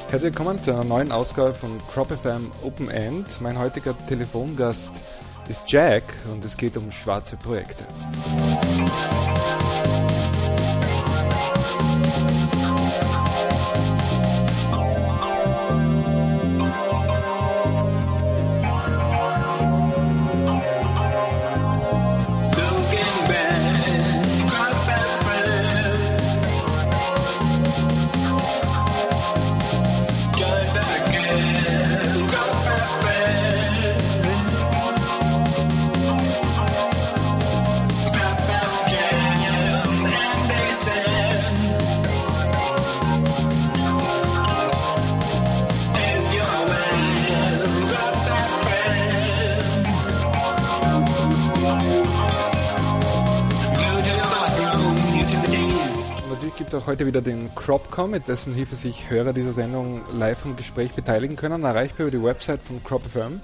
Herzlich willkommen zu einer neuen Ausgabe von Crop FM Open End. Mein heutiger Telefongast ist Jack und es geht um schwarze Projekte. Gibt auch heute wieder den Cropcom, mit dessen Hilfe sich Hörer dieser Sendung live am Gespräch beteiligen können. Erreichbar über die Website von CropFM,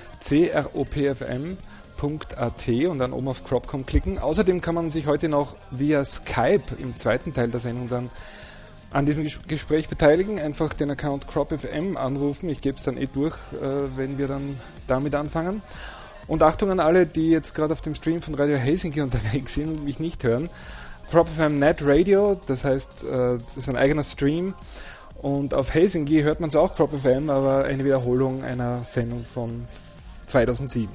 cropfm.at und dann oben auf Cropcom klicken. Außerdem kann man sich heute noch via Skype im zweiten Teil der Sendung dann an diesem Gespräch beteiligen. Einfach den Account CropFM anrufen. Ich gebe es dann durch, wenn wir dann damit anfangen. Und Achtung an alle, die jetzt gerade auf dem Stream von Radio Helsinki unterwegs sind und mich nicht hören. CropFM Net Radio, das heißt, das ist ein eigener Stream und auf Helsinki hört man es auch CropFM, aber eine Wiederholung einer Sendung von 2007.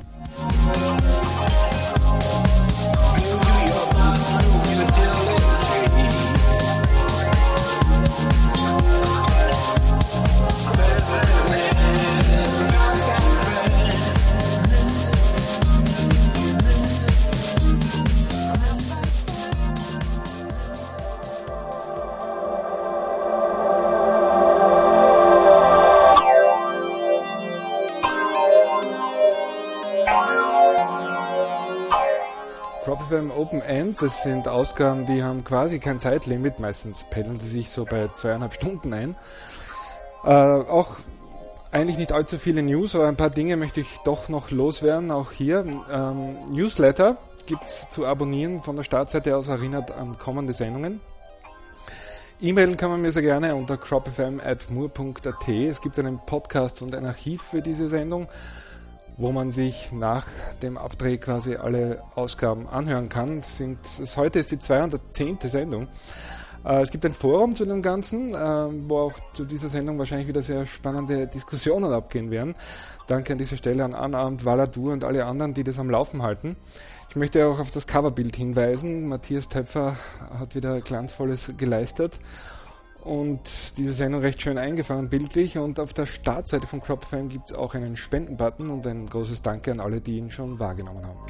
CropFM Open End, das sind Ausgaben, die haben quasi kein Zeitlimit, meistens pendeln sie sich so bei 2,5 Stunden ein. Auch eigentlich nicht allzu viele News, aber ein paar Dinge möchte ich doch noch loswerden, auch hier. Newsletter gibt es zu abonnieren von der Startseite aus, erinnert an kommende Sendungen. E-Mailen kann man mir sehr gerne unter cropfm@mur.at. Es gibt einen Podcast und ein Archiv für diese Sendung, wo man sich nach dem Abdreh quasi alle Ausgaben anhören kann. Heute ist die 210. Sendung. Es gibt ein Forum zu dem Ganzen, wo auch zu dieser Sendung wahrscheinlich wieder sehr spannende Diskussionen abgehen werden. Danke an dieser Stelle an Anabend, Valadur und alle anderen, die das am Laufen halten. Ich möchte auch auf das Coverbild hinweisen. Matthias Töpfer hat wieder Glanzvolles geleistet und diese Sendung recht schön eingefangen, bildlich. Und auf der Startseite von CropFM gibt es auch einen Spendenbutton und ein großes Danke an alle, die ihn schon wahrgenommen haben.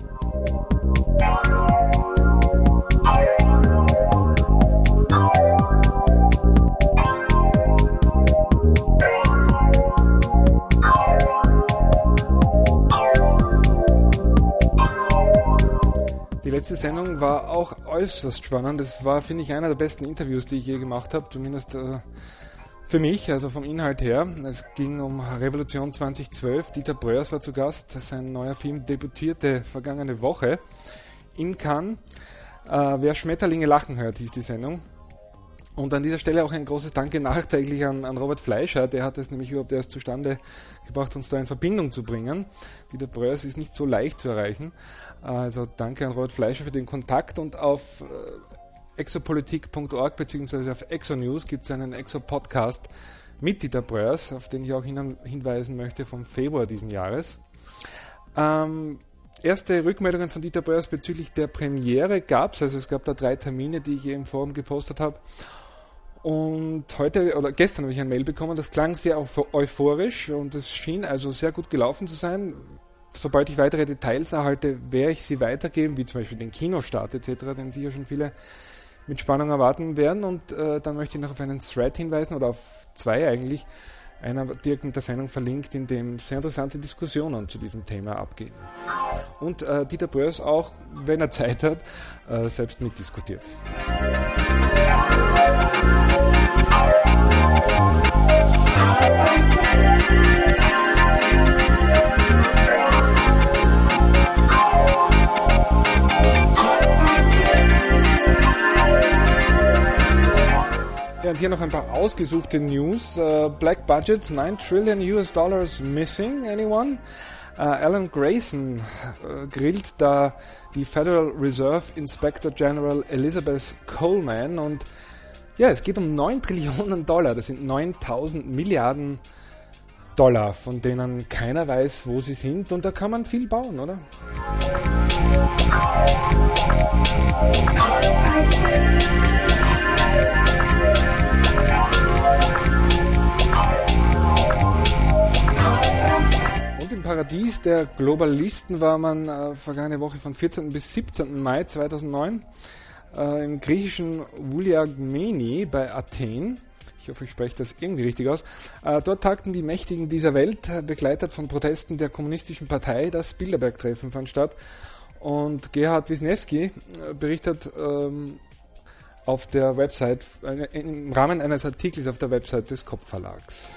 Die letzte Sendung war auch äußerst spannend. Das war, finde ich, einer der besten Interviews, die ich je gemacht habe, zumindest für mich, also vom Inhalt her. Es ging um Revolution 2012. Dieter Bröers war zu Gast. Sein neuer Film debütierte vergangene Woche in Cannes. Wer Schmetterlinge lachen hört, hieß die Sendung. Und an dieser Stelle auch ein großes Danke nachträglich an Robert Fleischer, der hat es nämlich überhaupt erst zustande gebracht, uns da in Verbindung zu bringen. Dieter Bröers ist nicht so leicht zu erreichen. Also danke an Robert Fleischer für den Kontakt und auf exopolitik.org bzw. auf Exonews gibt es einen Exo-Podcast mit Dieter Bröers, auf den ich auch hinweisen möchte, vom Februar diesen Jahres. Erste Rückmeldungen von Dieter Bröers bezüglich der Premiere gab es, also es gab da 3 Termine, die ich hier im Forum gepostet habe. Und gestern habe ich ein Mail bekommen, das klang sehr euphorisch und es schien also sehr gut gelaufen zu sein. Sobald ich weitere Details erhalte, werde ich sie weitergeben, wie zum Beispiel den Kinostart etc., den sicher schon viele mit Spannung erwarten werden. Und dann möchte ich noch auf einen Thread hinweisen, oder auf 2 eigentlich, einer direkt mit der Sendung verlinkt, in dem sehr interessante Diskussionen zu diesem Thema abgehen. Und Dieter Bröers auch, wenn er Zeit hat, selbst mitdiskutiert. und hier noch ein paar ausgesuchte News. Black Budget, 9 Trillion US Dollars missing, anyone? Alan Grayson grillt da die Federal Reserve Inspector General Elizabeth Coleman und ja, es geht um 9 Trillionen Dollar, das sind 9000 Milliarden Dollar, von denen keiner weiß, wo sie sind und da kann man viel bauen, oder? Und im Paradies der Globalisten war man vergangene Woche von 14. bis 17. Mai 2009 im griechischen Vouliagmeni bei Athen. Ich hoffe, ich spreche das irgendwie richtig aus. Dort tagten die Mächtigen dieser Welt, begleitet von Protesten der Kommunistischen Partei. Das Bilderberg-Treffen fand statt. Und Gerhard Wisniewski berichtet auf der Website, im Rahmen eines Artikels auf der Website des Kopf-Verlags.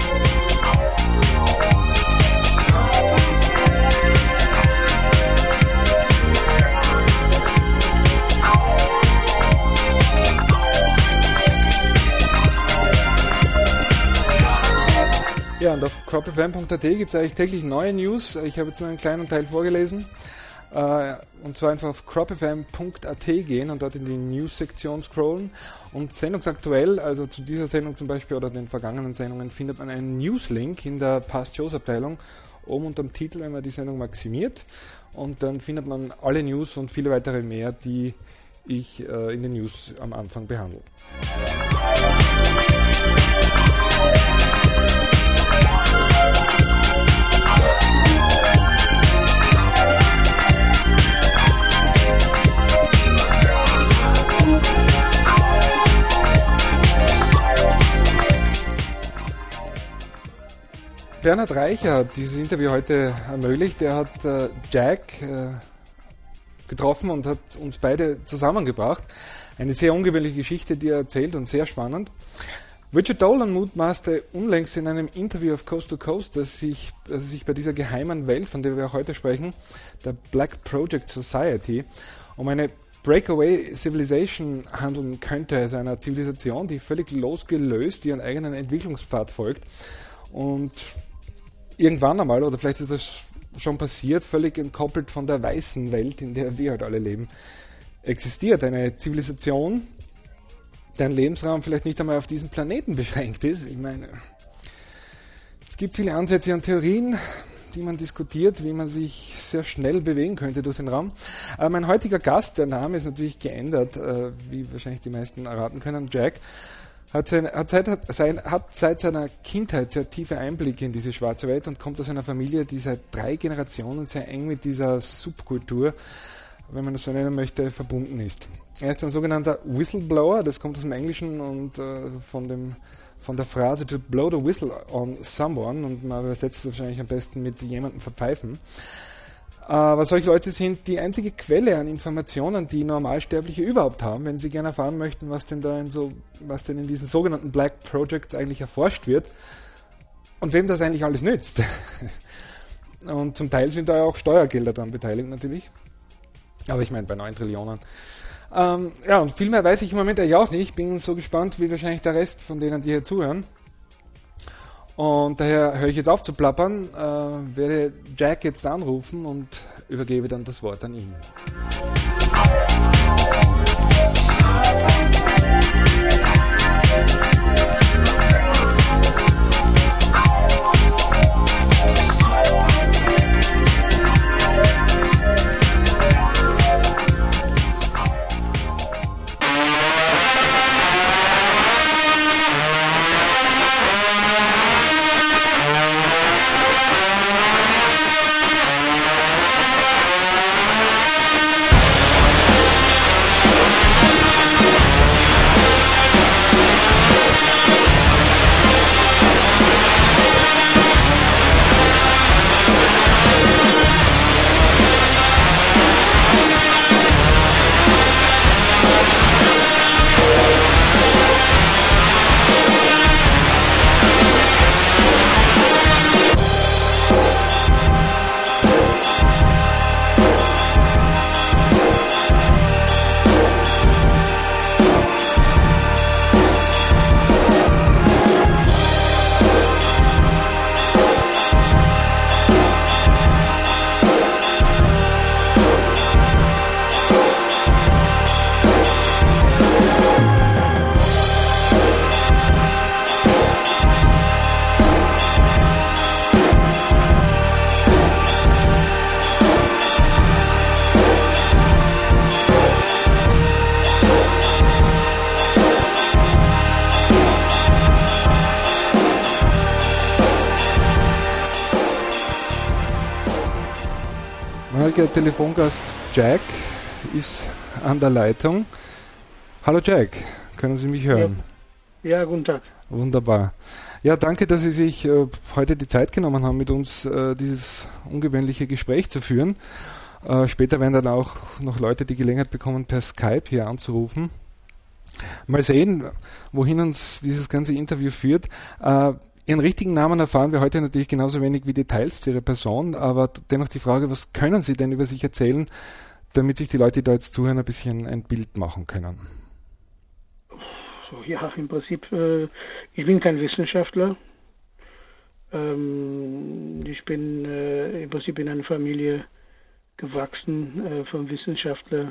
Ja, und auf cropfm.at gibt es eigentlich täglich neue News. Ich habe jetzt nur einen kleinen Teil vorgelesen. Und zwar einfach auf cropfm.at gehen und dort in die News-Sektion scrollen. Und sendungsaktuell, also zu dieser Sendung zum Beispiel oder den vergangenen Sendungen, findet man einen News-Link in der Past-Shows-Abteilung oben unter dem Titel, wenn man die Sendung maximiert. Und dann findet man alle News und viele weitere mehr, die ich in den News am Anfang behandle. Bernhard Reicher hat dieses Interview heute ermöglicht. Er hat Jack getroffen und hat uns beide zusammengebracht. Eine sehr ungewöhnliche Geschichte, die er erzählt und sehr spannend. Richard Dolan mutmaßte unlängst in einem Interview auf Coast to Coast, dass sich bei dieser geheimen Welt, von der wir auch heute sprechen, der Black Project Society, um eine Breakaway Civilization handeln könnte, also einer Zivilisation, die völlig losgelöst ihren eigenen Entwicklungspfad folgt und irgendwann einmal, oder vielleicht ist das schon passiert, völlig entkoppelt von der weißen Welt, in der wir halt alle leben, existiert. Eine Zivilisation, deren Lebensraum vielleicht nicht einmal auf diesem Planeten beschränkt ist. Ich meine, es gibt viele Ansätze und Theorien, die man diskutiert, wie man sich sehr schnell bewegen könnte durch den Raum. Aber mein heutiger Gast, der Name ist natürlich geändert, wie wahrscheinlich die meisten erraten können, Jack, hat seit seiner Kindheit sehr tiefe Einblicke in diese schwarze Welt und kommt aus einer Familie, die seit 3 Generationen sehr eng mit dieser Subkultur, wenn man das so nennen möchte, verbunden ist. Er ist ein sogenannter Whistleblower, das kommt aus dem Englischen und von der Phrase to blow the whistle on someone, und man übersetzt das wahrscheinlich am besten mit jemandem verpfeifen. Aber solche Leute sind die einzige Quelle an Informationen, die Normalsterbliche überhaupt haben, wenn sie gerne erfahren möchten, was denn in diesen sogenannten Black Projects eigentlich erforscht wird und wem das eigentlich alles nützt. Und zum Teil sind da ja auch Steuergelder daran beteiligt natürlich. Aber ich meine bei 9 Trillionen. Ja, und viel mehr weiß ich im Moment eigentlich auch nicht. Ich bin so gespannt wie wahrscheinlich der Rest von denen, die hier zuhören. Und daher höre ich jetzt auf zu plappern, werde Jack jetzt anrufen und übergebe dann das Wort an ihn. heutiger Telefongast Jack ist an der Leitung. Hallo Jack, können Sie mich hören? Ja, guten Tag. Wunderbar. Ja, danke, dass Sie sich heute die Zeit genommen haben, mit uns dieses ungewöhnliche Gespräch zu führen. Später werden dann auch noch Leute die Gelegenheit bekommen, per Skype hier anzurufen. Mal sehen, wohin uns dieses ganze Interview führt. Ihren richtigen Namen erfahren wir heute natürlich genauso wenig wie Details zu Ihrer Person, aber dennoch die Frage, was können Sie denn über sich erzählen, damit sich die Leute, die da jetzt zuhören, ein bisschen ein Bild machen können? Ja, im Prinzip, ich bin kein Wissenschaftler. Ich bin im Prinzip in einer Familie gewachsen von Wissenschaftlern.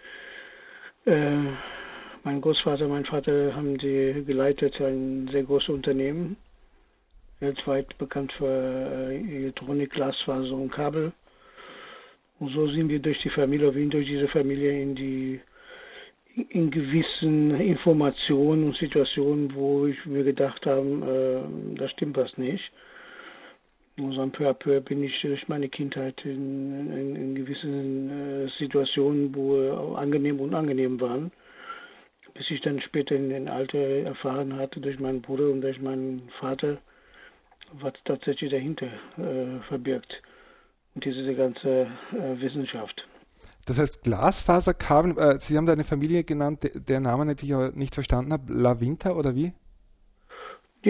Mein Großvater, mein Vater haben die geleitet ein sehr großes Unternehmen, weltweit bekannt für Elektronik, Glasfaser und Kabel. Und so sind wir durch diese Familie in gewissen Informationen und Situationen, wo ich mir gedacht habe, da stimmt was nicht. Und so peu à peu bin ich durch meine Kindheit in gewissen Situationen, wo angenehm und unangenehm waren, bis ich dann später in den Alter erfahren hatte durch meinen Bruder und durch meinen Vater, was tatsächlich dahinter verbirgt. Und diese ganze Wissenschaft. Das heißt Glasfaserkabel, Sie haben da eine Familie genannt, der Namen hätte ich aber nicht verstanden habe, Lavinta oder wie? Nee,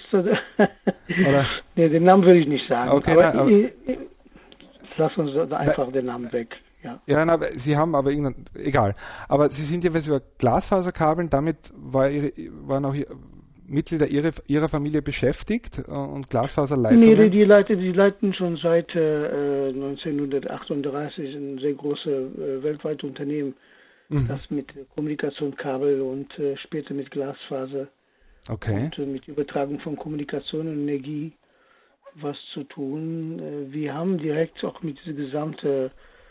nee, den Namen würde ich nicht sagen. Okay, aber lass uns einfach den Namen weg. Ja, aber Sie haben aber egal. Aber Sie sind jeweils über Glasfaserkabeln, damit waren auch Mitglieder Ihrer Familie beschäftigt und Glasfaserleitungen? Nee, die leiten schon seit 1938 ein sehr großes weltweites Unternehmen, das mit Kommunikationskabel und später mit Glasfaser und mit Übertragung von Kommunikation und Energie was zu tun. Wir haben direkt auch mit diesen gesamten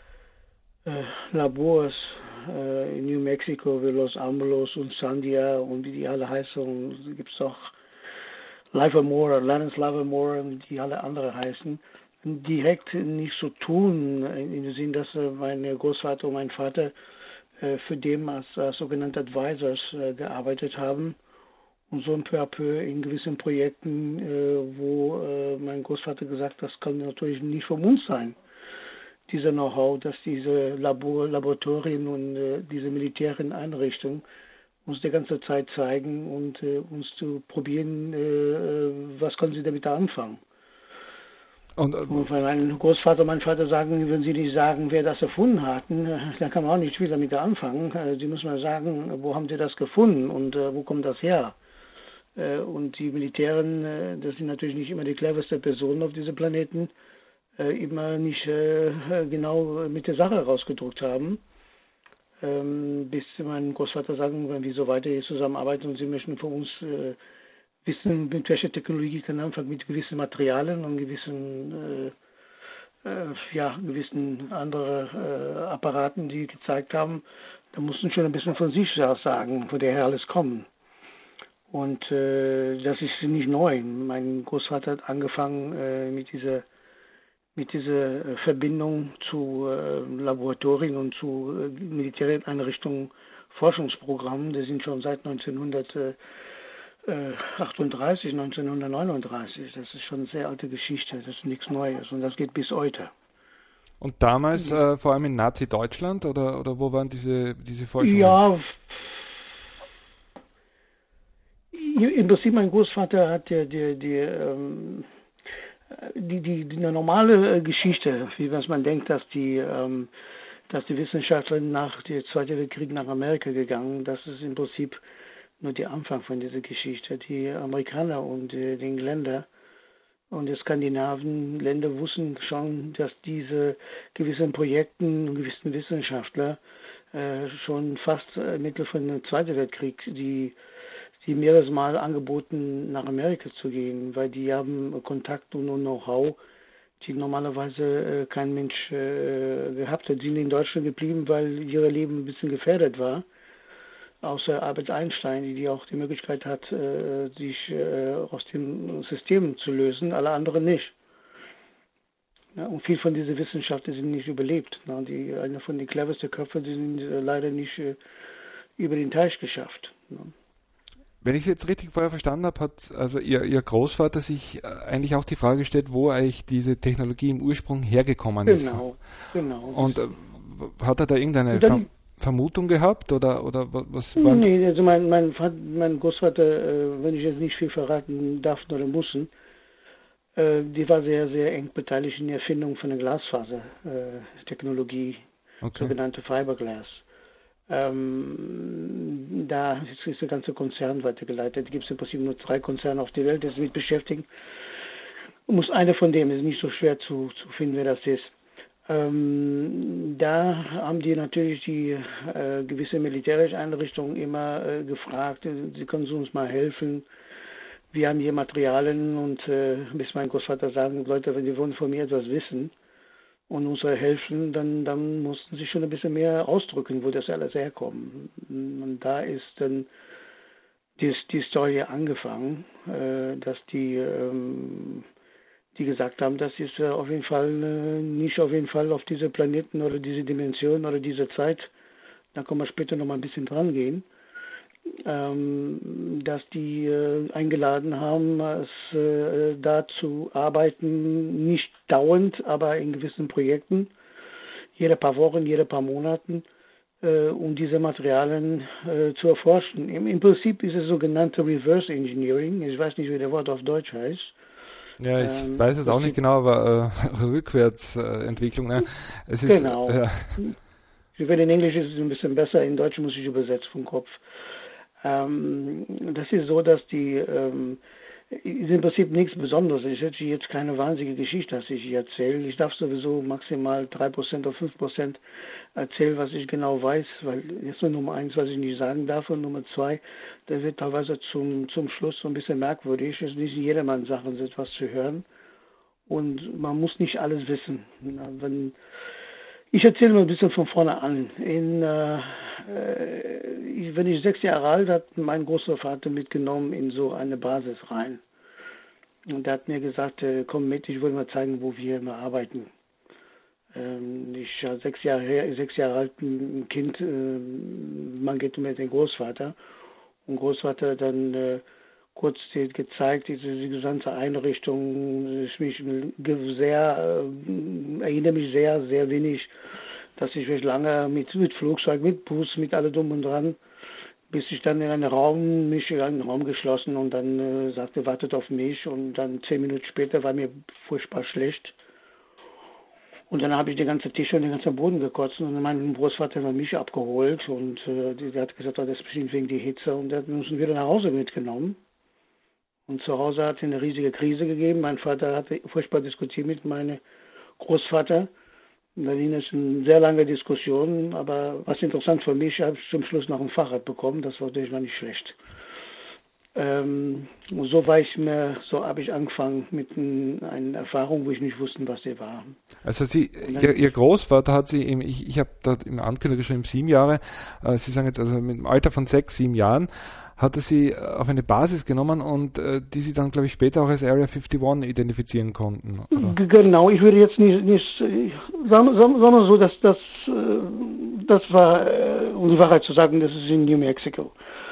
Labors in New Mexico, wie Los Alamos und Sandia und wie die alle heißen, gibt es auch Livermore, Lance Livermore und die alle andere heißen, direkt nicht so tun, in dem Sinn, dass mein Großvater und mein Vater für dem als sogenannte Advisors gearbeitet haben und so peu à peu in gewissen Projekten, wo mein Großvater gesagt hat, das kann natürlich nicht von uns sein. Dieser Know-how, dass diese Laboratorien und diese militären Einrichtungen uns die ganze Zeit zeigen und uns zu probieren, was können sie damit anfangen. Und wenn mein Großvater und mein Vater sagen, wenn sie nicht sagen, wer das erfunden hat, dann kann man auch nicht viel damit anfangen. Sie müssen mal sagen, wo haben sie das gefunden und wo kommt das her? Und die Militären, das sind natürlich nicht immer die cleversten Personen auf diesem Planeten, immer nicht genau mit der Sache rausgedruckt haben, bis mein Großvater sagen, wenn wir so weiter hier zusammenarbeiten und sie möchten von uns wissen, mit welcher Technologie kann man anfangen, mit gewissen Materialien und gewissen andere Apparaten, die gezeigt haben, da mussten schon ein bisschen von sich aus sagen, wo der alles kommt. Und das ist nicht neu. Mein Großvater hat angefangen mit dieser Verbindung zu Laboratorien und zu militärischen Einrichtungen, Forschungsprogrammen. Die sind schon seit 1938, 1939. Das ist schon eine sehr alte Geschichte. Das ist nichts Neues und das geht bis heute. Und damals vor allem in Nazi-Deutschland oder wo waren diese Forschungen? Ja, im Prinzip mein Großvater hat die normale Geschichte, wie was man denkt, dass die Wissenschaftler nach dem Zweiten Weltkrieg nach Amerika gegangen, das ist im Prinzip nur der Anfang von dieser Geschichte. Die Amerikaner und die Engländer und die Skandinavienländer wussten schon, dass diese gewissen Projekten und gewissen Wissenschaftler schon fast Mitte von dem Zweiten Weltkrieg die mehrere Mal angeboten, nach Amerika zu gehen, weil die haben Kontakt und Know-how, die normalerweise kein Mensch gehabt hat. Die sind in Deutschland geblieben, weil ihr Leben ein bisschen gefährdet war. Außer Albert Einstein, die auch die Möglichkeit hat, sich aus dem System zu lösen, alle anderen nicht. Ja, und viel von dieser Wissenschaft sind nicht überlebt. Na, eine von den cleversten Köpfen, die sind leider nicht über den Teich geschafft. Na. Wenn ich es jetzt richtig vorher verstanden habe, hat also Ihr Großvater sich eigentlich auch die Frage gestellt, wo eigentlich diese Technologie im Ursprung hergekommen ist. Genau. Und hat er da irgendeine Vermutung gehabt oder was? Nee, also mein Großvater, wenn ich jetzt nicht viel verraten darf oder muss, die war sehr, sehr eng beteiligt in der Erfindung von der Glasfaser-Technologie, sogenannte Fiberglass. Da ist der ganze Konzern weitergeleitet. Es gibt im Prinzip nur 3 Konzerne auf der Welt, die sich damit beschäftigen. Muss einer von denen, ist nicht so schwer zu finden, wer das ist. Da haben die natürlich die gewisse militärische Einrichtungen immer gefragt, sie können uns mal helfen. Wir haben hier Materialien und bis mein Großvater sagen, Leute, wenn Sie wollen von mir etwas wissen und uns helfen, dann mussten sie schon ein bisschen mehr ausdrücken, wo das alles herkommt. Und da ist dann die Story angefangen, dass die gesagt haben, das ist auf jeden Fall nicht auf jeden Fall auf diese Planeten oder diese Dimension oder diese Zeit, da können wir später noch mal ein bisschen dran gehen, dass die eingeladen haben, da zu arbeiten, nicht dauernd, aber in gewissen Projekten, jede paar Wochen, jede paar Monaten, um diese Materialien zu erforschen. Im Prinzip ist es sogenannte Reverse Engineering, ich weiß nicht, wie der Wort auf Deutsch heißt. Ja, ich weiß es auch nicht genau, aber Rückwärtsentwicklung, ne? Es ist, genau. Ja. In Englisch ist es ein bisschen besser, in Deutsch muss ich übersetzen vom Kopf. Das ist so, dass die ist im Prinzip nichts Besonderes. Ich hätte jetzt keine wahnsinnige Geschichte, dass ich hier erzähle. Ich darf sowieso maximal 3% oder 5% erzählen, was ich genau weiß, weil jetzt nur Nummer 1, was ich nicht sagen darf, und Nummer 2, da wird teilweise zum Schluss so ein bisschen merkwürdig. Es ist nicht jedermanns Sache, etwas zu hören. Und man muss nicht alles wissen. Ich erzähle mal ein bisschen von vorne an. Wenn ich 6 Jahre alt war, hat mein großer Vater mitgenommen in so eine Basis rein. Und er hat mir gesagt, komm mit, ich will mal zeigen, wo wir immer arbeiten. Ich war 6 Jahre alt, ein Kind, man geht mit dem Großvater. Und Großvater hat dann kurz gezeigt, diese gesamte Einrichtung. Ich erinnere mich sehr, sehr wenig, dass ich mich lange mit Flugzeug, mit Bus, mit allem drum und dran, bis ich dann in einen Raum geschlossen und dann sagte, wartet auf mich, und dann 10 Minuten später war mir furchtbar schlecht. Und dann habe ich den ganzen Tisch und den ganzen Boden gekotzt, und mein Großvater hat mich abgeholt und der hat gesagt, das ist bestimmt wegen der Hitze, und der hat uns wieder nach Hause mitgenommen. Und zu Hause hat es eine riesige Krise gegeben. Mein Vater hatte furchtbar diskutiert mit meinem Großvater. In Berlin ist eine sehr lange Diskussion, aber was interessant für mich, habe ich zum Schluss noch ein Fahrrad bekommen, das war natürlich nicht schlecht. So habe ich angefangen mit einer Erfahrung, wo ich nicht wusste, was sie war. Also Ihr Großvater hat Sie, ich habe da im Ankündigung geschrieben, 7 Jahre, Sie sagen jetzt also mit dem Alter von 6, 7 Jahren, hatte Sie auf eine Basis genommen und die Sie dann, glaube ich, später auch als Area 51 identifizieren konnten, oder? Genau, ich würde jetzt nicht sagen wir so, dass das war, um die Wahrheit zu sagen, das ist in New Mexico.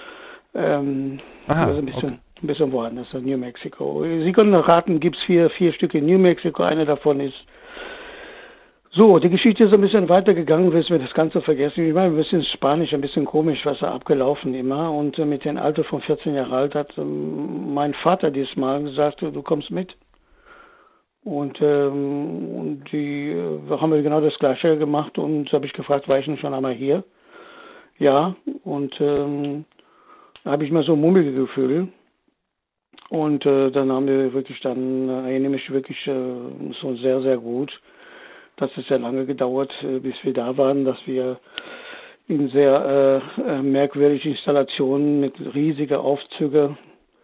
Also ein bisschen woanders, in New Mexico. Sie können raten, gibt es 4 Stücke in New Mexico, eine davon ist so, die Geschichte ist ein bisschen weitergegangen, willst du mir das Ganze vergessen. Ich meine, ein bisschen Spanisch, ein bisschen komisch, was da abgelaufen immer. Und mit dem Alter von 14 Jahren alt hat mein Vater diesmal gesagt, du kommst mit. Und haben wir genau das Gleiche gemacht, und habe ich gefragt, war ich denn schon einmal hier? Ja, und da habe ich mal so ein Mummelgefühl. Und dann haben wir wirklich erinnere mich wirklich so sehr, sehr gut. Das hat sehr lange gedauert, bis wir da waren, dass wir in sehr merkwürdigen Installationen mit riesigen Aufzügen,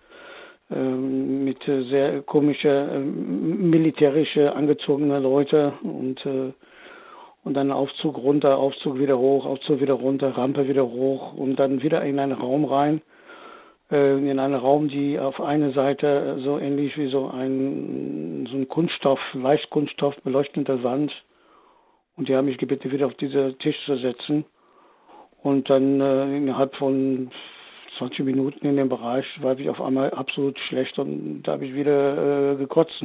mit sehr komische militärische angezogene Leute und dann Aufzug runter, Aufzug wieder hoch, Aufzug wieder runter, Rampe wieder hoch und dann wieder in einen Raum rein. in einem Raum, die auf einer Seite so ähnlich wie so ein Kunststoff, leicht Kunststoff beleuchtender Wand. Und die haben mich gebeten, wieder auf diesen Tisch zu setzen. Und dann innerhalb von 20 Minuten in dem Bereich war ich auf einmal absolut schlecht und da habe ich wieder gekotzt.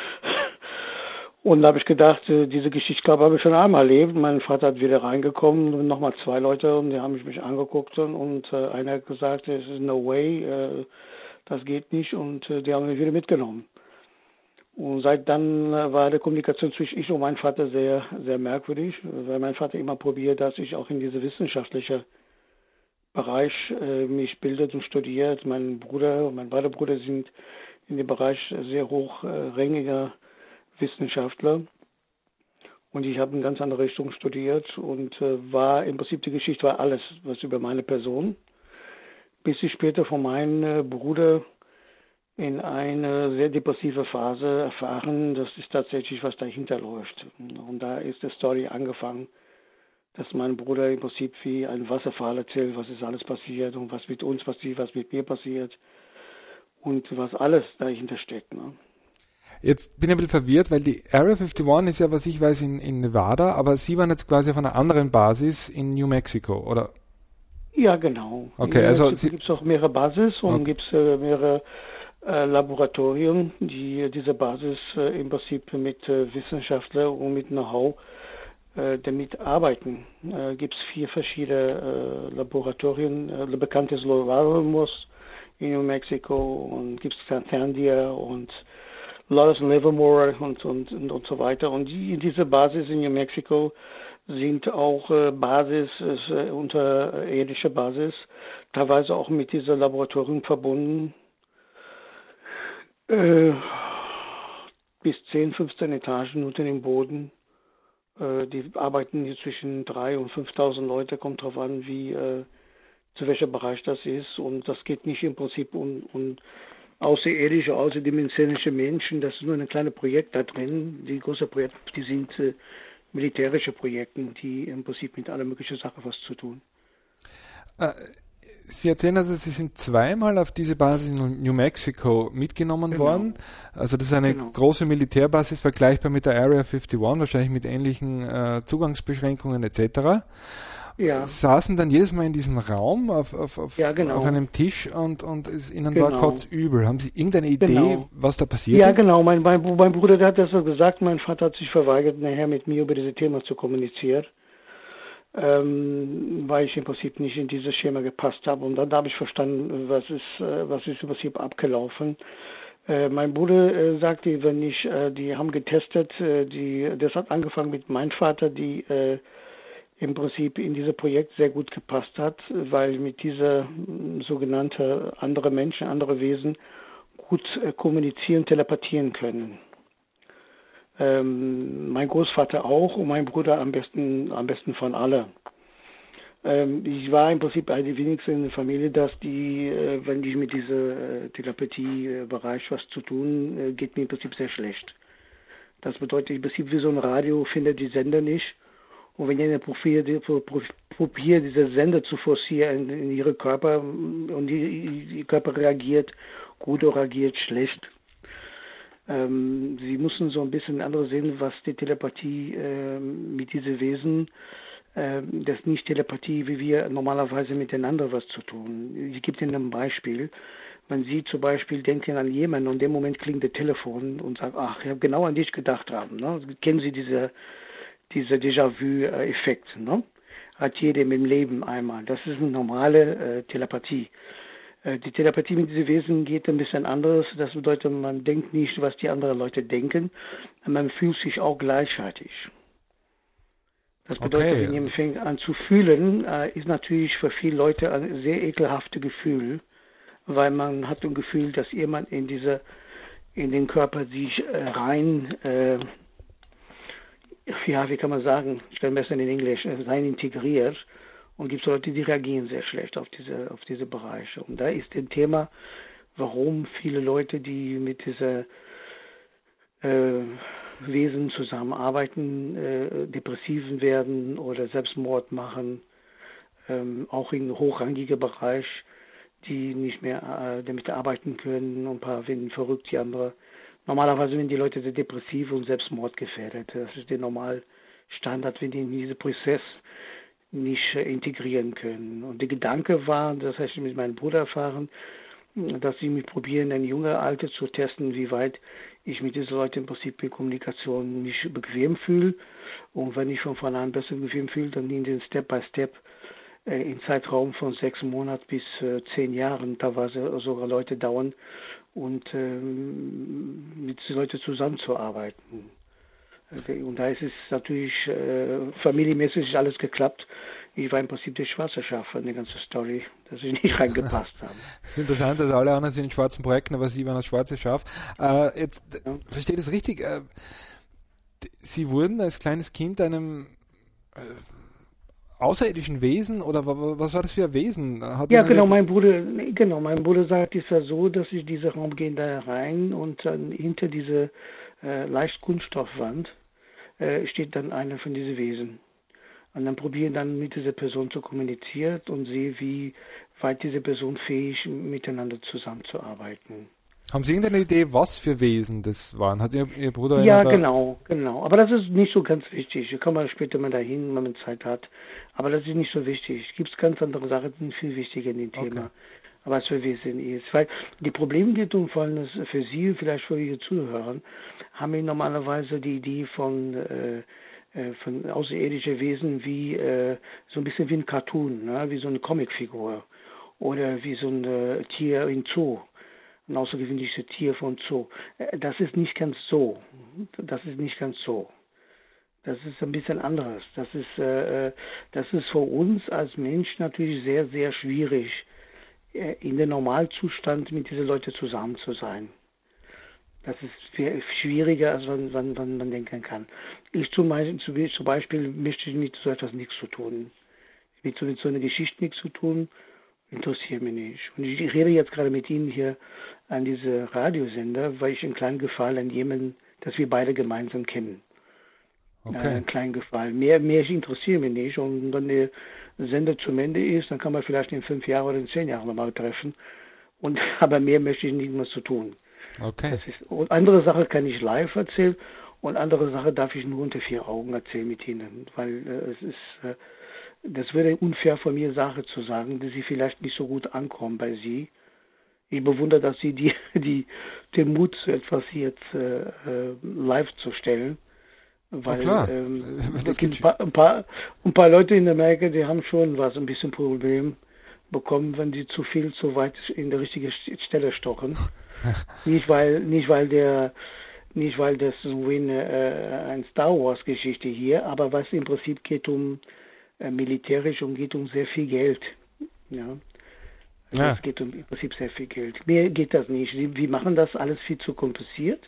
Und da habe ich gedacht, diese Geschichte habe ich schon einmal erlebt. Mein Vater hat wieder reingekommen und nochmal 2 Leute und die haben mich angeguckt und einer hat gesagt, es ist no way, das geht nicht und die haben mich wieder mitgenommen. Und seit dann war die Kommunikation zwischen ich und meinem Vater sehr, sehr merkwürdig, weil mein Vater immer probiert, dass ich auch in diese wissenschaftliche Bereich mich bildet und studiert. Mein Bruder und mein beide Brüder sind in dem Bereich sehr hochrangiger Wissenschaftler und ich habe in ganz andere Richtung studiert und war im Prinzip die Geschichte war alles was über meine Person, bis ich später von meinem Bruder in eine sehr depressive Phase erfahren, das ist tatsächlich was dahinter läuft. Und da ist die Story angefangen, dass mein Bruder im Prinzip wie ein Wasserfall erzählt, was ist alles passiert und was mit uns passiert, was mit mir passiert und was alles dahinter steckt. Ne? Jetzt bin ich ein bisschen verwirrt, weil die Area 51 ist ja, was ich weiß, in Nevada, aber Sie waren jetzt quasi auf einer anderen Basis in New Mexico, oder? Ja, genau. Okay, in New also Mexico gibt es auch mehrere Basis und okay. gibt es mehrere Laboratorien, die diese Basis im Prinzip mit Wissenschaftlern und mit Know-how damit arbeiten. Gibt es 4 verschiedene Laboratorien. Bekannt ist Los Alamos in New Mexico und gibt es Sandia und Lawrence Livermore und so weiter. Und diese Basis in New Mexico sind auch Basis, unterirdische Basis, teilweise auch mit diesem Laboratorium verbunden. Bis 10, 15 Etagen unter dem Boden. Die arbeiten hier zwischen 3.000 und 5.000 Leute, kommt drauf an, zu welcher Bereich das ist. Und das geht nicht im Prinzip um außerirdische, außerdimensionische Menschen. Das ist nur ein kleines Projekt da drin. Die großen Projekte, die sind militärische Projekte, die im Prinzip mit aller möglichen Sachen was zu tun. Sie erzählen also, Sie sind zweimal auf diese Basis in New Mexico mitgenommen worden. Also das ist eine große Militärbasis, vergleichbar mit der Area 51, wahrscheinlich mit ähnlichen Zugangsbeschränkungen etc. Ja. Saßen dann jedes Mal in diesem Raum auf einem Tisch und Ihnen war kotzübel. Haben Sie irgendeine Idee, was da passiert ist? Ja, genau. Mein Bruder, der hat das so gesagt. Mein Vater hat sich verweigert, nachher mit mir über dieses Thema zu kommunizieren. Weil ich im Prinzip nicht in dieses Schema gepasst habe. Und dann habe ich verstanden, was ist im Prinzip abgelaufen. Mein Bruder sagte, die haben getestet, das hat angefangen mit meinem Vater, die im Prinzip in dieses Projekt sehr gut gepasst hat, weil mit dieser sogenannte andere Menschen, andere Wesen gut kommunizieren, telepathieren können. Mein Großvater auch und mein Bruder am besten von alle. Ich war im Prinzip die wenigsten in der Familie, dass wenn ich mit diesem Telepathie-Bereich was zu tun, geht mir im Prinzip sehr schlecht. Das bedeutet im Prinzip wie so ein Radio findet die Sender nicht. Und wenn ihr probiert, diese Sender zu forcieren in ihre Körper und ihr Körper reagiert gut oder reagiert schlecht. Sie müssen so ein bisschen andere sehen, was die Telepathie mit diesen Wesen, das ist nicht Telepathie, wie wir normalerweise miteinander was zu tun. Ich gebe Ihnen ein Beispiel. Wenn Sie zum Beispiel denken an jemanden und in dem Moment klingt das Telefon und sagt, ach, ich habe genau an dich gedacht haben. Ne? Kennen Sie dieser Déjà-vu-Effekt? Ne? Hat jeder im Leben einmal. Das ist eine normale Telepathie. Die Telepathie mit diesen Wesen geht ein bisschen anders. Das bedeutet, man denkt nicht, was die anderen Leute denken. Man fühlt sich auch gleichzeitig. Das bedeutet, wenn jemand fängt an zu fühlen, ist natürlich für viele Leute ein sehr ekelhaftes Gefühl, weil man hat ein Gefühl, dass jemand in den Körper sich wie kann man sagen, ich kann besser in Englisch, rein integriert. Und gibt es Leute, die reagieren sehr schlecht auf diese Bereiche. Und da ist ein Thema, warum viele Leute, die mit dieser Wesen zusammenarbeiten, Depressiven werden oder Selbstmord machen, auch im hochrangigen Bereich, die nicht mehr damit arbeiten können, und ein paar werden verrückt, die andere. Normalerweise sind die Leute sehr depressiv und selbstmordgefährdet. Das ist der Normalstandard, wenn die in diesen Prozess nicht integrieren können. Und der Gedanke war, das habe ich mit meinem Bruder erfahren, dass sie mich probieren, in jungen Alter zu testen, wie weit ich mit diesen Leuten im Prinzip in Kommunikation mich bequem fühle. Und wenn ich von vornherein besser bequem fühle, dann in den Step by Step im Zeitraum von 6 Monaten bis 10 Jahren teilweise sogar Leute dauern und mit den Leuten zusammenzuarbeiten. Und da ist es natürlich familienmäßig alles geklappt. Ich war im Prinzip der schwarze Schaf in der ganzen Story, dass ich nicht reingepasst habe. Es ist interessant, dass alle anderen sind in schwarzen Projekten, aber Sie waren das schwarze Schaf. Verstehe das richtig? Sie wurden als kleines Kind einem außerirdischen Wesen, oder was war das für ein Wesen? Ja, genau, mein Bruder sagt, es war so, dass ich diese Raum gehen da rein und dann hinter diese leicht Kunststoffwand steht dann einer von diesen Wesen. Und dann probieren dann mit dieser Person zu kommunizieren und sehe, wie weit diese Person fähig miteinander zusammenzuarbeiten. Haben Sie irgendeine Idee, was für Wesen das waren? Hat Ihr Bruder... Ja, genau. Aber das ist nicht so ganz wichtig. Da kann man später mal dahin, wenn man Zeit hat. Aber das ist nicht so wichtig. Es gibt ganz andere Sachen, die sind viel wichtiger in dem Thema. Aber was für Wesen ist. Weil die Probleme geht um Folgendes für Sie, vielleicht für Ihre Zuhörer, haben wir normalerweise die Idee von außerirdischen Wesen wie so ein bisschen wie ein Cartoon, ne? Wie so eine Comicfigur oder wie so ein Tier im Zoo, ein außergewöhnliches Tier von Zoo. Das ist nicht ganz so. Das ist ein bisschen anderes. Das ist für uns als Mensch natürlich sehr, sehr schwierig, in dem Normalzustand mit diesen Leuten zusammen zu sein. Das ist viel schwieriger, als man denken kann. Ich zum Beispiel möchte mit so etwas nichts zu tun. Mit so einer Geschichte nichts zu tun, interessiert mich nicht. Und ich rede jetzt gerade mit Ihnen hier an diese Radiosender, weil ich einen kleinen Gefallen an jemanden, das wir beide gemeinsam kennen. Okay. Einen kleinen Gefallen. Mehr interessiert mich nicht. Und wenn der Sender zum Ende ist, dann kann man vielleicht in 5 Jahren oder in 10 Jahren nochmal treffen. Aber mehr möchte ich nicht mehr zu tun. Okay. Und andere Sache kann ich live erzählen und andere Sache darf ich nur unter 4 Augen erzählen mit Ihnen, weil das wäre unfair von mir, Sache zu sagen, dass sie vielleicht nicht so gut ankommen bei Sie. Ich bewundere, dass Sie den Mut zu etwas jetzt live zu stellen, weil es gibt ein paar Leute in Amerika, die haben schon ein bisschen Problem bekommen, wenn sie zu weit in der richtigen Stelle stochen. nicht weil das so wie eine Star Wars Geschichte hier, aber was im Prinzip geht um militärisch und geht um sehr viel Geld. Ja. Es geht im Prinzip sehr viel Geld. Mehr geht das nicht. Wir machen das alles viel zu kompliziert.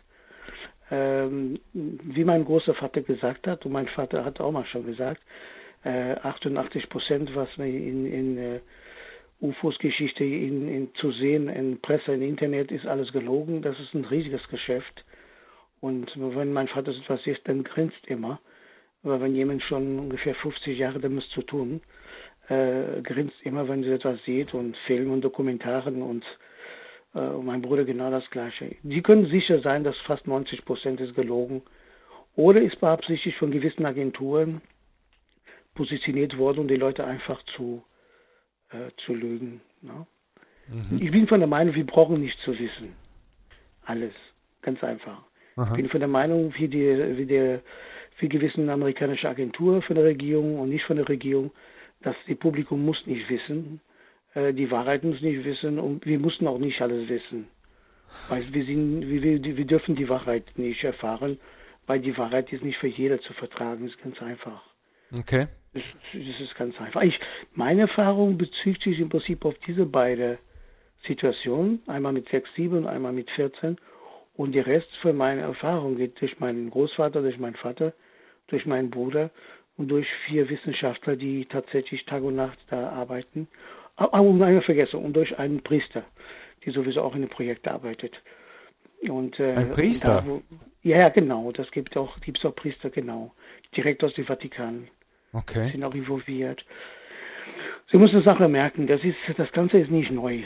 Wie mein großer Vater gesagt hat, und mein Vater hat auch mal schon gesagt, 88%, was wir in UFOs-Geschichte zu sehen, in Presse, im Internet, ist alles gelogen. Das ist ein riesiges Geschäft. Und wenn mein Vater etwas sieht, dann grinst immer. Aber wenn jemand schon ungefähr 50 Jahre damit zu tun, grinst immer, wenn sie etwas sieht, und Filmen und Dokumentaren und mein Bruder genau das Gleiche. Sie können sicher sein, dass fast 90% ist gelogen oder ist beabsichtigt von gewissen Agenturen positioniert worden, um die Leute einfach zu lügen. Ne? Mhm. Ich bin von der Meinung, wir brauchen nicht zu wissen. Alles. Ganz einfach. Aha. Ich bin von der Meinung, wie gewissen amerikanische Agenturen von der Regierung und nicht von der Regierung, dass die Publikum muss nicht wissen, die Wahrheit muss nicht wissen und wir müssen auch nicht alles wissen. Weil wir dürfen die Wahrheit nicht erfahren, weil die Wahrheit ist nicht für jeder zu vertragen. Das ist ganz einfach. Okay. Das ist ganz einfach. Meine Erfahrung bezieht sich im Prinzip auf diese beiden Situationen, einmal mit 6, 7 und einmal mit 14. Und der Rest von meiner Erfahrung geht durch meinen Großvater, durch meinen Vater, durch meinen Bruder und durch 4 Wissenschaftler, die tatsächlich Tag und Nacht da arbeiten. Und eine Vergessen, und durch einen Priester, der sowieso auch in dem Projekt arbeitet. Und, ein Priester? Ja, genau. Das gibt's auch Priester, genau. Direkt aus dem Vatikan. Okay. Sind auch involviert. Sie müssen eine Sache merken, das Ganze ist nicht neu.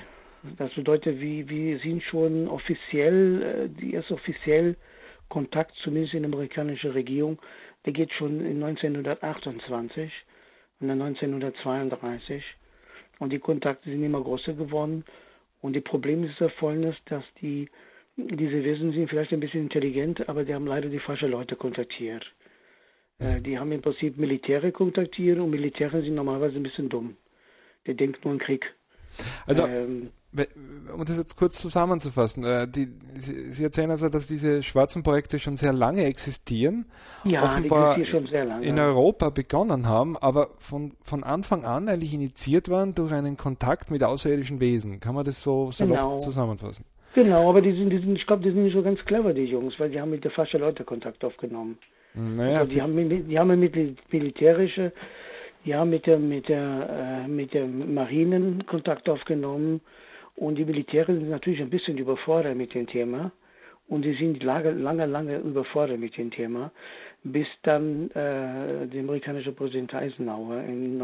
Das bedeutet, wir sind schon offiziell, die erste offiziell Kontakt, zumindest in der amerikanischen Regierung, der geht schon in 1928 und dann 1932. Und die Kontakte sind immer größer geworden. Und das Problem ist ja folgendes, dass diese Wesen sind vielleicht ein bisschen intelligent, aber die haben leider die falschen Leute kontaktiert. Die haben im Prinzip Militäre kontaktiert und Militäre sind normalerweise ein bisschen dumm. Die denken nur an Krieg. Also, um das jetzt kurz zusammenzufassen, Sie erzählen also, dass diese schwarzen Projekte schon sehr lange existieren, ja, offenbar die existieren schon sehr lange. In Europa begonnen haben, aber von Anfang an eigentlich initiiert waren durch einen Kontakt mit außerirdischen Wesen. Kann man das so zusammenfassen? Genau, aber ich glaube, die sind nicht so ganz clever, die Jungs, weil die haben mit der falschen Leute Kontakt aufgenommen. Naja, also die haben mit militärische, die haben mit der Marinen Kontakt aufgenommen und die Militäre sind natürlich ein bisschen überfordert mit dem Thema und die sind lange überfordert mit dem Thema, bis dann der amerikanische Präsident Eisenhower in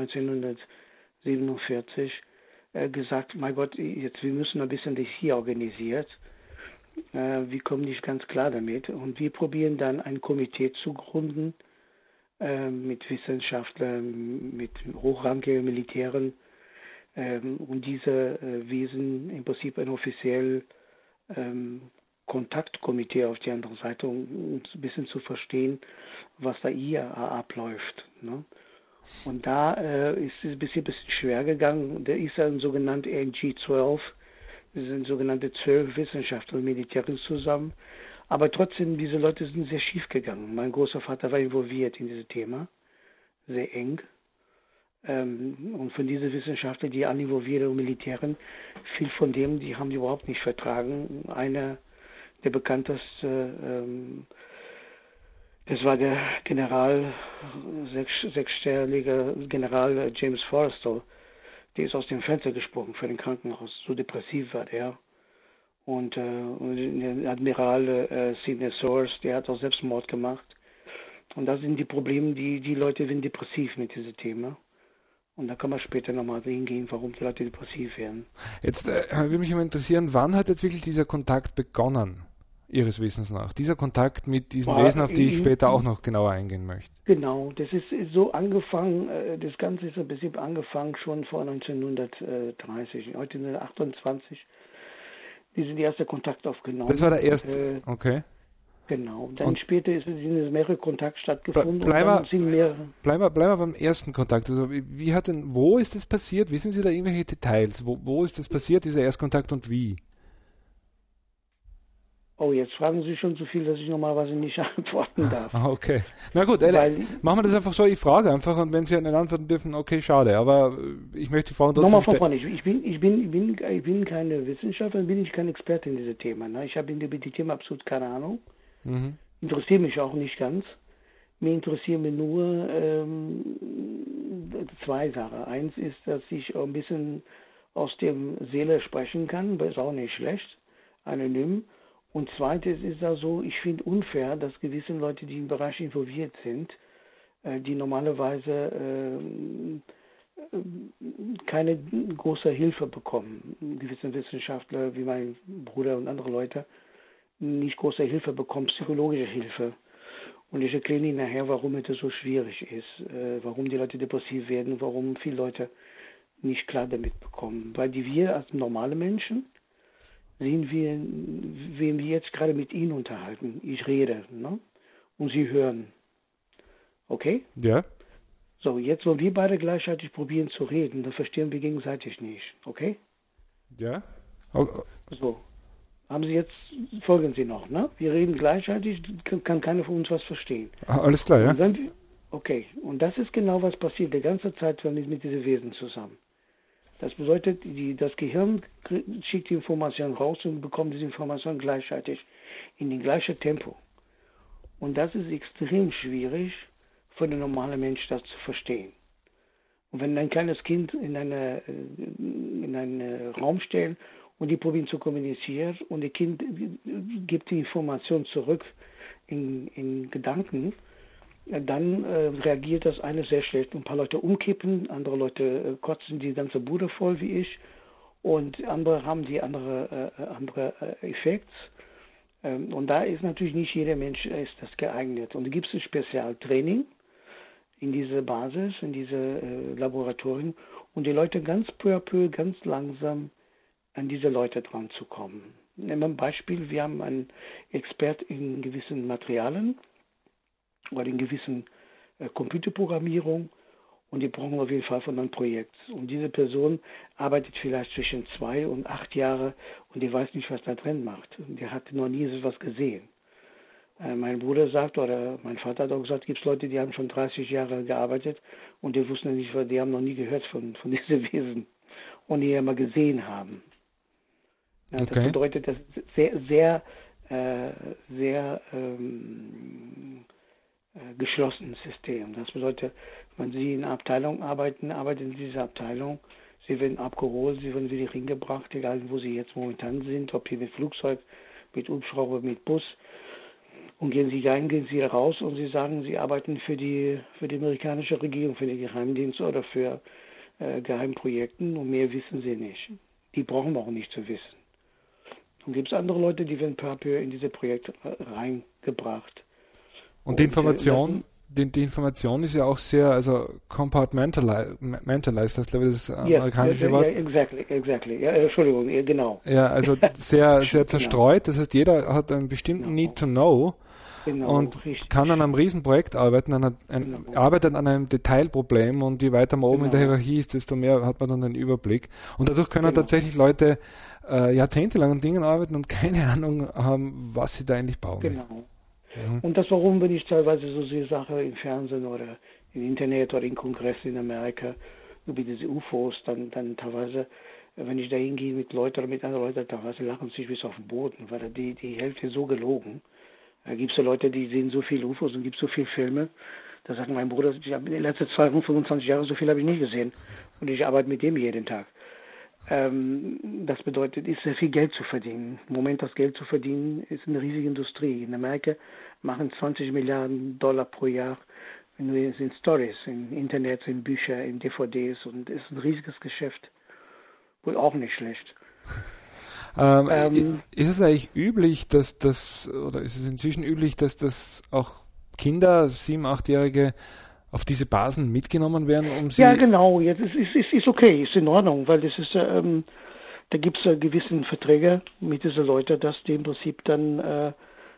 1947 gesagt, mein Gott, wir müssen ein bisschen das hier organisiert. Wir kommen nicht ganz klar damit und wir probieren dann ein Komitee zu gründen mit Wissenschaftlern, mit hochrangigen Militären und diese Wesen im Prinzip ein offiziell Kontaktkomitee auf die andere Seite, um ein bisschen zu verstehen, was da hier abläuft. Ne? Und da ist es ein bisschen schwer gegangen. Da ist ein sogenannter NG-12, das sind sogenannte 12 Wissenschaftler und Militären zusammen. Aber trotzdem, diese Leute sind sehr schief gegangen. Mein Großvater war involviert in dieses Thema, sehr eng. Und von diesen Wissenschaftlern, die alle involviert und Militären, viel von dem, die haben die überhaupt nicht vertragen. Einer der bekannteste, das war der sechsstellige General James Forrestal. Der ist aus dem Fenster gesprungen für den Krankenhaus. So depressiv war der. Und der Admiral Sidney Soares, der hat auch Selbstmord gemacht. Und das sind die Probleme, die Leute werden depressiv mit diesem Thema. Und da kann man später nochmal hingehen, warum die Leute depressiv werden. Jetzt würde mich immer interessieren, wann hat jetzt wirklich dieser Kontakt begonnen, Ihres Wissens nach? Dieser Kontakt mit diesen Wesen, auf die ich später auch noch genauer eingehen möchte. Genau, das ist so angefangen, das Ganze ist im Prinzip angefangen schon vor 1930, 1928. Die sind die erste Kontakt aufgenommen. Das war der erste, okay. Genau. Dann später sind mehrere Kontakte stattgefunden. Bleiben wir beim ersten Kontakt. Also wo ist das passiert? Wissen Sie da irgendwelche Details? Wo ist das passiert, dieser Erstkontakt und wie? Oh, jetzt fragen Sie schon so viel, dass ich normalerweise nicht antworten darf. Okay. Na gut, machen wir das einfach so. Ich frage einfach und wenn Sie nicht antworten dürfen, okay, schade. Aber ich möchte die Fragen trotzdem stellen. Nochmal von vorne. Ich bin keine Wissenschaftler, bin ich kein Experte in diesem Thema. Ne? Ich habe in dem Thema absolut keine Ahnung. Mhm. Interessiert mich auch nicht ganz. Mir interessieren mir nur zwei Sachen. Eins ist, dass ich ein bisschen aus dem Seele sprechen kann, das ist auch nicht schlecht, anonym. Und zweitens ist also, ich finde unfair, dass gewisse Leute, die im Bereich involviert sind, die normalerweise keine große Hilfe bekommen, gewisse Wissenschaftler wie mein Bruder und andere Leute, nicht große Hilfe bekommen, psychologische Hilfe. Und ich erkläre Ihnen nachher, warum es so schwierig ist, warum die Leute depressiv werden, warum viele Leute nicht klar damit bekommen. Weil wir als normale Menschen sehen wir, wen wir jetzt gerade mit Ihnen unterhalten. Ich rede, ne? Und Sie hören. Okay? Ja. So, jetzt wollen wir beide gleichzeitig probieren zu reden, dann verstehen wir gegenseitig nicht. Okay? Ja. So. Folgen Sie noch, ne? Wir reden gleichzeitig, kann keiner von uns was verstehen. Alles klar, ja. Okay, und das ist genau, was passiert die ganze Zeit mit diesen Wesen zusammen. Das bedeutet, das Gehirn schickt die Information raus und bekommt diese Information gleichzeitig in dem gleichen Tempo. Und das ist extrem schwierig für den normalen Mensch, das zu verstehen. Und wenn ein kleines Kind in einen Raum stellt und die probieren zu kommunizieren und das Kind gibt die Information zurück in Gedanken, dann reagiert das eine sehr schlecht. Ein paar Leute umkippen, andere Leute kotzen die ganze Bude voll wie ich und andere haben die andere Effekte. Und da ist natürlich nicht jeder Mensch ist das geeignet. Und da gibt es ein Spezialtraining in diese Basis, in diese Laboratorien, und die Leute ganz peu à peu, ganz langsam an diese Leute dran zu kommen. Nehmen wir ein Beispiel, wir haben einen Expert in gewissen Materialien oder in gewissen Computerprogrammierung, und die brauchen auf jeden Fall von einem Projekt. Und diese Person arbeitet vielleicht zwischen 2 und 8 Jahre und die weiß nicht, was da drin macht. Die hat noch nie so was gesehen. Mein Bruder sagt, oder mein Vater hat auch gesagt, gibt es Leute, die haben schon 30 Jahre gearbeitet und die wussten nicht, die haben noch nie gehört von diesen Wesen und die ja mal gesehen haben. Ja, das bedeutet, das ist sehr geschlossenes System. Das bedeutet, wenn Sie in einer Abteilung arbeiten in dieser Abteilung, Sie werden abgeholt, Sie werden wieder hingebracht, egal wo Sie jetzt momentan sind, ob hier mit Flugzeug, mit Hubschrauber, mit Bus. Und gehen Sie rein, gehen Sie raus und Sie sagen, Sie arbeiten für die amerikanische Regierung, für den Geheimdienst oder für Geheimprojekten, und mehr wissen Sie nicht. Die brauchen wir auch nicht zu wissen. Und gibt es andere Leute, die werden peu à peu in diese Projekte reingebracht. Und die Information, die Information ist ja auch sehr, also compartmentalized, das glaube ich das amerikanische Wort. Exactly. Ja, Entschuldigung, genau. Ja, also sehr zerstreut. Das heißt, jeder hat einen bestimmten Need to know und kann an einem Riesenprojekt arbeiten, arbeitet an einem Detailproblem, und je weiter man oben in der Hierarchie ist, desto mehr hat man dann einen Überblick. Und dadurch können tatsächlich Leute jahrzehntelang an Dingen arbeiten und keine Ahnung haben, was sie da eigentlich bauen. Genau. Und das, warum, wenn ich teilweise so diese Sache im Fernsehen oder im Internet oder in Kongressen in Amerika über diese UFOs, dann teilweise, wenn ich da hingehe mit Leuten oder mit anderen Leuten, teilweise lachen sie sich bis auf den Boden, weil die Hälfte so gelogen. Da gibt es ja Leute, die sehen so viele UFOs und gibt so viele Filme. Da sagt mein Bruder, ich habe in den letzten 25 Jahren so viel habe ich nie gesehen. Und ich arbeite mit dem jeden Tag. Das bedeutet, ist sehr viel Geld zu verdienen. Im Moment das Geld zu verdienen ist eine riesige Industrie. In Amerika machen 20 Milliarden Dollar pro Jahr nur in Stories, in Internet, in Bücher, in DVDs, und ist ein riesiges Geschäft. Wohl auch nicht schlecht. Ist es eigentlich üblich, oder ist es inzwischen üblich, dass das auch Kinder, 7-, 8-Jährige, auf diese Basen mitgenommen werden, um sie... Ja, genau. Jetzt ist okay, ist in Ordnung, weil das ist, da gibt es gewisse Verträge mit diesen Leuten, dass die im Prinzip dann,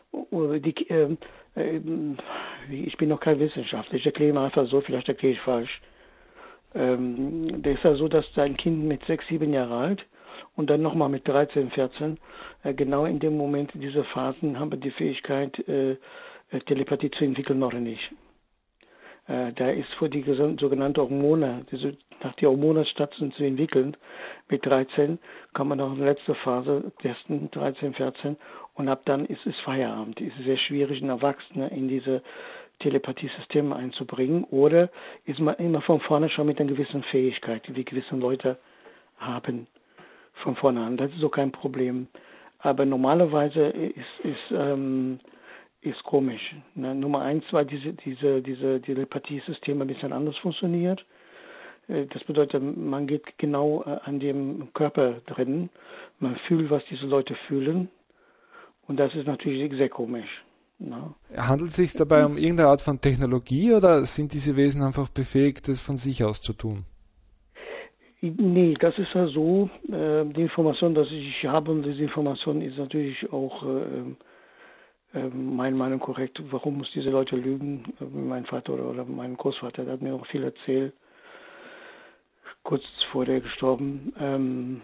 ich bin noch kein Wissenschaftler, ich erkläre mal einfach so, vielleicht erkläre ich falsch. Der ist ja so, dass ein Kind mit 6, 7 Jahre alt und dann nochmal mit 13, 14, genau in dem Moment, diese Phasen, haben wir die Fähigkeit, Telepathie zu entwickeln oder nicht. Da ist für die sogenannten Hormone, nach die Hormonstationen zu entwickeln, mit 13 kann man noch in der letzten Phase testen, 13, 14, und ab dann ist es Feierabend. Es ist sehr schwierig, einen Erwachsenen in diese Telepathiesysteme einzubringen, oder ist man immer von vorne schon mit einer gewissen Fähigkeit, die gewisse Leute haben, von vorne an. Das ist so kein Problem. Aber normalerweise ist komisch. Nummer 1 war diese Telepathiesystem ein bisschen anders funktioniert. Das bedeutet, man geht genau an dem Körper drin, man fühlt, was diese Leute fühlen, und das ist natürlich sehr komisch. Ja. Handelt es sich dabei um irgendeine Art von Technologie, oder sind diese Wesen einfach befähigt, das von sich aus zu tun? Nee, das ist ja so, die Information, die ich habe, und diese Information ist natürlich auch meine Meinung korrekt. Warum muss diese Leute lügen? Mein Vater oder mein Großvater, der hat mir auch viel erzählt, kurz vor der gestorben,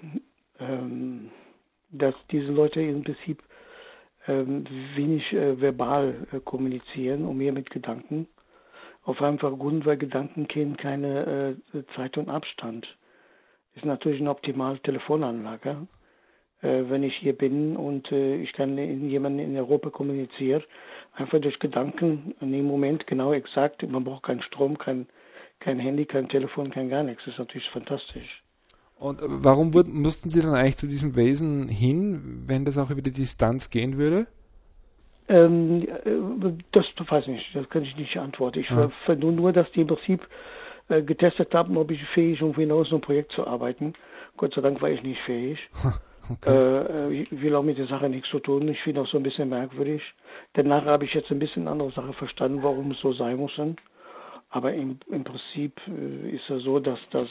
dass diese Leute im Prinzip wenig verbal kommunizieren und mehr mit Gedanken. Auf einfach Grund, weil Gedanken kennen keine Zeit und Abstand. Ist natürlich eine optimale Telefonanlage. Wenn ich hier bin und ich kann jemanden in Europa kommunizieren, einfach durch Gedanken in dem Moment genau exakt. Man braucht keinen Strom, kein Handy, kein Telefon, kein gar nichts. Das ist natürlich fantastisch. Und warum mussten Sie dann eigentlich zu diesem Wesen hin, wenn das auch über die Distanz gehen würde? Das weiß ich nicht, das kann ich nicht antworten. Ich finde nur, dass die im Prinzip getestet haben, ob ich fähig bin, hinaus so ein Projekt zu arbeiten. Gott sei Dank war ich nicht fähig. Ich will auch mit der Sache nichts zu tun. Ich finde auch so ein bisschen merkwürdig. Danach habe ich jetzt ein bisschen andere Sache verstanden, warum es so sein muss. Aber im Prinzip ist es so, dass das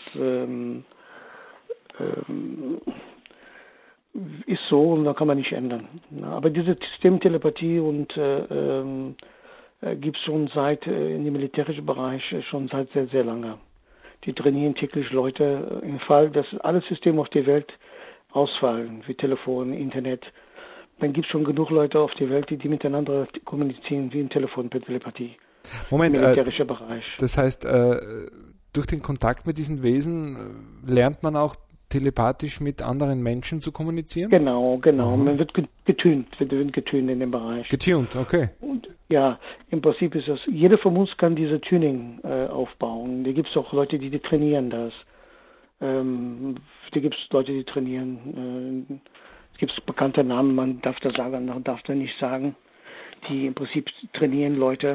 ist so und da kann man nicht ändern. Aber diese Systemtelepathie und gibt es schon seit in dem militärischen Bereich schon seit sehr, sehr lange. Die trainieren täglich Leute im Fall, dass alle Systeme auf der Welt ausfallen, wie Telefon, Internet. Dann gibt es schon genug Leute auf der Welt, die miteinander kommunizieren, wie im Telefon per Telepathie. Moment, militärischer Bereich. Das heißt, durch den Kontakt mit diesen Wesen lernt man auch telepathisch mit anderen Menschen zu kommunizieren? Genau. Man wird getunt in dem Bereich. Getunt, okay. Und ja, im Prinzip ist das, jeder von uns kann diese Tuning aufbauen. Da gibt es auch Leute, die trainieren das. Da gibt es Leute, die trainieren. Es gibt bekannte Namen, man darf da sagen, man darf da nicht sagen, die im Prinzip trainieren Leute.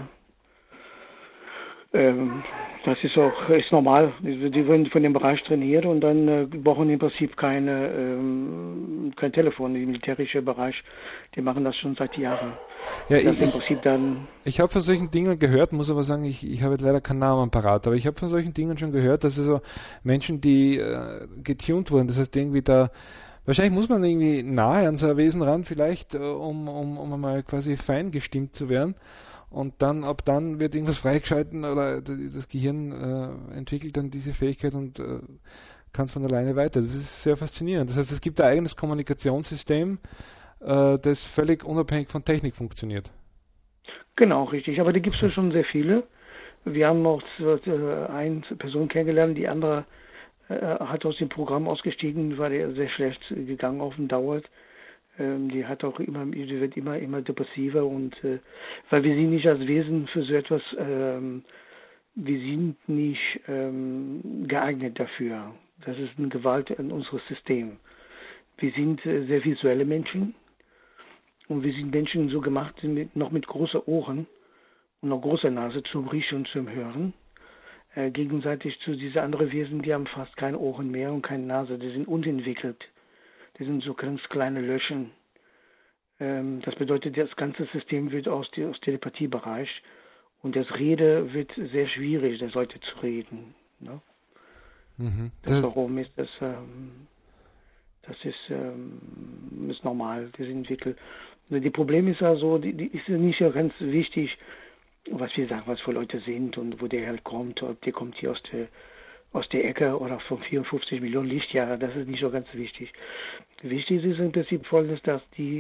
Das ist normal. Die werden von dem Bereich trainiert und dann brauchen im Prinzip kein Telefon. Der militärische Bereich, die machen das schon seit Jahren. Ja, ich habe von solchen Dingen gehört, muss aber sagen, ich habe leider keinen Namen parat, aber ich habe von solchen Dingen schon gehört, dass also Menschen, die getuned wurden, das heißt irgendwie da, wahrscheinlich muss man irgendwie nahe an so ein Wesen ran, vielleicht, um einmal quasi fein gestimmt zu werden. Und dann, ab dann wird irgendwas freigeschalten oder das Gehirn entwickelt dann diese Fähigkeit und kann es von alleine weiter. Das ist sehr faszinierend. Das heißt, es gibt ein eigenes Kommunikationssystem, das völlig unabhängig von Technik funktioniert. Genau, richtig. Aber da gibt es schon sehr viele. Wir haben auch eine Person kennengelernt, die andere hat aus dem Programm ausgestiegen, war der sehr schlecht gegangen auf dem Dauer. Die wird immer depressiver und weil wir sind nicht als Wesen für so etwas, wir sind nicht geeignet dafür. Das ist eine Gewalt in unserem System. Wir sind sehr visuelle Menschen und wir sind Menschen so gemacht, noch mit großen Ohren und einer großer Nase zum Riechen und zum Hören. Gegenseitig zu diesen anderen Wesen, die haben fast keine Ohren mehr und keine Nase, die sind unentwickelt. Die sind so ganz kleine Löchen. Das bedeutet, das ganze System wird aus Telepathiebereich und das Rede wird sehr schwierig, der Leute zu reden. Ne? Mhm. Warum ist das? Das ist normal, das entwickelt. Die Problem ist also, die ist nicht so ganz wichtig, was wir sagen, was für Leute sind und wo der halt kommt, ob der kommt hier aus der Ecke oder von 54 Millionen Lichtjahre, das ist nicht so ganz wichtig. Wichtig ist im Prinzip folgendes, dass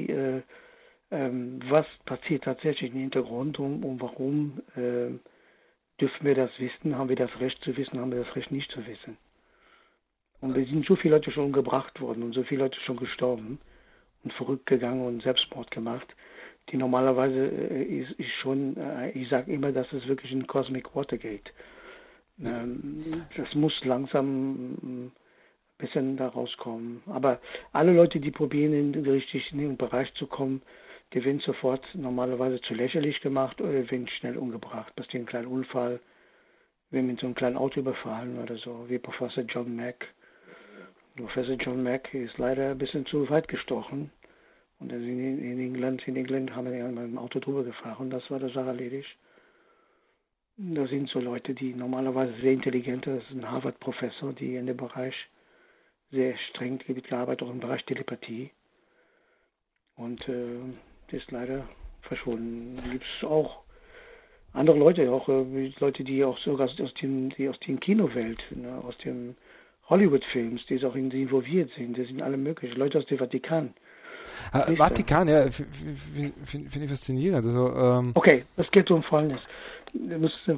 was passiert tatsächlich im Hintergrund und warum dürfen wir das wissen, haben wir das Recht zu wissen, haben wir das Recht nicht zu wissen. Und es sind so viele Leute schon umgebracht worden und so viele Leute schon gestorben und verrückt gegangen und Selbstmord gemacht, die normalerweise ich sage immer, dass es wirklich ein Cosmic Watergate. Das muss langsam ein bisschen da rauskommen. Aber alle Leute, die probieren, in den Bereich zu kommen, die werden sofort normalerweise zu lächerlich gemacht oder werden schnell umgebracht. Passiert ein kleiner Unfall, werden mit so einem kleinen Auto überfahren oder so, wie Professor John Mack. Professor John Mack ist leider ein bisschen zu weit gestochen. Und in England haben wir mit dem Auto drüber gefahren. Das war der Sache erledigt. Da sind so Leute, die normalerweise sehr intelligent sind. Das ist ein Harvard-Professor, die in dem Bereich sehr streng gearbeitet, auch im Bereich Telepathie. Und die ist leider verschwunden. Dann gibt es auch andere Leute, auch Leute, die auch sogar aus der Kinowelt, ne, aus den Hollywood-Films, die auch involviert sind. Das sind alle möglichen Leute aus dem Vatikan. Vatikan, ja, finde ich faszinierend. Also, okay, das geht um Folgendes. In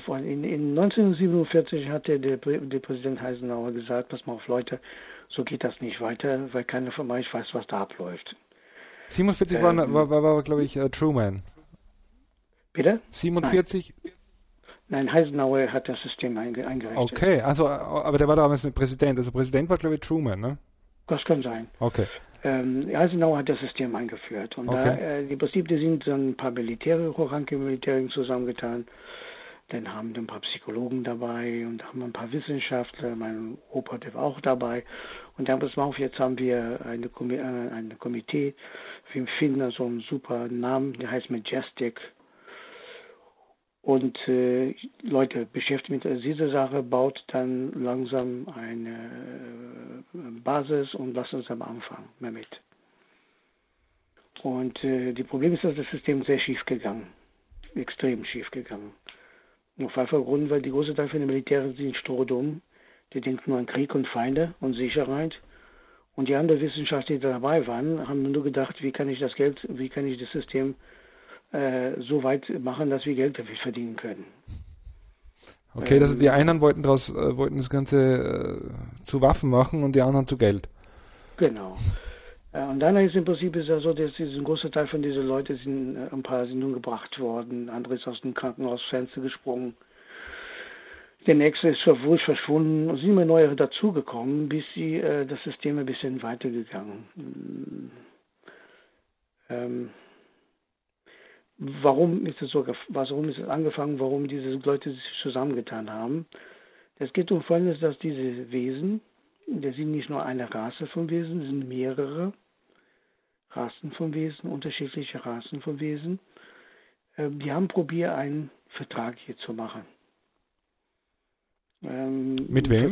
1947 hat der Präsident Eisenhower gesagt, pass mal auf Leute, so geht das nicht weiter, weil keiner von euch weiß, was da abläuft. 47 war glaube ich, Truman. Bitte? 47? Nein, Eisenhower hat das System eingerichtet. Okay, also, aber der war damals nicht Präsident. Also Präsident war, glaube ich, Truman, ne? Das kann sein. Okay. Eisenhower hat das System eingeführt. Und okay. Im Prinzip, die sind so ein paar hochrangige Militäre zusammengetan. Dann haben wir ein paar Psychologen dabei und haben ein paar Wissenschaftler. Mein Opa, der war auch dabei. Und dann, pass mal auf, jetzt haben wir eine Komitee. Wir finden da so einen super Namen, der heißt Majestic. Und Leute beschäftigt mit dieser Sache, baut dann langsam eine Basis und lasst uns am Anfang damit. Und die Problem ist, dass das System sehr schief gegangen, extrem schief gegangen. Auf einfachen Grund, weil die große Teil von den Militären sind strohdumm. Die denken nur an Krieg und Feinde und Sicherheit. Und die anderen Wissenschaftler, die dabei waren, haben nur gedacht, wie kann ich das System so weit machen, dass wir Geld damit verdienen können. Okay, also die einen wollten das Ganze zu Waffen machen und die anderen zu Geld. Genau. Und dann ist im Prinzip ja so, dass ein großer Teil von diesen Leuten ein paar sind nun gebracht worden, andere ist aus dem Krankenhausfenster gesprungen. Der nächste ist verschwunden, es sind immer neue dazugekommen, bis das System ein bisschen weitergegangen. Warum ist es angefangen, warum diese Leute sich zusammengetan haben? Es geht um Folgendes, dass diese Wesen, das sind nicht nur eine Rasse von Wesen, es sind mehrere Rassen von Wesen, unterschiedliche Rassen von Wesen. Die haben probiert, einen Vertrag hier zu machen. Mit wem?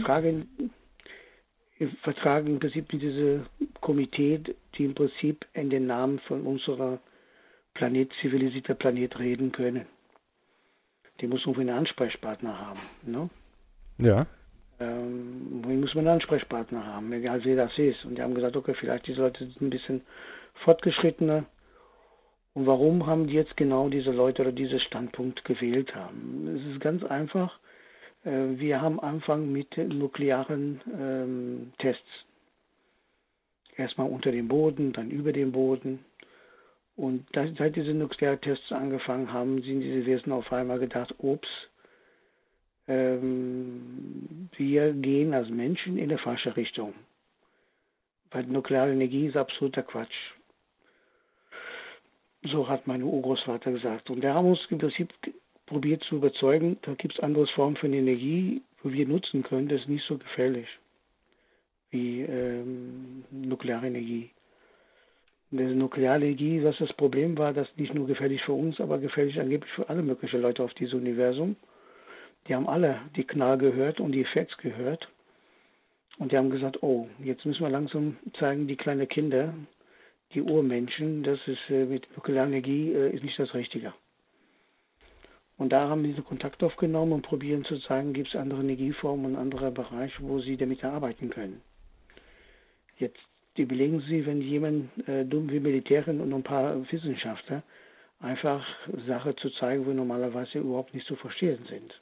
Vertrag im Prinzip mit diesem Komitee, die im Prinzip in den Namen von unserer zivilisierter Planet reden können. Die muss irgendwie einen Ansprechpartner haben. Ne? Ja. Wohin muss man einen Ansprechpartner haben, egal wer das ist. Und die haben gesagt, okay, vielleicht diese Leute sind ein bisschen fortgeschrittener. Und warum haben die jetzt genau diese Leute oder diesen Standpunkt gewählt haben? Es ist ganz einfach. Wir haben Anfang mit nuklearen Tests. Erstmal unter dem Boden, dann über dem Boden. Und seit diese Nukleartests angefangen haben, sind diese Wesen auf einmal gedacht, ups, wir gehen als Menschen in die falsche Richtung. Weil nukleare Energie ist absoluter Quatsch. So hat mein Urgroßvater gesagt. Und der haben uns im Prinzip probiert zu überzeugen, da gibt es andere Formen von Energie, wo wir nutzen können, das ist nicht so gefährlich wie nukleare Energie. Diese nukleare Energie, was das Problem war, das nicht nur gefährlich für uns, aber gefährlich angeblich für alle möglichen Leute auf diesem Universum. Die haben alle die Knall gehört und die Effekte gehört. Und die haben gesagt, oh, jetzt müssen wir langsam zeigen, die kleinen Kinder, die Urmenschen, das ist mit nuklearer Energie ist nicht das Richtige. Und da haben wir diesen Kontakt aufgenommen und probieren zu zeigen, gibt es andere Energieformen und andere Bereiche, wo sie damit arbeiten können. Jetzt überlegen Sie, wenn jemand dumm wie Militärin und ein paar Wissenschaftler einfach Sachen zu zeigen, wo normalerweise überhaupt nicht zu verstehen sind.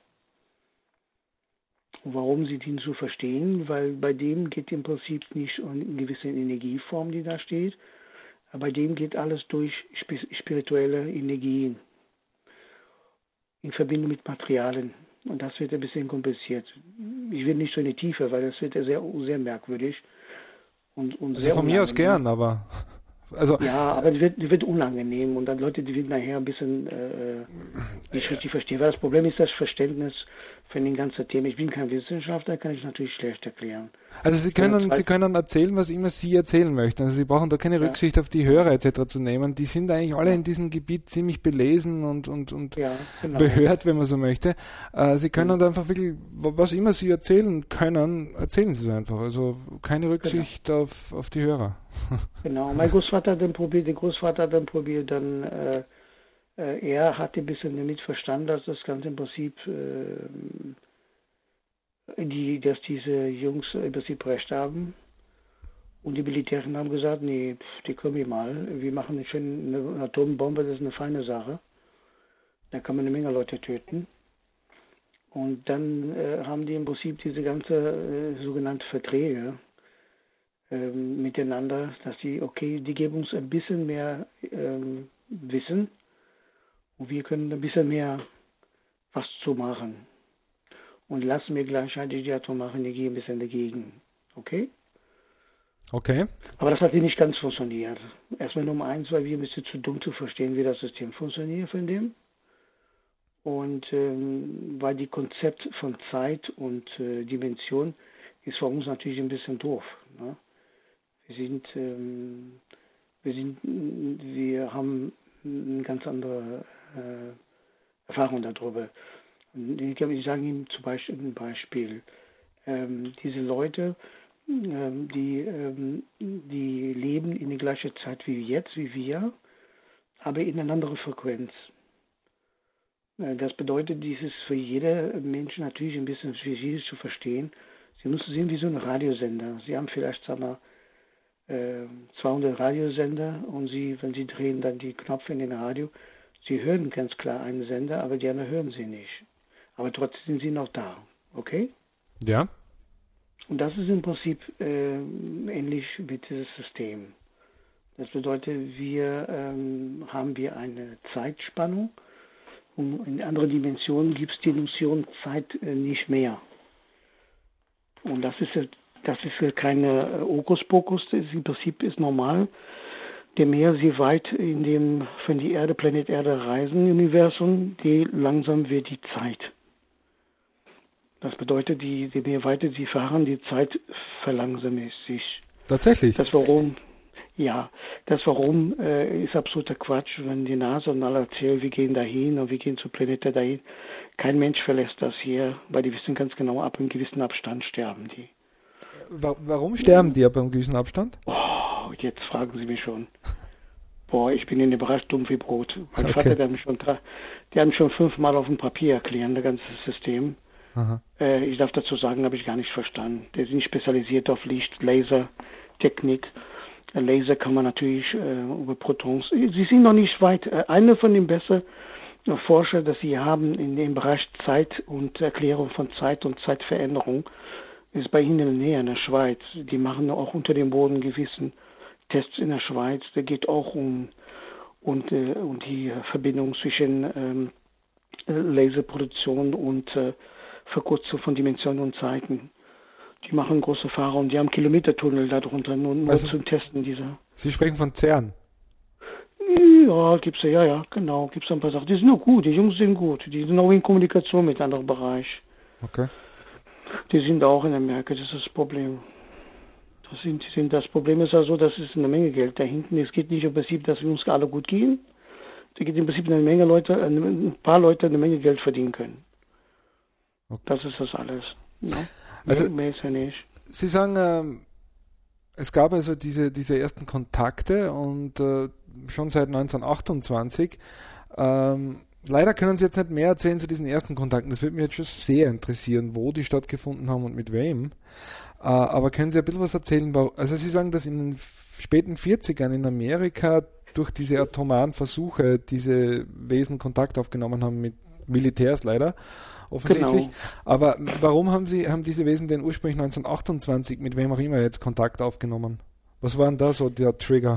Und warum sie die zu verstehen? Weil bei dem geht im Prinzip nicht um eine gewisse Energieform, die da steht, aber bei dem geht alles durch spirituelle Energien in Verbindung mit Materialien. Und das wird ein bisschen kompliziert. Ich will nicht so in die Tiefe, weil das wird sehr, sehr merkwürdig. Und also sehr von mir aus gern, aber... Also, ja, aber die wird unangenehm und dann Leute, die werden nachher ein bisschen nicht richtig verstehen. Weil das Problem ist das Verständnis von den ganzen Themen. Ich bin kein Wissenschaftler, kann ich natürlich schlecht erklären. Also Sie können erzählen, was immer Sie erzählen möchten. Also Sie brauchen da keine Rücksicht auf die Hörer etc. zu nehmen. Die sind eigentlich alle in diesem Gebiet ziemlich belesen und genau. Behört, wenn man so möchte. Sie können da einfach wirklich, was immer Sie erzählen können, erzählen Sie es einfach. Also keine Rücksicht auf die Hörer. Genau. Mein Großvater hat dann probiert, er hatte ein bisschen damit verstanden, dass das Ganze im Prinzip, dass diese Jungs im Prinzip recht haben. Und die Militären haben gesagt, nee, die kommen hier mal, wir machen eine Atombombe, das ist eine feine Sache. Da kann man eine Menge Leute töten. Und dann haben die im Prinzip diese ganze sogenannte Verträge miteinander, dass die geben uns ein bisschen mehr Wissen und wir können ein bisschen mehr was zu machen. Und lassen wir gleichzeitig die atomare Energie ein bisschen dagegen. Okay? Okay. Aber das hat nicht ganz funktioniert. Erstmal Nummer 1, weil wir ein bisschen zu dumm zu verstehen, wie das System funktioniert von dem. Und weil die Konzept von Zeit und Dimension ist für uns natürlich ein bisschen doof. Ne? Wir haben eine ganz andere Erfahrung darüber. Ich sage Ihnen zum Beispiel ein Beispiel. Diese Leute, die leben in der gleichen Zeit wie jetzt, wie wir, aber in einer anderen Frequenz. Das bedeutet, dies ist für jeden Menschen natürlich ein bisschen schwierig zu verstehen. Sie müssen sehen wie so ein Radiosender. Sie haben vielleicht, sagen wir, 200 Radiosender und wenn Sie drehen dann die Knöpfe in den Radio, Sie hören ganz klar einen Sender, aber die anderen hören Sie nicht. Aber trotzdem sind Sie noch da, okay? Ja. Und das ist im Prinzip ähnlich mit diesem System. Das bedeutet, haben wir eine Zeitspannung und in anderen Dimensionen gibt es die Notion Zeit nicht mehr. Und das ist keine Hokuspokus, das im Prinzip ist normal. Je mehr Sie weit von die Erde, Planet Erde reisen im Universum, je langsam wird die Zeit. Das bedeutet, je mehr weiter Sie fahren, die Zeit verlangsamt sich. Tatsächlich? Das Warum ist absoluter Quatsch, wenn die NASA und alle erzählen, wir gehen dahin und wir gehen zu Planeten dahin. Kein Mensch verlässt das hier, weil die wissen ganz genau, ab einem gewissen Abstand sterben die. Warum sterben die ab einem gewissen Abstand? Oh, jetzt fragen Sie mich schon. Boah, ich bin in dem Bereich dumm wie Brot. Mein Okay. Vater, der hat schon 5-mal auf dem Papier erklärt, das ganze System. Aha. Ich darf dazu sagen, habe ich gar nicht verstanden. Die sind spezialisiert auf Licht, Laser, Technik. Laser kann man natürlich über Protons. Sie sind noch nicht weit. Einer von den besten Forscher, das Sie haben in dem Bereich Zeit und Erklärung von Zeit und Zeitveränderung, ist bei Ihnen in der Nähe in der Schweiz. Die machen auch unter dem Boden gewissen Tests in der Schweiz. Da geht auch um die Verbindung zwischen Laserproduktion und Verkürzung von Dimensionen und Zeiten. Die machen große Fahrer und die haben Kilometertunnel darunter, nur zum Testen dieser. Sie sprechen von CERN? Ja, gibt's ein paar Sachen. Die sind auch gut, die Jungs sind gut. Die sind auch in Kommunikation mit anderen Bereichen. Okay. Die sind auch in Amerika, das ist das Problem. Das Problem ist also, das ist eine Menge Geld da hinten. Es geht nicht im Prinzip, dass wir uns alle gut gehen. Es geht im Prinzip ein paar Leute eine Menge Geld verdienen können. Okay. Das ist das alles. Ja. Also, mehr ist ja nicht. Sie sagen, es gab also diese ersten Kontakte und schon seit 1928. Leider können Sie jetzt nicht mehr erzählen zu diesen ersten Kontakten. Das würde mich jetzt schon sehr interessieren, wo die stattgefunden haben und mit wem. Aber können Sie ein bisschen was erzählen? Also Sie sagen, dass in den späten 40ern in Amerika durch diese atomaren Versuche diese Wesen Kontakt aufgenommen haben mit Militärs leider, offensichtlich. Genau. Aber warum haben diese Wesen denn ursprünglich 1928 mit wem auch immer jetzt Kontakt aufgenommen? Was war denn da so der Trigger?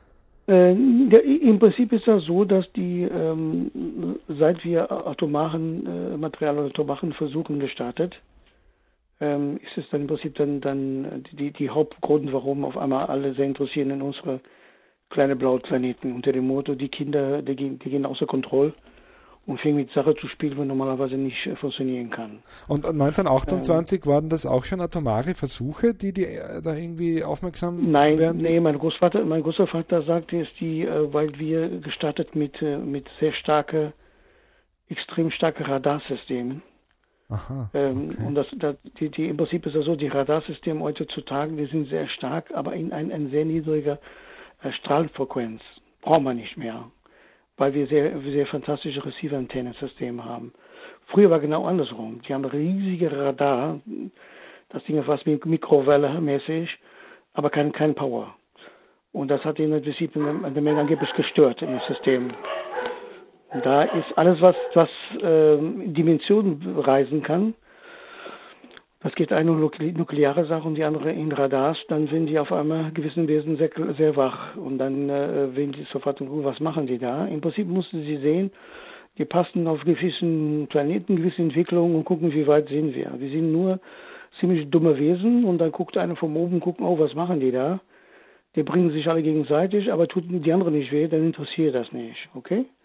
Im Prinzip ist das so, dass die, seit wir atomaren Material oder atomaren Versuchen gestartet, ist es dann im Prinzip dann die Hauptgrund, warum auf einmal alle sehr interessieren in unsere kleine blaue Planeten unter dem Motto, die Kinder, die gehen außer Kontrolle und fingen mit Sachen zu spielen, die normalerweise nicht funktionieren kann. Und 1928 waren das auch schon atomare Versuche, die da irgendwie aufmerksam werden? Nein, mein Großvater sagte es, weil wir gestartet mit sehr extrem starke Radarsystemen. Aha, okay. Und im Prinzip ist es so, die Radarsysteme heutzutage, die sind sehr stark, aber in ein sehr niedriger Strahlfrequenz. Brauchen wir nicht mehr, weil wir sehr fantastische Receiver-Antennensysteme haben. Früher war genau andersrum. Die haben riesige Radar, das Ding ist fast Mikrowelle-mäßig, aber kein Power. Und das hat ihn im Prinzip eine Menge angeblich gestört im System. Und da ist alles, was Dimensionen reisen kann, das geht eine nukleare Sache und die andere in Radars, dann sind die auf einmal gewissen Wesen sehr, sehr wach. Und dann werden die sofort, was machen die da? Im Prinzip mussten sie sehen, die passen auf gewissen Planeten, gewisse Entwicklungen und gucken, wie weit sind wir. Wir sind nur ziemlich dumme Wesen und dann guckt einer von oben, gucken, oh, was machen die da? Die bringen sich alle gegenseitig, aber tut die anderen nicht weh, dann interessiert das nicht, okay?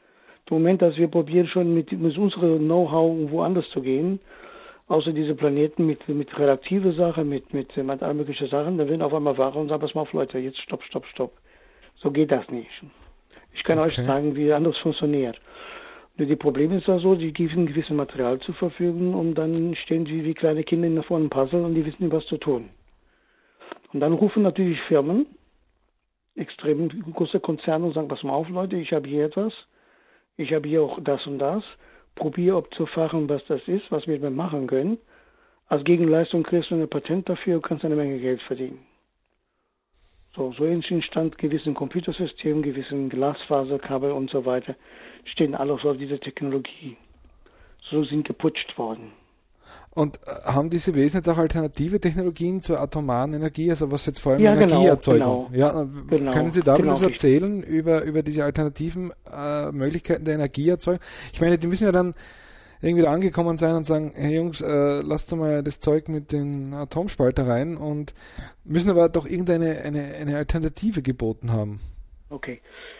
Im Moment, dass wir probieren schon mit unserem Know-how woanders zu gehen, außer diese Planeten mit relativer Sache, mit allen möglichen Sachen, da werden auf einmal wach und sagen, pass mal auf Leute, jetzt stopp. So geht das nicht. Ich kann euch sagen, wie anders funktioniert. Nur die Probleme ist also, die geben gewissen Material zur Verfügung und dann stehen sie wie kleine Kinder vor einem Puzzle und die wissen nicht, was zu tun. Und dann rufen natürlich Firmen, extrem große Konzerne und sagen, pass mal auf Leute, ich habe hier etwas, ich habe hier auch das und das, probiere ob zu fahren, was das ist, was wir damit machen können. Als Gegenleistung kriegst du ein Patent dafür und kannst eine Menge Geld verdienen. So entstand gewissen Computersystemen, gewissen Glasfaserkabel und so weiter, stehen alle auf dieser Technologie. So sind geputscht worden. Und haben diese Wesen jetzt auch alternative Technologien zur atomaren Energie, also was jetzt vor allem Energieerzeugung? Genau. Können Sie darüber erzählen, über diese alternativen Möglichkeiten der Energieerzeugung? Ich meine, die müssen ja dann irgendwie da angekommen sein und sagen, hey Jungs, lasst doch mal das Zeug mit den Atomspalter rein und müssen aber doch irgendeine eine Alternative geboten haben. Okay.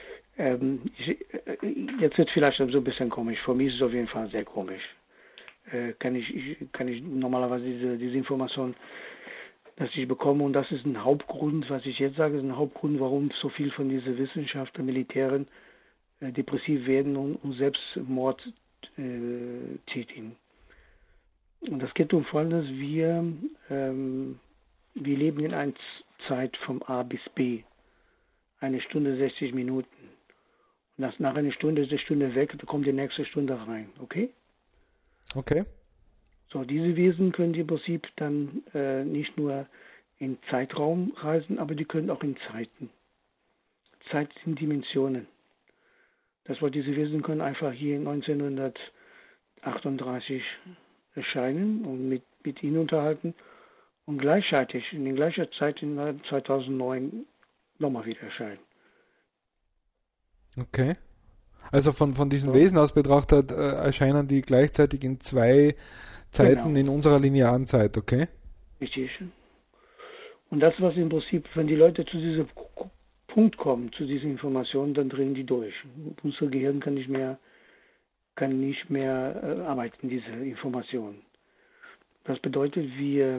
Jetzt wird vielleicht so ein bisschen komisch. Für mich ist es auf jeden Fall sehr komisch. Kann ich normalerweise diese Information, dass ich bekomme, und das ist ein Hauptgrund, was ich jetzt sage, ist ein Hauptgrund, warum so viel von diesen Wissenschaftlern, Militären depressiv werden und Selbstmord tätigen. Und das geht um Folgendes: wir leben in einer Zeit vom A bis B, 1 Stunde 60 Minuten. Und nach einer Stunde ist die Stunde weg, da kommt die nächste Stunde rein, okay? Okay. So, diese Wesen können im Prinzip dann nicht nur in Zeitraum reisen, aber die können auch in Zeiten. Zeit sind Dimensionen. Das heißt, diese Wesen können einfach hier 1938 erscheinen und mit ihnen unterhalten und gleichzeitig in gleicher Zeit in 2009 nochmal wieder erscheinen. Okay. Also von diesen Wesen aus betrachtet erscheinen die gleichzeitig in 2 Zeiten in unserer linearen Zeit, okay? Richtig. Und das, was im Prinzip, wenn die Leute zu diesem Punkt kommen, zu diesen Informationen, dann drehen die durch. Unser Gehirn kann nicht mehr arbeiten, diese Informationen. Das bedeutet, wir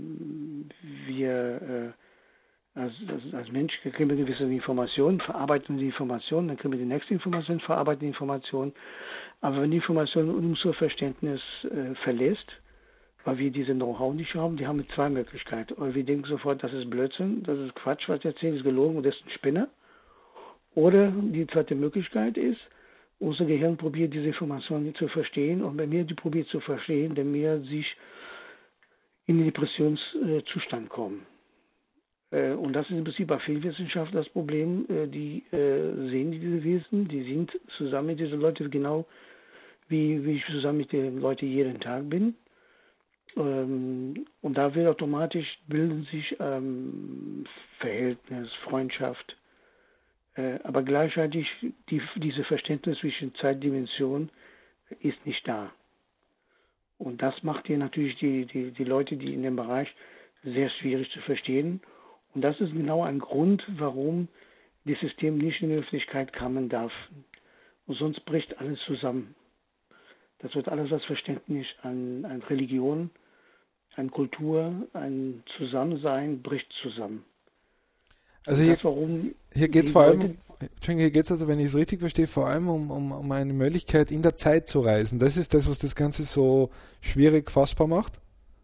als Mensch kriegen wir gewisse Informationen, verarbeiten die Informationen, dann kriegen wir die nächste Information, verarbeiten die Information. Aber wenn die Information unser Verständnis verlässt, weil wir diese Know-how nicht haben, die haben wir 2 Möglichkeiten. Oder wir denken sofort, das ist Blödsinn, das ist Quatsch, was ich erzähle, ist gelogen und das ist ein Spinner. Oder die zweite Möglichkeit ist, unser Gehirn probiert diese Informationen zu verstehen, und wenn wir die probiert zu verstehen, dann wir sich in den Depressionszustand kommen. Und das ist im Prinzip bei vielen Wissenschaftlern das Problem. Die sehen diese Wesen, die sind zusammen mit diesen Leuten, genau wie ich zusammen mit den Leuten jeden Tag bin. Und da wird automatisch bilden sich Verhältnis, Freundschaft. Aber gleichzeitig diese Verständnis zwischen Zeitdimensionen ist nicht da. Und das macht hier natürlich die Leute, die in dem Bereich, sehr schwierig zu verstehen. Und das ist genau ein Grund, warum das System nicht in die Öffentlichkeit kommen darf. Und sonst bricht alles zusammen. Das wird alles das Verständnis an Religion, an Kultur, ein Zusammensein bricht zusammen. Also hier geht es vor allem, hier geht es also, wenn ich es richtig verstehe, vor allem um eine Möglichkeit, in der Zeit zu reisen. Das ist das, was das Ganze so schwierig fassbar macht?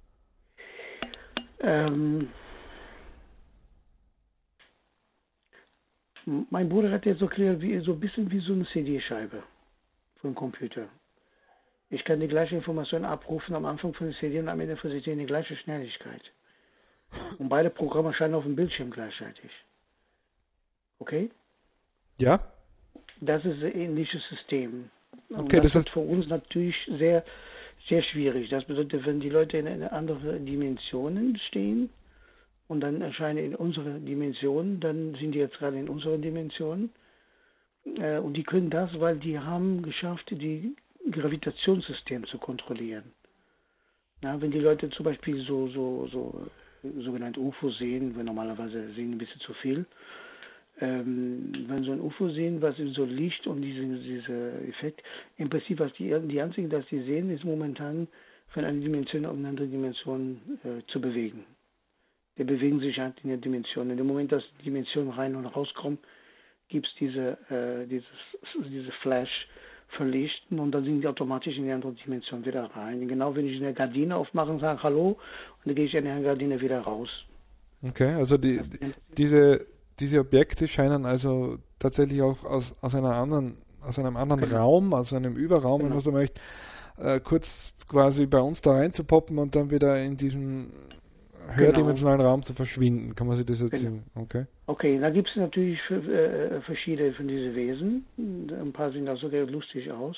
Mein Bruder hat jetzt so ein bisschen wie so eine CD-Scheibe von einem Computer. Ich kann die gleiche Information abrufen am Anfang von der CD und am Ende von der CD in die gleiche Schnelligkeit. Und beide Programme erscheinen auf dem Bildschirm gleichzeitig. Okay? Ja. Das ist ein ähnliches System. Okay, und das ist für uns natürlich sehr, sehr schwierig. Das bedeutet, wenn die Leute in anderen Dimensionen stehen und dann erscheinen in unserer Dimension, dann sind die jetzt gerade in unserer Dimension. Und die können das, weil die haben geschafft, die Gravitationssystem zu kontrollieren. Na, wenn die Leute zum Beispiel so sogenannte UFO sehen, wir normalerweise sehen ein bisschen zu viel, wenn so ein UFO sehen, was so Licht und diese Effekt, im Prinzip, was die einzigen, das sie sehen, ist momentan von einer Dimension auf eine andere Dimension zu bewegen. Die bewegen sich halt in der Dimension. In dem Moment, dass die Dimension rein und rauskommt, gibt es diese Flash verlichten und dann sind die automatisch in die andere Dimension wieder rein. Genau, wenn ich eine Gardine aufmache und sage Hallo, und dann gehe ich in der Gardine wieder raus. Okay, also diese Objekte scheinen also tatsächlich auch aus einem anderen Raum, aus einem Überraum, wenn man so möchte, kurz quasi bei uns da reinzupoppen und dann wieder in diesen höherdimensionalen Raum zu verschwinden. Kann man sich das jetzt Okay, da gibt es natürlich verschiedene von diesen Wesen. Ein paar sehen da sogar lustig aus.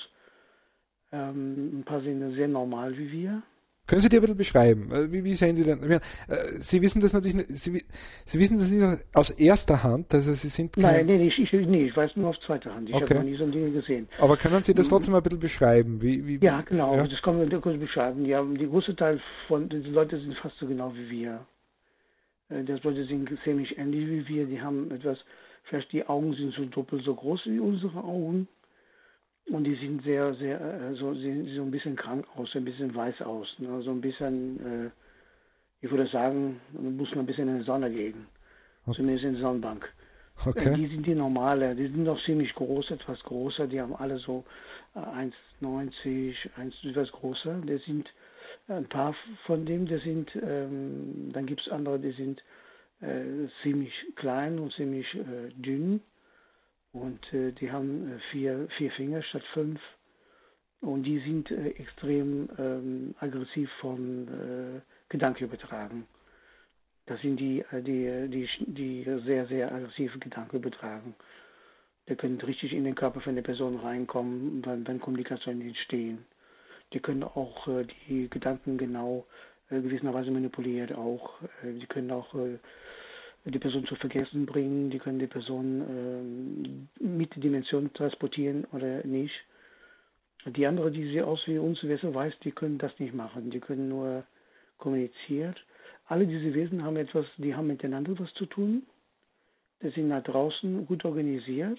Ein paar sehen sehr normal wie wir. Können Sie die ein bisschen beschreiben? Wie sehen Sie denn? Sie wissen das natürlich nicht, Sie wissen das nicht aus erster Hand, also Sie sind kein... Nein, ich weiß nur auf zweiter Hand. Ich habe noch nie so ein Ding gesehen. Aber können Sie das trotzdem ein bisschen beschreiben? Ja, genau, das kann man kurz beschreiben. Die große Teil von den Leuten sind fast so genau wie wir. Die Leute sind ziemlich ähnlich wie wir. Die haben vielleicht die Augen sind so doppelt so groß wie unsere Augen. Und die sind sehr, sehr, sehen so ein bisschen krank aus, ein bisschen weiß aus. Ne? So ein bisschen, ich würde sagen, muss man ein bisschen in die Sonne gehen. Okay. Zumindest in die Sonnenbank. Okay. Die sind die normale, die sind noch ziemlich groß, etwas größer. Die haben alle so 1,90, etwas größer. Die sind ein paar von denen, dann gibt es andere, die sind ziemlich klein und ziemlich dünn. Und die haben 4 Finger statt 5. Und die sind extrem aggressiv von Gedanken übertragen. Das sind die sehr, sehr aggressive Gedanken übertragen. Die können richtig in den Körper von der Person reinkommen, wenn Kommunikation entstehen. Die können auch die Gedanken genau gewisserweise manipulieren auch. Die können auch die Person zu vergessen bringen, die können die Person mit der Dimension transportieren oder nicht. Die andere, die sehen aus wie uns, wer weiß, die können das nicht machen. Die können nur kommunizieren. Alle diese Wesen haben die haben miteinander was zu tun. Die sind nach draußen gut organisiert.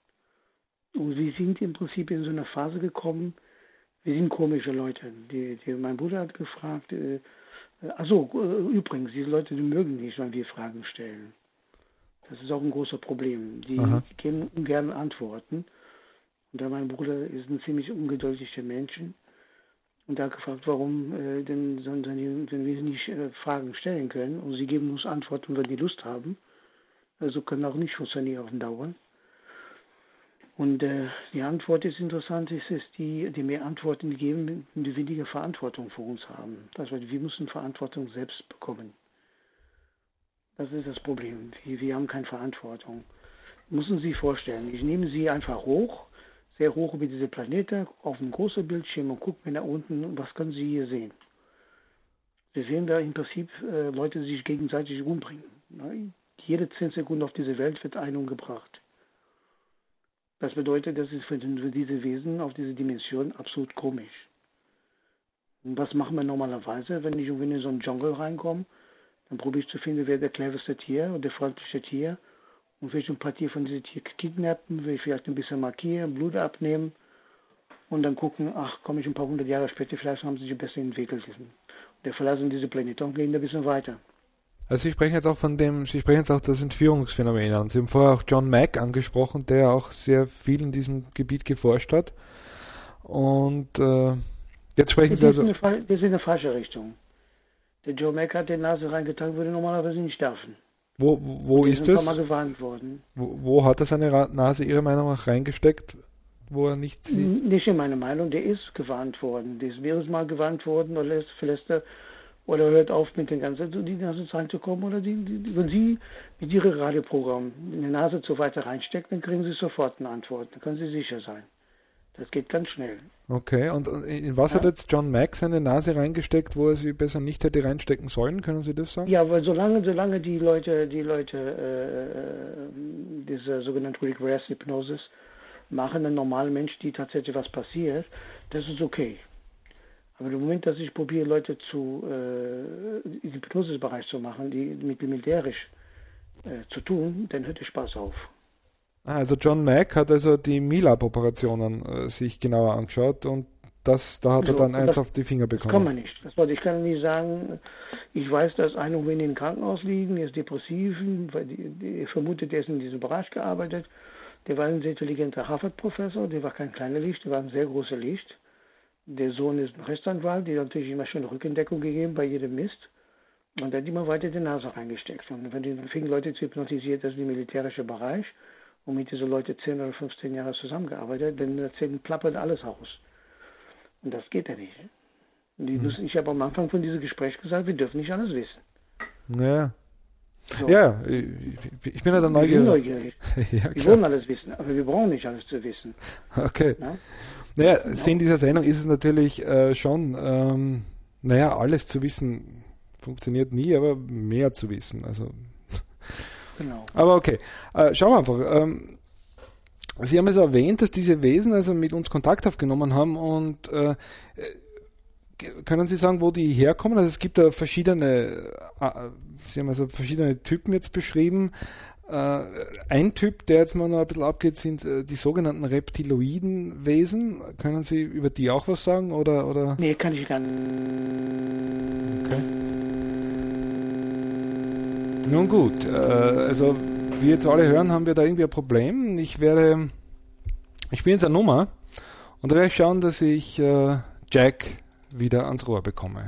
Und wir sind im Prinzip in so eine Phase gekommen, wir sind komische Leute. Mein Bruder hat gefragt, übrigens, diese Leute, die mögen nicht, wenn wir Fragen stellen. Das ist auch ein großes Problem. Die geben ungern Antworten. Und da mein Bruder ist ein ziemlich ungeduldiger Mensch. Und er hat gefragt, warum denn wenn wir nicht Fragen stellen können und sie geben uns Antworten, wenn die Lust haben. Also können auch nicht funktionieren auf Dauer. Und die Antwort ist interessant, die mehr Antworten geben, die weniger Verantwortung für uns haben. Das heißt, wir müssen Verantwortung selbst bekommen. Das ist das Problem. Wir haben keine Verantwortung. Müssen Sie sich vorstellen, ich nehme Sie einfach hoch, sehr hoch über diese Planete, auf einen großen Bildschirm und gucke mir nach unten, was können Sie hier sehen? Sie sehen da im Prinzip Leute, die sich gegenseitig umbringen. Jede 10 Sekunden auf dieser Welt wird einer umgebracht. Das bedeutet, das ist für diese Wesen auf diese Dimension absolut komisch. Und was machen wir normalerweise, wenn ich in so einen Dschungel reinkomme? Dann probiere ich zu finden, wer der cleverste Tier und der freundlichste Tier. Und will ich ein paar Tiere von diesen Tieren kidnappen, will ich vielleicht ein bisschen markieren, Blut abnehmen und dann gucken, komme ich ein paar 100 Jahre später, vielleicht haben sie sich besser entwickelt. Und wir verlassen diese Planete und gehen ein bisschen weiter. Also Sie sprechen jetzt auch das Entführungsphänomen an. Sie haben vorher auch John Mack angesprochen, der auch sehr viel in diesem Gebiet geforscht hat. Und jetzt sprechen Sie also... Das ist in eine falsche Richtung. Der John Mack hat die Nase reingetan, würde normalerweise nicht dürfen. Wo ist das? Mal gewarnt worden. Wo hat er seine Nase Ihrer Meinung nach reingesteckt, wo er nicht sieht? Nicht in meiner Meinung, der ist gewarnt worden. Der ist mehrmals mal gewarnt worden oder hört auf mit die ganze Zeit zu kommen. Oder wenn Sie mit Ihrem Radioprogramm in die Nase zu weiter reinstecken, dann kriegen Sie sofort eine Antwort. Da können Sie sicher sein. Das geht ganz schnell. Okay, und in was hat jetzt John Mack seine Nase reingesteckt, wo er sie besser nicht hätte reinstecken sollen? Können Sie das sagen? Ja, weil solange die Leute diese sogenannte Regress Hypnosis machen, ein normaler Mensch, die tatsächlich was passiert, das ist okay. Aber im Moment, dass ich probiere, Leute im Hypnosebereich zu machen, die mit militärisch zu tun, dann hört der Spaß auf. Also John Mack hat also die MILAB-Operationen sich genauer angeschaut und da hat er dann eins auf die Finger bekommen. Das kann man nicht. Ich kann nicht sagen, ich weiß, dass einer wenn die im Krankenhaus liegen, ist depressiv, weil ich vermute, der ist in diesem Bereich gearbeitet. Der war ein sehr intelligenter Harvard-Professor, der war kein kleiner Licht, der war ein sehr großer Licht. Der Sohn ist ein Rechtsanwalt, der hat natürlich immer schon Rückendeckung gegeben bei jedem Mist. Und der hat immer weiter die Nase reingesteckt. Und wenn die fingen Leute zu hypnotisieren, das ist der militärische Bereich, und mit diesen Leuten 10 oder 15 Jahre zusammengearbeitet, dann plappert alles aus. Und das geht ja nicht. Ich habe am Anfang von diesem Gespräch gesagt, wir dürfen nicht alles wissen. Ja. So. Ja, ich bin ja dann neugierig. Ja, wir wollen alles wissen, aber wir brauchen nicht alles zu wissen. Okay. Ja? Naja, Sinn dieser Sendung ist es natürlich schon, alles zu wissen funktioniert nie, aber mehr zu wissen. Also. Genau. Aber okay, schauen wir einfach. Sie haben es erwähnt, dass diese Wesen also mit uns Kontakt aufgenommen haben und können Sie sagen, wo die herkommen? Also es gibt da verschiedene, Sie haben also verschiedene Typen jetzt beschrieben. Ein Typ, der jetzt mal noch ein bisschen abgeht, sind die sogenannten Reptiloiden-Wesen. Können Sie über die auch was sagen? Oder? Nee, kann ich gar nicht. Okay. Nun gut, also wie jetzt alle hören, haben wir da irgendwie ein Problem. Ich spiele jetzt eine Nummer und da werde ich schauen, dass ich Jack wieder ans Rohr bekomme.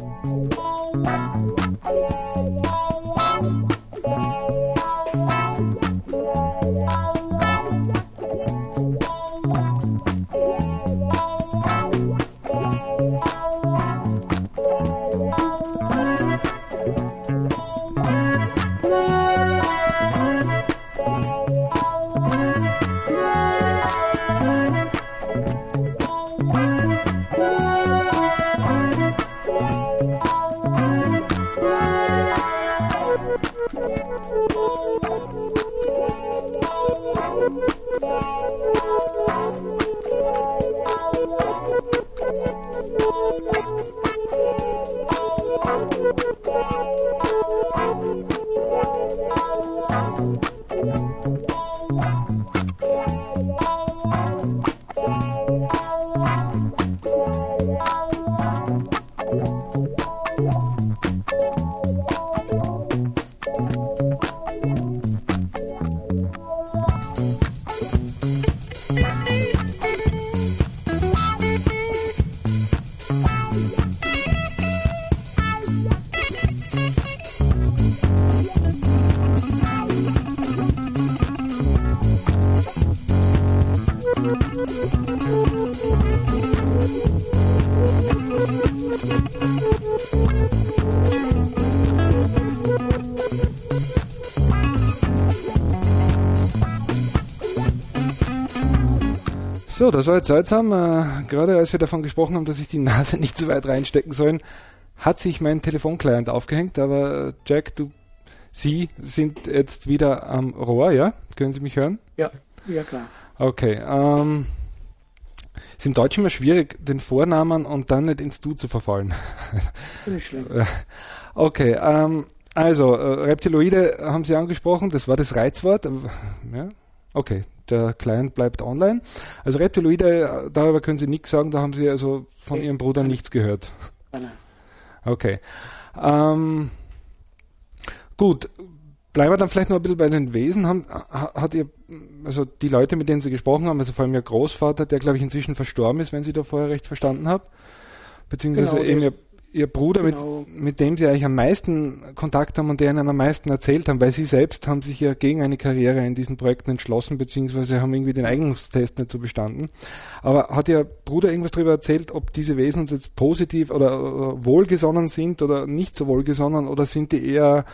So, das war jetzt seltsam. Gerade als wir davon gesprochen haben, dass ich die Nase nicht so weit reinstecken sollen, hat sich mein Telefonclient aufgehängt. Aber Jack, Sie sind jetzt wieder am Rohr, ja? Können Sie mich hören? Ja, klar. Okay. Ist im Deutschen immer schwierig, den Vornamen und dann nicht ins Du zu verfallen. Nicht schlimm. Okay, also Reptiloide haben Sie angesprochen, das war das Reizwort. Ja? Okay, der Client bleibt online. Also Reptiloide, darüber können Sie nichts sagen, da haben Sie also von Ihrem Bruder nichts gehört. Nein. Okay. Gut, bleiben wir dann vielleicht noch ein bisschen bei den Wesen. Hat ihr, also die Leute, mit denen Sie gesprochen haben, also vor allem Ihr Großvater, der glaube ich inzwischen verstorben ist, wenn Sie da vorher recht verstanden habe, beziehungsweise genau, eben Ihr Bruder, genau. mit dem Sie eigentlich am meisten Kontakt haben und der Ihnen am meisten erzählt haben, weil Sie selbst haben sich ja gegen eine Karriere in diesen Projekten entschlossen, beziehungsweise haben irgendwie den Eignungstest nicht so bestanden. Aber hat Ihr Bruder irgendwas darüber erzählt, ob diese Wesen uns jetzt positiv oder wohlgesonnen sind oder nicht so wohlgesonnen oder sind die eher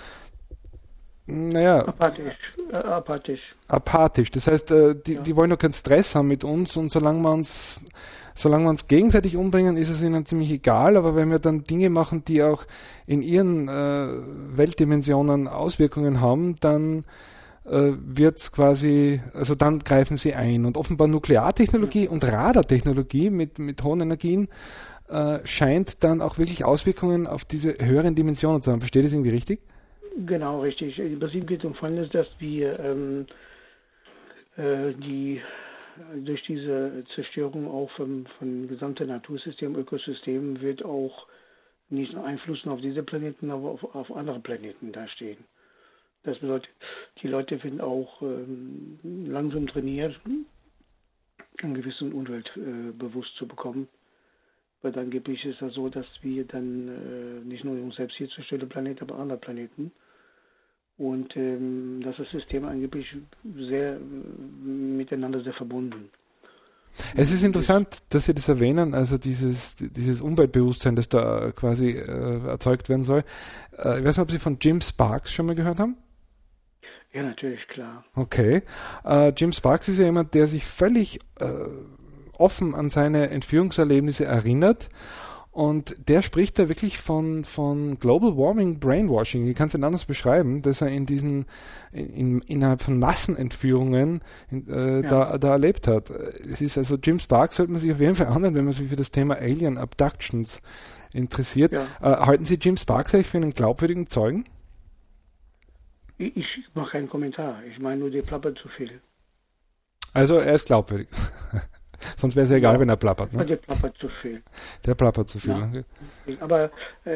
apathisch. Das heißt, die wollen nur keinen Stress haben mit uns und solange wir uns gegenseitig umbringen, ist es ihnen ziemlich egal, aber wenn wir dann Dinge machen, die auch in ihren Weltdimensionen Auswirkungen haben, dann wird's quasi, also dann greifen sie ein. Und offenbar Nukleartechnologie und Radartechnologie mit hohen Energien scheint dann auch wirklich Auswirkungen auf diese höheren Dimensionen zu haben. Versteht ihr das irgendwie richtig? Genau, richtig. Im Prinzip geht es um Folgendes, dass wir die durch diese Zerstörung auch von gesamten Natursystemen, Ökosystemen wird auch nicht nur Einfluss auf diese Planeten, aber auf andere Planeten dastehen. Das bedeutet, die Leute werden auch langsam trainiert, einen gewissen Umweltbewusst zu bekommen. Weil angeblich ist es so, dass wir dann nicht nur uns selbst hier zerstören, Planeten, aber andere Planeten. Und dass das System angeblich sehr miteinander sehr verbunden. Es ist interessant, dass Sie das erwähnen, also dieses Umweltbewusstsein, das da quasi erzeugt werden soll. Ich weiß nicht, ob Sie von Jim Sparks schon mal gehört haben? Ja, natürlich, klar. Okay. Jim Sparks ist ja jemand, der sich völlig offen an seine Entführungserlebnisse erinnert. Und der spricht da wirklich von Global Warming Brainwashing. Ich kann es nicht anders beschreiben, dass er innerhalb von Massenentführungen da erlebt hat. Es ist also, Jim Sparks sollte man sich auf jeden Fall anhören, wenn man sich für das Thema Alien Abductions interessiert. Ja. Halten Sie Jim Sparks eigentlich für einen glaubwürdigen Zeugen? Ich mache keinen Kommentar. Ich meine nur, der plappert zu viel. Also er ist glaubwürdig. Sonst wäre es ja egal, wenn er plappert. Ne? Der plappert zu viel. Der plappert zu viel. Ja. Okay. Aber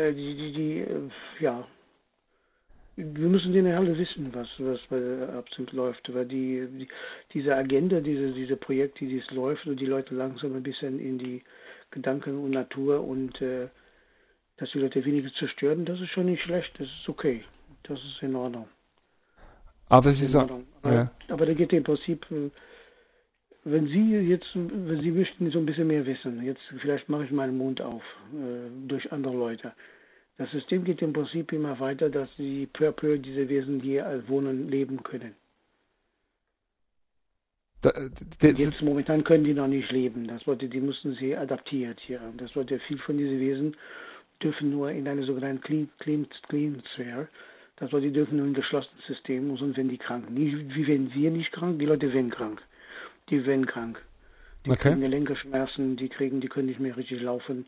ja, wir müssen denen alle wissen, was absolut läuft. Weil diese Agenda, diese Projekte, die es läuft, und die Leute langsam ein bisschen in die Gedanken und Natur und dass die Leute weniger zerstören, das ist schon nicht schlecht. Das ist okay. Das ist in Ordnung. Aber es ist aber da geht im Prinzip, wenn Sie möchten so ein bisschen mehr wissen, jetzt vielleicht mache ich meinen Mund auf durch andere Leute. Das System geht im Prinzip immer weiter, dass sie peu à peu diese Wesen hier wohnen, leben können. Jetzt momentan können die noch nicht leben. Das bedeutet, die müssen sie adaptiert hier. Das bedeutet, viel von diesen Wesen dürfen nur in eine sogenannte Clean Sphere. Das bedeutet, die dürfen nur in geschlossenen Systemen und wenn die krank. Wie werden wir nicht krank? Die Leute werden krank. Die werden krank. Die kriegen Gelenkerschmerzen, die können nicht mehr richtig laufen.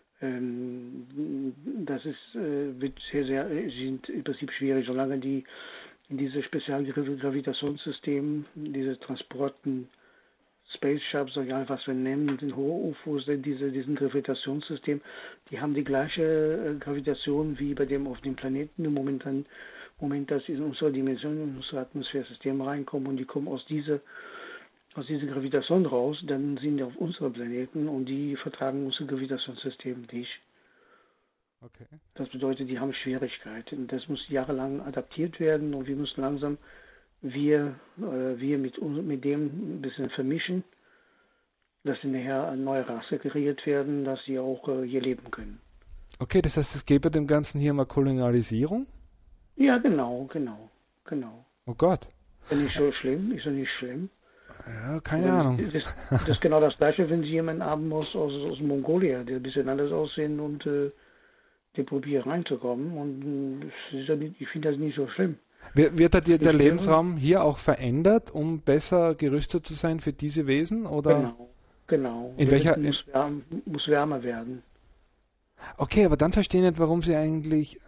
Das wird sind im Prinzip schwierig, solange die in diese Spezialgravitationssystem, diese Transporten, Space Shops, egal was wir nennen, den hohen UFOs, diesen Gravitationssystem, die haben die gleiche Gravitation wie bei dem auf dem Planeten. Im Moment, dass sie in unsere Dimension, in unser Atmosphäresystem reinkommen und die kommen aus dieser Gravitation raus, dann sind die auf unserem Planeten und die vertragen unser Gravitationssystem nicht. Okay. Das bedeutet, die haben Schwierigkeiten. Das muss jahrelang adaptiert werden und wir müssen langsam wir mit dem ein bisschen vermischen, dass nachher eine neue Rasse kreiert werden, dass sie auch hier leben können. Okay, das heißt, es geht bei dem Ganzen hier mal Kolonialisierung? Ja, genau. Oh Gott. Ist ja nicht so schlimm, ist ja nicht schlimm. Ja, keine Ahnung. Das ist genau das Gleiche, wenn Sie jemanden haben aus Mongolia, der ein bisschen anders aussehen und der probiert reinzukommen. Und ich finde das nicht so schlimm. Wird da der Lebensraum hier auch verändert, um besser gerüstet zu sein für diese Wesen? Oder? Genau. Muss wärmer werden. Okay, aber dann verstehe ich nicht, warum Sie eigentlich,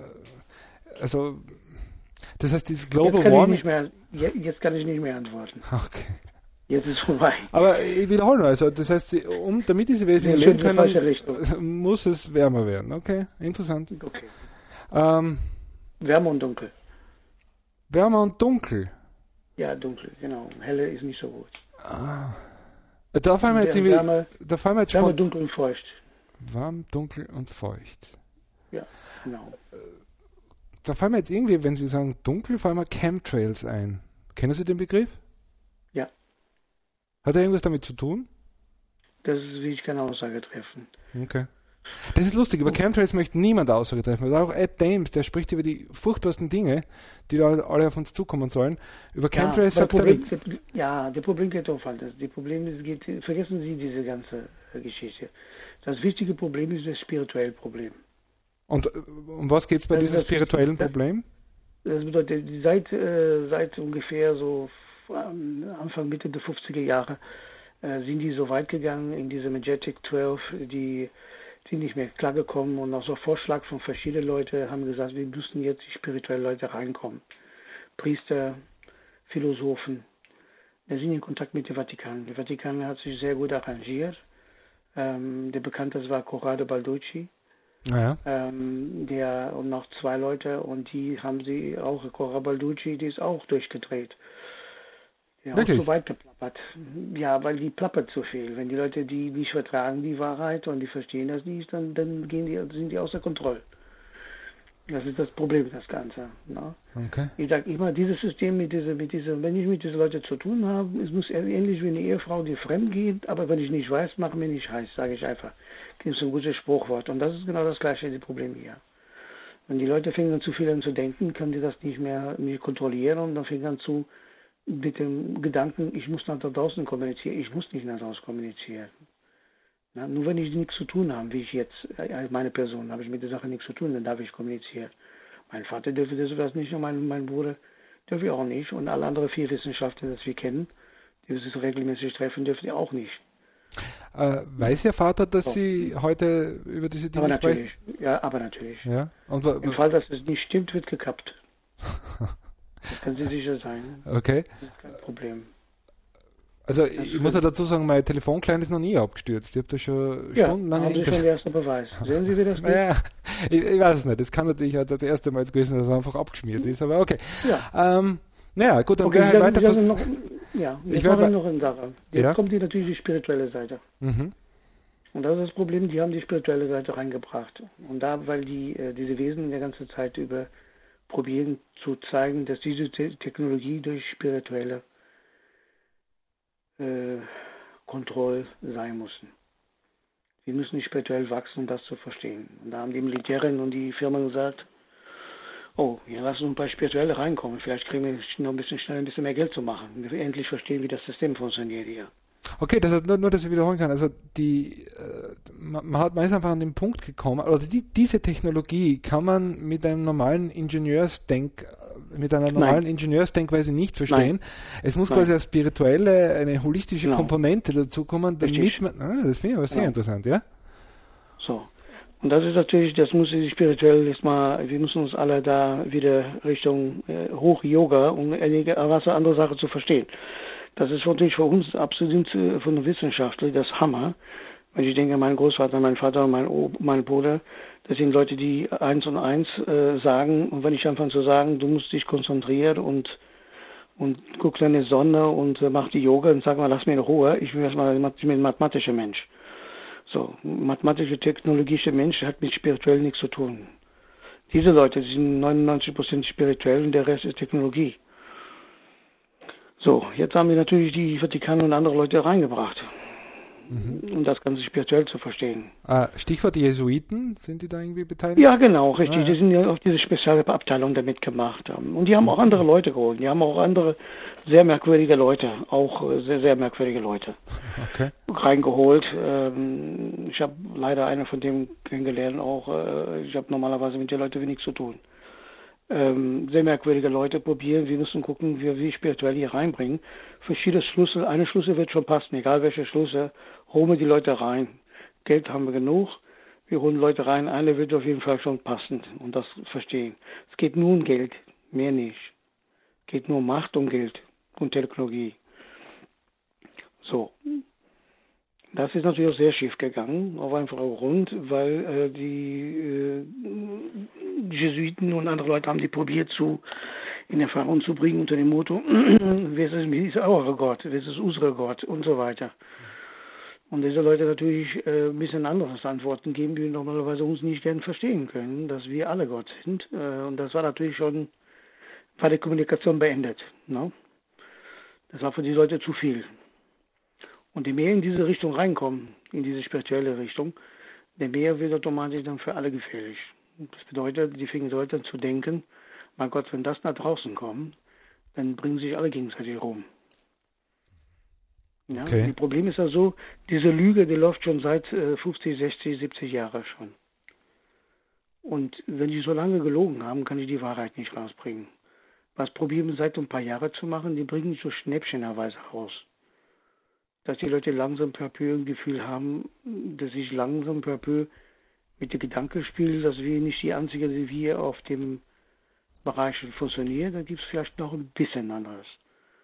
das heißt, dieses Global Warming... Jetzt kann ich nicht mehr antworten. Okay. Jetzt ist vorbei. Aber ich wiederhole nur, also das heißt, damit diese Wesen hier leben können, muss es wärmer werden. Okay, interessant. Okay. Wärmer und dunkel. Wärmer und dunkel? Ja, dunkel, genau. Helle ist nicht so gut. Da fallen wir jetzt Wärme, dunkel und feucht. Warm, dunkel und feucht. Ja, genau. Da fallen mir jetzt irgendwie, wenn Sie sagen dunkel, fallen mir Chemtrails ein. Kennen Sie den Begriff? Ja. Hat er irgendwas damit zu tun? Das will ich keine Aussage treffen. Okay. Das ist lustig, über Chemtrails möchte niemand Aussage treffen. Auch Ed Dames, der spricht über die furchtbarsten Dinge, die da alle auf uns zukommen sollen. Über Chemtrails sagt er nichts. Ja, der Problem geht auf alles. Vergessen Sie diese ganze Geschichte. Das wichtige Problem ist das spirituelle Problem. Und um was geht es bei diesem spirituellen Problem? Das bedeutet, seit ungefähr so Anfang, Mitte der 50er Jahre sind die so weit gegangen in diese Majestic 12, die sind nicht mehr klargekommen und auch so Vorschlag von verschiedenen Leuten haben gesagt, wir müssen jetzt die spirituellen Leute reinkommen. Priester, Philosophen, Wir sind in Kontakt mit dem Vatikan. Der Vatikan hat sich sehr gut arrangiert. Der bekannteste war Corrado Balducci. Naja. Und noch 2 Leute, und die haben sie auch, Corrado Balducci, die ist auch durchgedreht. Ja, auch so weit geplappert. Ja, weil die plappert zu viel. Wenn die Leute die nicht vertragen, die Wahrheit, und die verstehen das nicht, dann sind die außer Kontrolle. Das ist das Problem, das Ganze. Ne? Okay. Ich sage immer, dieses System wenn ich mit diesen Leuten zu tun habe, es muss ähnlich wie eine Ehefrau, die fremd geht, aber wenn ich nicht weiß, mach mir nicht heiß, sage ich einfach. Das ist ein gutes Spruchwort. Und das ist genau das gleiche, das Problem hier. Wenn die Leute fingen zu viel an zu denken, können die das nicht mehr kontrollieren, und dann fingen an zu mit dem Gedanken, ich muss nach draußen kommunizieren. Ich muss nicht nach draußen kommunizieren. Na, nur wenn ich nichts zu tun habe, wie ich jetzt, als meine Person, habe ich mit der Sache nichts zu tun, dann darf ich kommunizieren. Mein Vater dürfte das nicht, und mein Bruder dürfte auch nicht, und alle anderen 4 Wissenschaftler, das wir kennen, die wir so regelmäßig treffen, dürfen auch nicht. Weiß Ihr Vater, dass Sie heute über diese Dinge sprechen? Ja, aber natürlich. Ja? Und im Fall, dass es nicht stimmt, wird gekappt. Das können Sie sicher sein. Okay. Das ist kein Problem. Also ich muss ja dazu sagen, mein Telefonklein ist noch nie abgestürzt. Ich habe das schon stundenlang... Ja, das ist schon der erste Beweis. Sehen Sie, wie das geht? Ja, ich weiß es nicht. Das kann natürlich das erste Mal gewesen, dass es einfach abgeschmiert ist, aber okay. Ja. Naja, gut, dann werde ich weiter versuchen. Ich mache noch eine Sache. Jetzt kommt natürlich die spirituelle Seite. Mhm. Und das ist das Problem, die haben die spirituelle Seite reingebracht. Und da, weil diese Wesen die ganze Zeit über probieren zu zeigen, dass diese Technologie durch spirituelle Kontrolle sein müssen. Sie müssen nicht spirituell wachsen, um das zu verstehen. Und da haben die Militärin und die Firma gesagt, oh, ja, lass uns ein paar Spirituelle reinkommen. Vielleicht kriegen wir noch ein bisschen mehr Geld zu machen. Wir endlich verstehen, wie das System funktioniert hier. Okay, das ist nur, dass ich wiederholen kann. Also man ist einfach an den Punkt gekommen, oder diese Technologie kann man mit einer normalen Ingenieursdenkweise nicht verstehen. Nein. Es muss quasi eine spirituelle, eine holistische Komponente dazukommen, damit man... das finde ich aber sehr interessant, ja? So. Und das ist natürlich, das muss sich spirituell erstmal, wir müssen uns alle da wieder Richtung Hoch-Yoga, um eine andere Sache zu verstehen. Das ist natürlich für uns absolut von der Wissenschaftler das Hammer. Weil ich denke, mein Großvater, mein Vater und mein Bruder, das sind Leute, die 1 und 1 sagen. Und wenn ich anfange zu sagen, du musst dich konzentrieren und guck deine Sonne und mach die Yoga und sag mal, lass mir in Ruhe. Ich bin erstmal ein mathematischer Mensch. So, mathematische, technologische Mensch hat mit spirituell nichts zu tun. Diese Leute sind 99% spirituell und der Rest ist Technologie. So, jetzt haben wir natürlich die Vatikan und andere Leute reingebracht, um das Ganze spirituell zu verstehen. Stichwort die Jesuiten, sind die da irgendwie beteiligt? Ja, genau, richtig. Die sind ja auf diese spezielle Abteilung da mitgemacht. Und die haben auch andere Leute geholt. Die haben auch andere sehr merkwürdige Leute, sehr, sehr merkwürdige Leute reingeholt. Ich habe leider einen von dem kennengelernt auch. Ich habe normalerweise mit den Leuten wenig zu tun. Sehr merkwürdige Leute probieren. Wir müssen gucken, wie wir spirituell hier reinbringen. Verschiedene Schlüssel, eine Schlüssel wird schon passen, egal welche Schlüssel, holen wir die Leute rein. Geld haben wir genug, wir holen Leute rein, eine wird auf jeden Fall schon passen und das verstehen. Es geht nur um Geld, mehr nicht. Es geht nur um Macht und Geld und Technologie. So. Das ist natürlich auch sehr schief gegangen, auf einfachen Grund, weil die Jesuiten und andere Leute haben die probiert in Erfahrung zu bringen unter dem Motto, wer ist euer Gott, wer ist unser Gott und so weiter. Und diese Leute natürlich ein bisschen anderes Antworten geben, die wir normalerweise uns nicht gern verstehen können, dass wir alle Gott sind. Und das war natürlich war die Kommunikation beendet. Ne? Das war für die Leute zu viel. Und je mehr in diese Richtung reinkommen, in diese spirituelle Richtung, der mehr wird automatisch dann für alle gefährlich. Das bedeutet, die fingen Leute zu denken, mein Gott, wenn das nach draußen kommt, dann bringen sich alle gegenseitig rum. Ja? Okay. Das Problem ist ja so, diese Lüge, die läuft schon seit 50, 60, 70 Jahren schon. Und wenn die so lange gelogen haben, kann ich die Wahrheit nicht rausbringen. Was probieren wir seit ein paar Jahren zu machen, die bringen die so schnäppchenweise raus. Dass die Leute langsam peu à peu ein Gefühl haben, dass ich langsam peu à peu mit dem Gedanken spiele, dass wir nicht die Einzigen, die wir auf dem Bereich funktionieren. Da gibt es vielleicht noch ein bisschen anderes.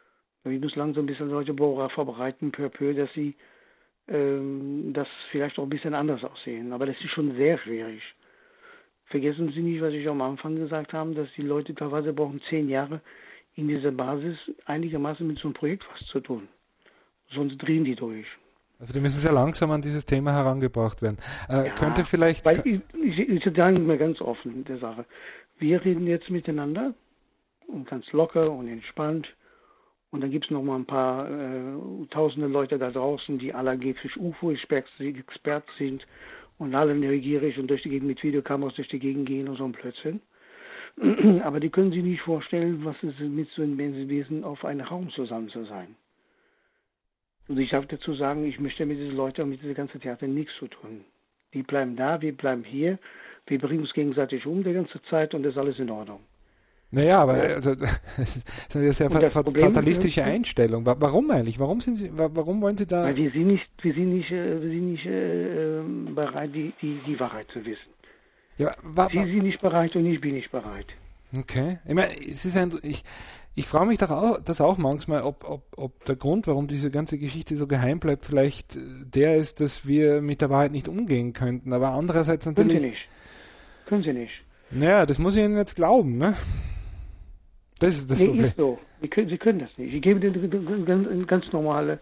Ich muss langsam ein bisschen solche Bohrer vorbereiten, peu à peu, dass sie das vielleicht auch ein bisschen anders aussehen. Aber das ist schon sehr schwierig. Vergessen Sie nicht, was ich am Anfang gesagt habe, dass die Leute teilweise brauchen 10 Jahre in dieser Basis einigermaßen mit so einem Projekt was zu tun. Sonst drehen die durch. Also die müssen sehr langsam an dieses Thema herangebracht werden. Ja, Könnte vielleicht... weil ich sage mal ganz offen der Sache. Wir reden jetzt miteinander und ganz locker und entspannt. Und dann gibt es noch mal ein paar tausende Leute da draußen, die alle angeblich UFO-Experten sind und alle neugierig und durch die Gegend mit Videokameras durch die Gegend gehen und so ein Blödsinn. Aber die können sich nicht vorstellen, was es ist, mit so einem Wesen auf einem Raum zusammen zu sein. Und ich darf dazu sagen, ich möchte mit diesen Leuten und mit diesem ganzen Theater nichts zu tun. Die bleiben da, wir bleiben hier, wir bringen uns gegenseitig um die ganze Zeit und das ist alles in Ordnung. Naja, aber also, das ist eine sehr fatalistische Einstellung. Warum eigentlich? Warum wollen Sie da... Weil wir sind nicht bereit, die Wahrheit zu wissen. Ja, Sie sind nicht bereit und ich bin nicht bereit. Okay. Ich meine, ich frage mich doch auch manchmal, ob der Grund, warum diese ganze Geschichte so geheim bleibt, vielleicht der ist, dass wir mit der Wahrheit nicht umgehen könnten. Aber andererseits natürlich... Können Sie nicht. Naja, das muss ich Ihnen jetzt glauben, ne? Das ist das Problem. Ist so. Sie können das nicht. Ich gebe Ihnen ein ganz normales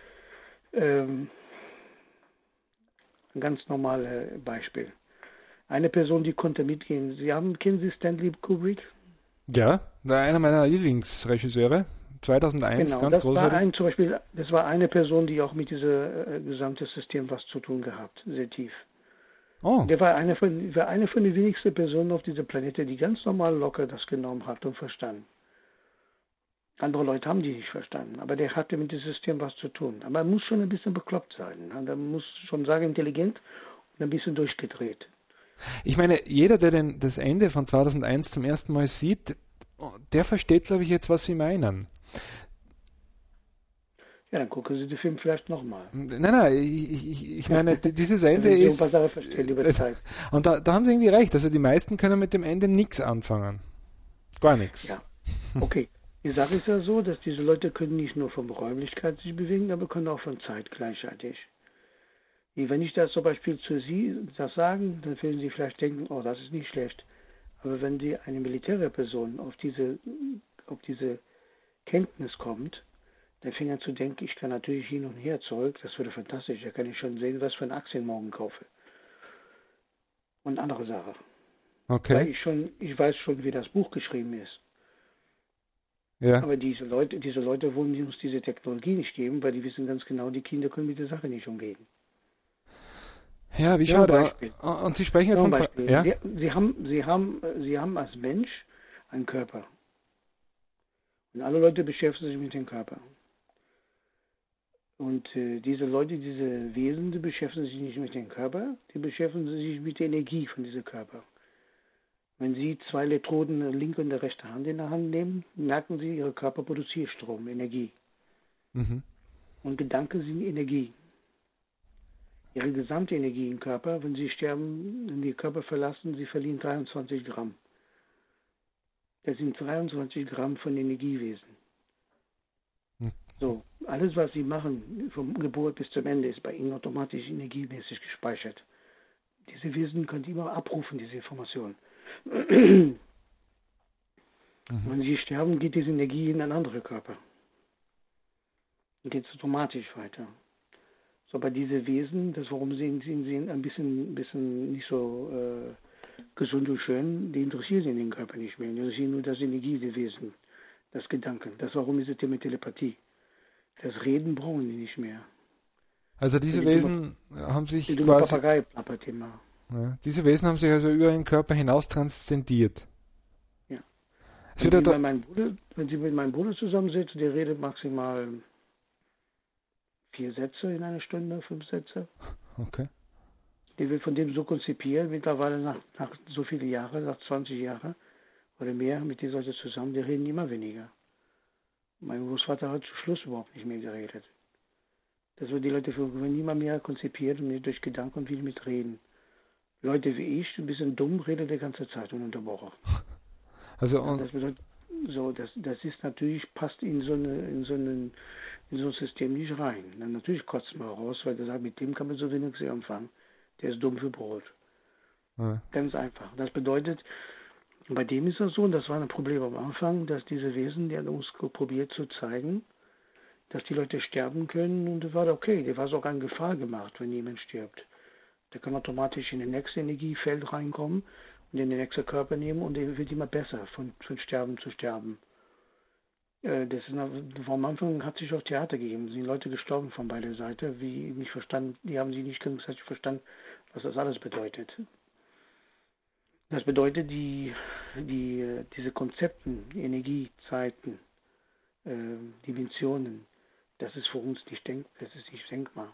Beispiel. Eine Person, die konnte mitgehen. Kennen Sie Stanley Kubrick? Ja, einer meiner Lieblingsregisseure. 2001, genau, ganz großartig. Das war eine Person, die auch mit diesem gesamten System was zu tun gehabt, sehr tief. Oh. Der war eine von den wenigsten Personen auf dieser Planete, die ganz normal locker das genommen hat und verstanden. Andere Leute haben die nicht verstanden, aber der hatte mit dem System was zu tun. Aber er muss schon ein bisschen bekloppt sein. Er muss schon sagen, intelligent und ein bisschen durchgedreht. Ich meine, jeder, der das Ende von 2001 zum ersten Mal sieht, der versteht, glaube ich, jetzt, was Sie meinen. Ja, dann gucken Sie den Film vielleicht nochmal. Nein, ich meine, dieses Ende ist... Und da haben Sie irgendwie recht. Also die meisten können mit dem Ende nichts anfangen. Gar nichts. Ja, okay. Die Sache ist ja so, dass diese Leute können nicht nur von Räumlichkeit sich bewegen, aber können auch von Zeit gleichzeitig. Wenn ich das zum Beispiel zu Sie das sagen, dann werden Sie vielleicht denken, oh, das ist nicht schlecht. Aber wenn Sie eine militärische Person auf diese Kenntnis kommt, dann fängt er zu denken, ich kann natürlich hin und her zurück, das würde fantastisch, da kann ich schon sehen, was für eine Aktien morgen kaufe. Und andere Sachen. Okay. Weil ich weiß schon, wie das Buch geschrieben ist. Ja. Aber diese Leute wollen uns diese Technologie nicht geben, weil die wissen ganz genau, die Kinder können mit der Sache nicht umgehen. Ja, wie schade. Und Sie sprechen jetzt von... Ja? Sie haben als Mensch einen Körper. Und alle Leute beschäftigen sich mit dem Körper. Und diese Leute, diese Wesen, die beschäftigen sich nicht mit dem Körper, die beschäftigen sich mit der Energie von diesem Körper. Wenn Sie 2 Elektroden, eine linke und eine rechte Hand in der Hand nehmen, merken Sie, Ihr Körper produziert Strom, Energie. Mhm. Und Gedanken sind Energie. Ihre gesamte Energie im Körper, wenn Sie sterben, wenn die Körper verlassen, Sie verlieren 23 Gramm. Das sind 23 Gramm von Energiewesen. Mhm. So, alles, was Sie machen, vom Geburt bis zum Ende, ist bei Ihnen automatisch energiemäßig gespeichert. Diese Wesen können Sie immer abrufen, diese Informationen. Wenn Sie sterben, geht diese Energie in einen anderen Körper. Und geht es automatisch weiter. So, aber diese Wesen, warum sie ein bisschen nicht so gesund und schön, die interessieren sie in den Körper nicht mehr. Die interessieren nur das Energiewesen, das Gedanken. Warum ist es mit Telepathie? Das Reden brauchen die nicht mehr. Also diese Wesen haben sich quasi... Papagei-Plapper-Thema. Ja, diese Wesen haben sich also über den Körper hinaus transzendiert. Ja. Wenn Sie mit meinem Bruder zusammensitzen, der redet maximal 4 Sätze in einer Stunde, 5 Sätze. Okay. Der wird von dem so konzipiert, mittlerweile nach so vielen Jahren, nach 20 Jahren oder mehr mit den Leuten zusammen, die reden immer weniger. Mein Großvater hat zum Schluss überhaupt nicht mehr geredet. Das wird die Leute niemand mehr konzipiert und nicht durch Gedanken und will mitreden. Leute wie ich, ein bisschen dumm, reden die ganze Zeit ununterbrochen. Also So, das ist natürlich, passt in so ein System nicht rein. Dann natürlich kotzt man raus, weil der sagt, mit dem kann man so wenig anfangen. Der ist dumm für Brot. Ja. Ganz einfach. Das bedeutet, bei dem ist das so, und das war ein Problem am Anfang, dass diese Wesen, die haben uns probiert zu zeigen, dass die Leute sterben können, und das war okay, der war sogar in Gefahr gemacht, wenn jemand stirbt. Der kann automatisch in den nächsten Energiefeld reinkommen und in den nächsten Körper nehmen, und der wird immer besser, von Sterben zu sterben. Das ist, am Anfang hat sich auch Theater gegeben, sind Leute gestorben von beider Seiten, die haben sie nicht gegenseitig verstanden, was das alles bedeutet. Das bedeutet, diese Konzepten, Energie, Zeiten, Dimensionen, das ist für uns nicht denkbar.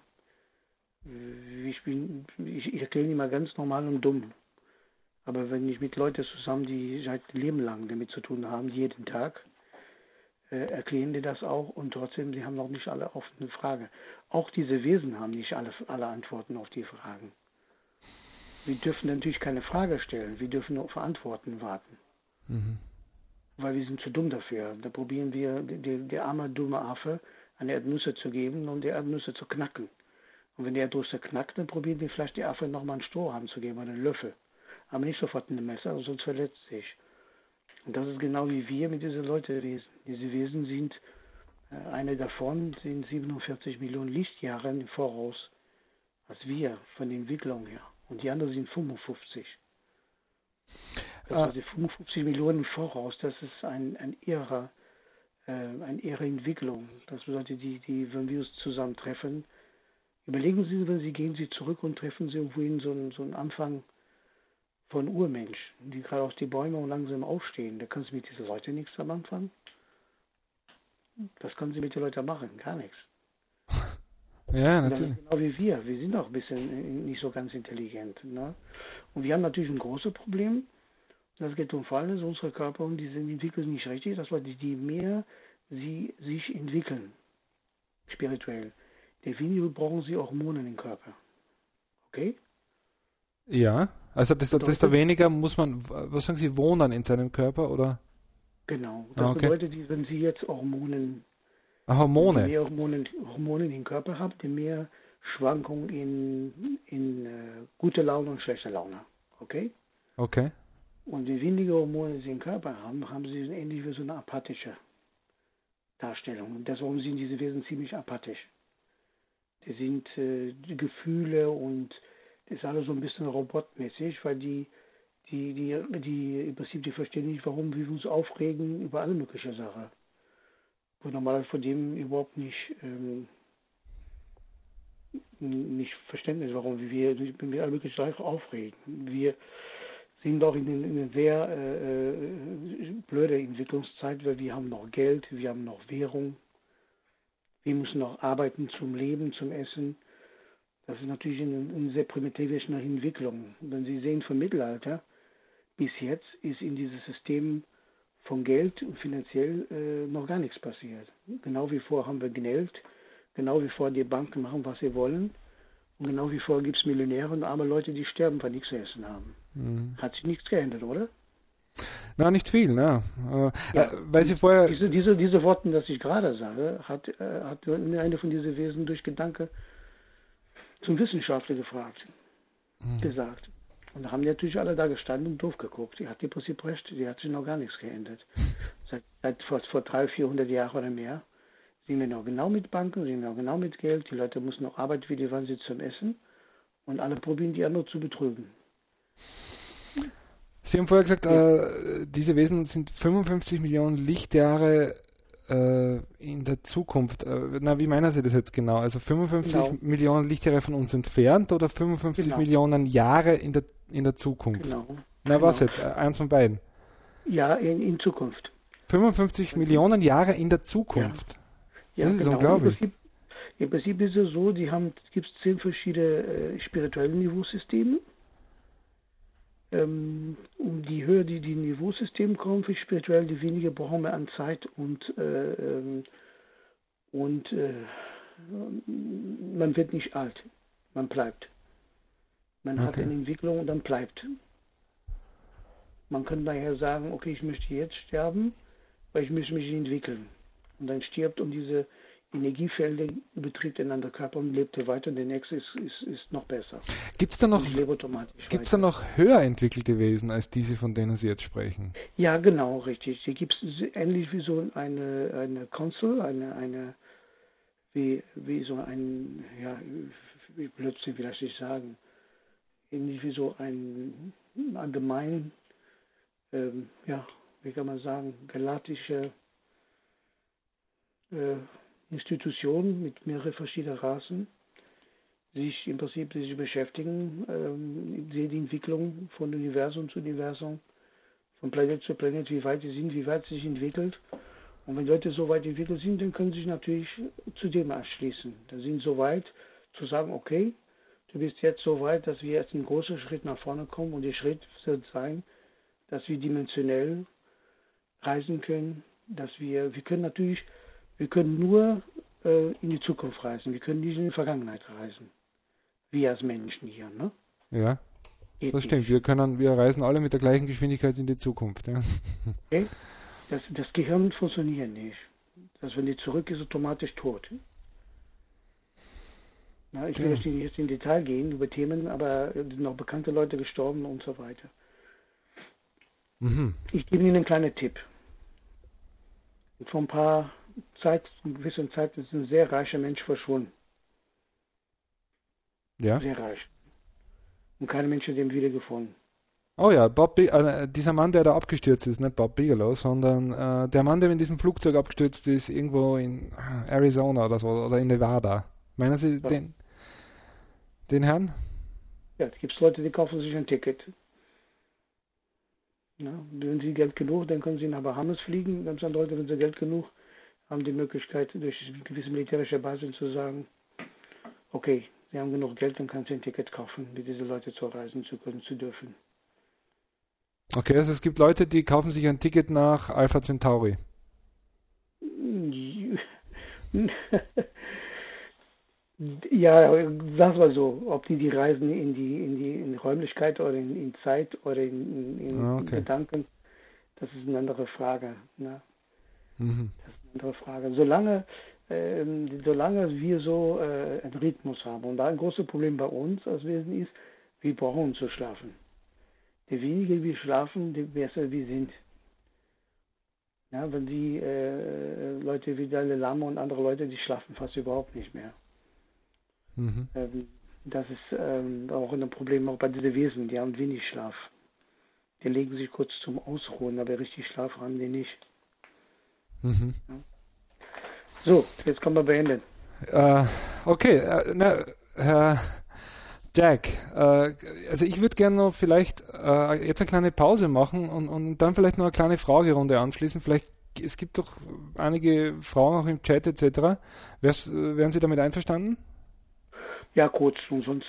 Ich erkläre immer ganz normal und dumm. Aber wenn ich mit Leuten zusammen, die seit Leben lang damit zu tun haben, jeden Tag, erklären die das auch, und trotzdem, sie haben noch nicht alle offene Fragen. Auch diese Wesen haben nicht alle Antworten auf die Fragen. Wir dürfen natürlich keine Frage stellen, wir dürfen nur auf Antworten warten. Mhm. Weil wir sind zu dumm dafür. Da probieren wir, der arme, dumme Affe eine Erdnüsse zu geben und die Erdnüsse zu knacken. Und wenn die Erdnüsse knackt, dann probieren wir vielleicht die Affe nochmal einen Strohhalm zu geben oder einen Löffel. Aber nicht sofort ein Messer, sonst verletzt sich. Und das ist genau wie wir mit diesen Leuten. Diese Wesen sind, eine davon sind 47 Millionen Lichtjahre im Voraus als wir, von der Entwicklung her. Und die anderen sind 55. Also 55 Millionen im Voraus, das ist eine irre Entwicklung. Das bedeutet, wenn wir uns zusammentreffen, überlegen Sie, wenn Sie gehen Sie zurück und treffen Sie irgendwohin so einen Anfang von Urmensch, die gerade aus den Bäumen und langsam aufstehen. Da können Sie mit diesen Leuten nichts am Anfang. Das können Sie mit den Leuten machen, gar nichts. Ja, natürlich. Genau wie wir. Wir sind auch ein bisschen nicht so ganz intelligent. Ne? Und wir haben natürlich ein großes Problem. Das geht um alles, unsere Körper, und die entwickeln nicht richtig. Das heißt, je mehr sie sich entwickeln, spirituell, je weniger brauchen sie Hormone im Körper. Okay? Ja, also desto weniger muss man, was sagen Sie, wohnen in seinem Körper, oder? Genau. Das bedeutet, wenn Sie jetzt Hormone mehr Hormone im Körper haben, desto mehr Schwankungen in gute Laune und schlechte Laune. Okay? Okay. Und je weniger Hormone Sie im Körper haben, haben Sie ähnlich wie so eine apathische Darstellung. Und deswegen sind diese Wesen ziemlich apathisch. Die sind die Gefühle, und das ist alles so ein bisschen robotmäßig, weil die im Prinzip, die verstehen nicht, warum wir uns aufregen über alle möglichen Sachen. Und normalerweise von dem überhaupt nicht Verständnis, warum wir alle möglichen Sachen aufregen. Wir sind doch in einer sehr blöde Entwicklungszeit, weil wir haben noch Geld, wir haben noch Währung, wir müssen noch arbeiten zum Leben, zum Essen. Das ist natürlich eine sehr primitive Entwicklung. Wenn Sie sehen, vom Mittelalter bis jetzt ist in diesem System von Geld und finanziell noch gar nichts passiert. Genau wie vor haben wir Geld, genau wie vor die Banken machen, was sie wollen. Und genau wie vor gibt es Millionäre und arme Leute, die sterben, weil nichts zu essen haben. Mhm. Hat sich nichts geändert, oder? Na, nicht viel, ne? Ja, weil Sie vorher... Diese Worte, das ich gerade sage, hat eine von diesen Wesen durch Gedanke zum Wissenschaftler gesagt. Und da haben die natürlich alle da gestanden und doof geguckt. Die hat im Prinzip recht, die hat sich noch gar nichts geändert. Seit vor 300, 400 Jahren oder mehr sind wir noch genau mit Banken, sind wir noch genau mit Geld. Die Leute müssen noch arbeiten, wie die waren sie zum Essen. Und alle probieren die anderen zu betrügen. Sie haben vorher gesagt, diese Wesen sind 55 Millionen Lichtjahre in der Zukunft. Wie meinen Sie das jetzt genau? Also 55 Millionen Lichtjahre von uns entfernt oder 55 Millionen Jahre in der Zukunft? Genau. Was jetzt? Eins von beiden? Ja, in Zukunft. 55 Millionen Jahre in der Zukunft? Ja, das ist unglaublich. Im Prinzip ist es so, gibt es 10 verschiedene spirituelle Niveausysteme. Die höher die Niveausysteme kommen für spirituell, die weniger brauchen wir an Zeit und man wird nicht alt, man bleibt. Man hat eine Entwicklung und dann bleibt. Man kann daher sagen, okay, ich möchte jetzt sterben, weil ich muss mich entwickeln. Und dann stirbt und diese Energiefelder betritt in anderen Körper und lebt weiter und der nächste ist noch besser. Gibt es da noch höher entwickelte Wesen als diese, von denen Sie jetzt sprechen? Ja, genau, richtig. Hier gibt es ähnlich wie so eine Console, wie so ein, ja, wie plötzlich, wie lass ich sagen, ähnlich wie so ein allgemein, ja, wie kann man sagen, galaktische Institutionen mit mehreren verschiedenen Rassen, sich im Prinzip beschäftigen, die Entwicklung von Universum zu Universum, von Planet zu Planet, wie weit sie sind, wie weit sie sich entwickelt. Und wenn Leute so weit entwickelt sind, dann können sie sich natürlich zu dem anschließen. Dann sind sie so weit zu sagen, okay, du bist jetzt so weit, dass wir jetzt einen großen Schritt nach vorne kommen und der Schritt wird sein, dass wir dimensionell reisen können, dass wir können nur in die Zukunft reisen, wir können nicht in die Vergangenheit reisen. Wir als Menschen hier, ne? Ja, das stimmt. Wir reisen alle mit der gleichen Geschwindigkeit in die Zukunft. Ja. Okay? Das Gehirn funktioniert nicht. Wenn die zurück ist, automatisch tot. Na, ich will jetzt nicht in Detail gehen über Themen, aber es sind noch bekannte Leute gestorben und so weiter. Mhm. Ich gebe Ihnen einen kleinen Tipp. Vor einer gewissen Zeit ist ein sehr reicher Mensch verschwunden. Ja. Sehr reich. Und kein Mensch hat ihn wiedergefunden. Oh ja, dieser Mann, der da abgestürzt ist, nicht Bob Bigelow, sondern der Mann, der mit diesem Flugzeug abgestürzt ist, irgendwo in Arizona oder so, oder in Nevada. Meinen Sie den Herrn? Ja, da gibt es Leute, die kaufen sich ein Ticket. Ja, wenn sie Geld genug, dann können sie nach Bahamas fliegen. Dann sind Leute, wenn sie Geld genug haben, die Möglichkeit, durch gewisse militärische Basen zu sagen, okay, sie haben genug Geld, dann können sie ein Ticket kaufen, mit diese Leute zu reisen zu können, zu dürfen. Okay, also es gibt Leute, die kaufen sich ein Ticket nach Alpha Centauri. Ja, sag mal so, ob die reisen in die Räumlichkeit oder in Zeit oder in Gedanken, das ist eine andere Frage. Ne? Mhm. Das ist eine andere Frage. Solange wir so einen Rhythmus haben, und da ein großes Problem bei uns als Wesen ist, wir brauchen zu schlafen. Je weniger wir schlafen, je besser wir sind. Ja, wenn die Leute wie Dalai Lama und andere Leute, die schlafen fast überhaupt nicht mehr. Mhm. Das ist auch ein Problem auch bei diesen Wesen, die haben wenig Schlaf. Die legen sich kurz zum Ausruhen, aber richtig Schlaf haben die nicht. Mhm. Ja. So, jetzt können wir beenden. Okay, Herr Jack, also ich würde gerne noch vielleicht jetzt eine kleine Pause machen und dann vielleicht noch eine kleine Fragerunde anschließen. Vielleicht, es gibt doch einige Fragen auch im Chat etc. Wären Sie damit einverstanden? Ja, kurz, und sonst...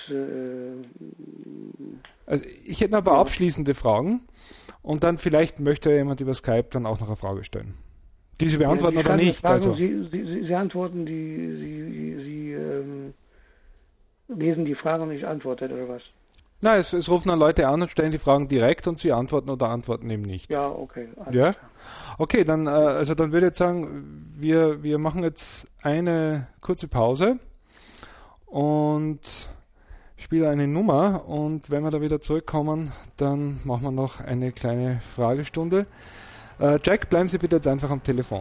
Also ich hätte noch ein paar abschließende Fragen und dann vielleicht möchte jemand über Skype dann auch noch eine Frage stellen. Die Sie beantworten oder nicht? Fragen, also. Sie antworten, Sie lesen die Fragen und ich antworte, oder was? Nein, es rufen dann Leute an und stellen die Fragen direkt und Sie antworten oder antworten eben nicht. Ja, okay. Ja? Okay, dann dann würde ich jetzt sagen, wir machen jetzt eine kurze Pause und spielen eine Nummer und wenn wir da wieder zurückkommen, dann machen wir noch eine kleine Fragestunde. Jack, bleiben Sie bitte jetzt einfach am Telefon.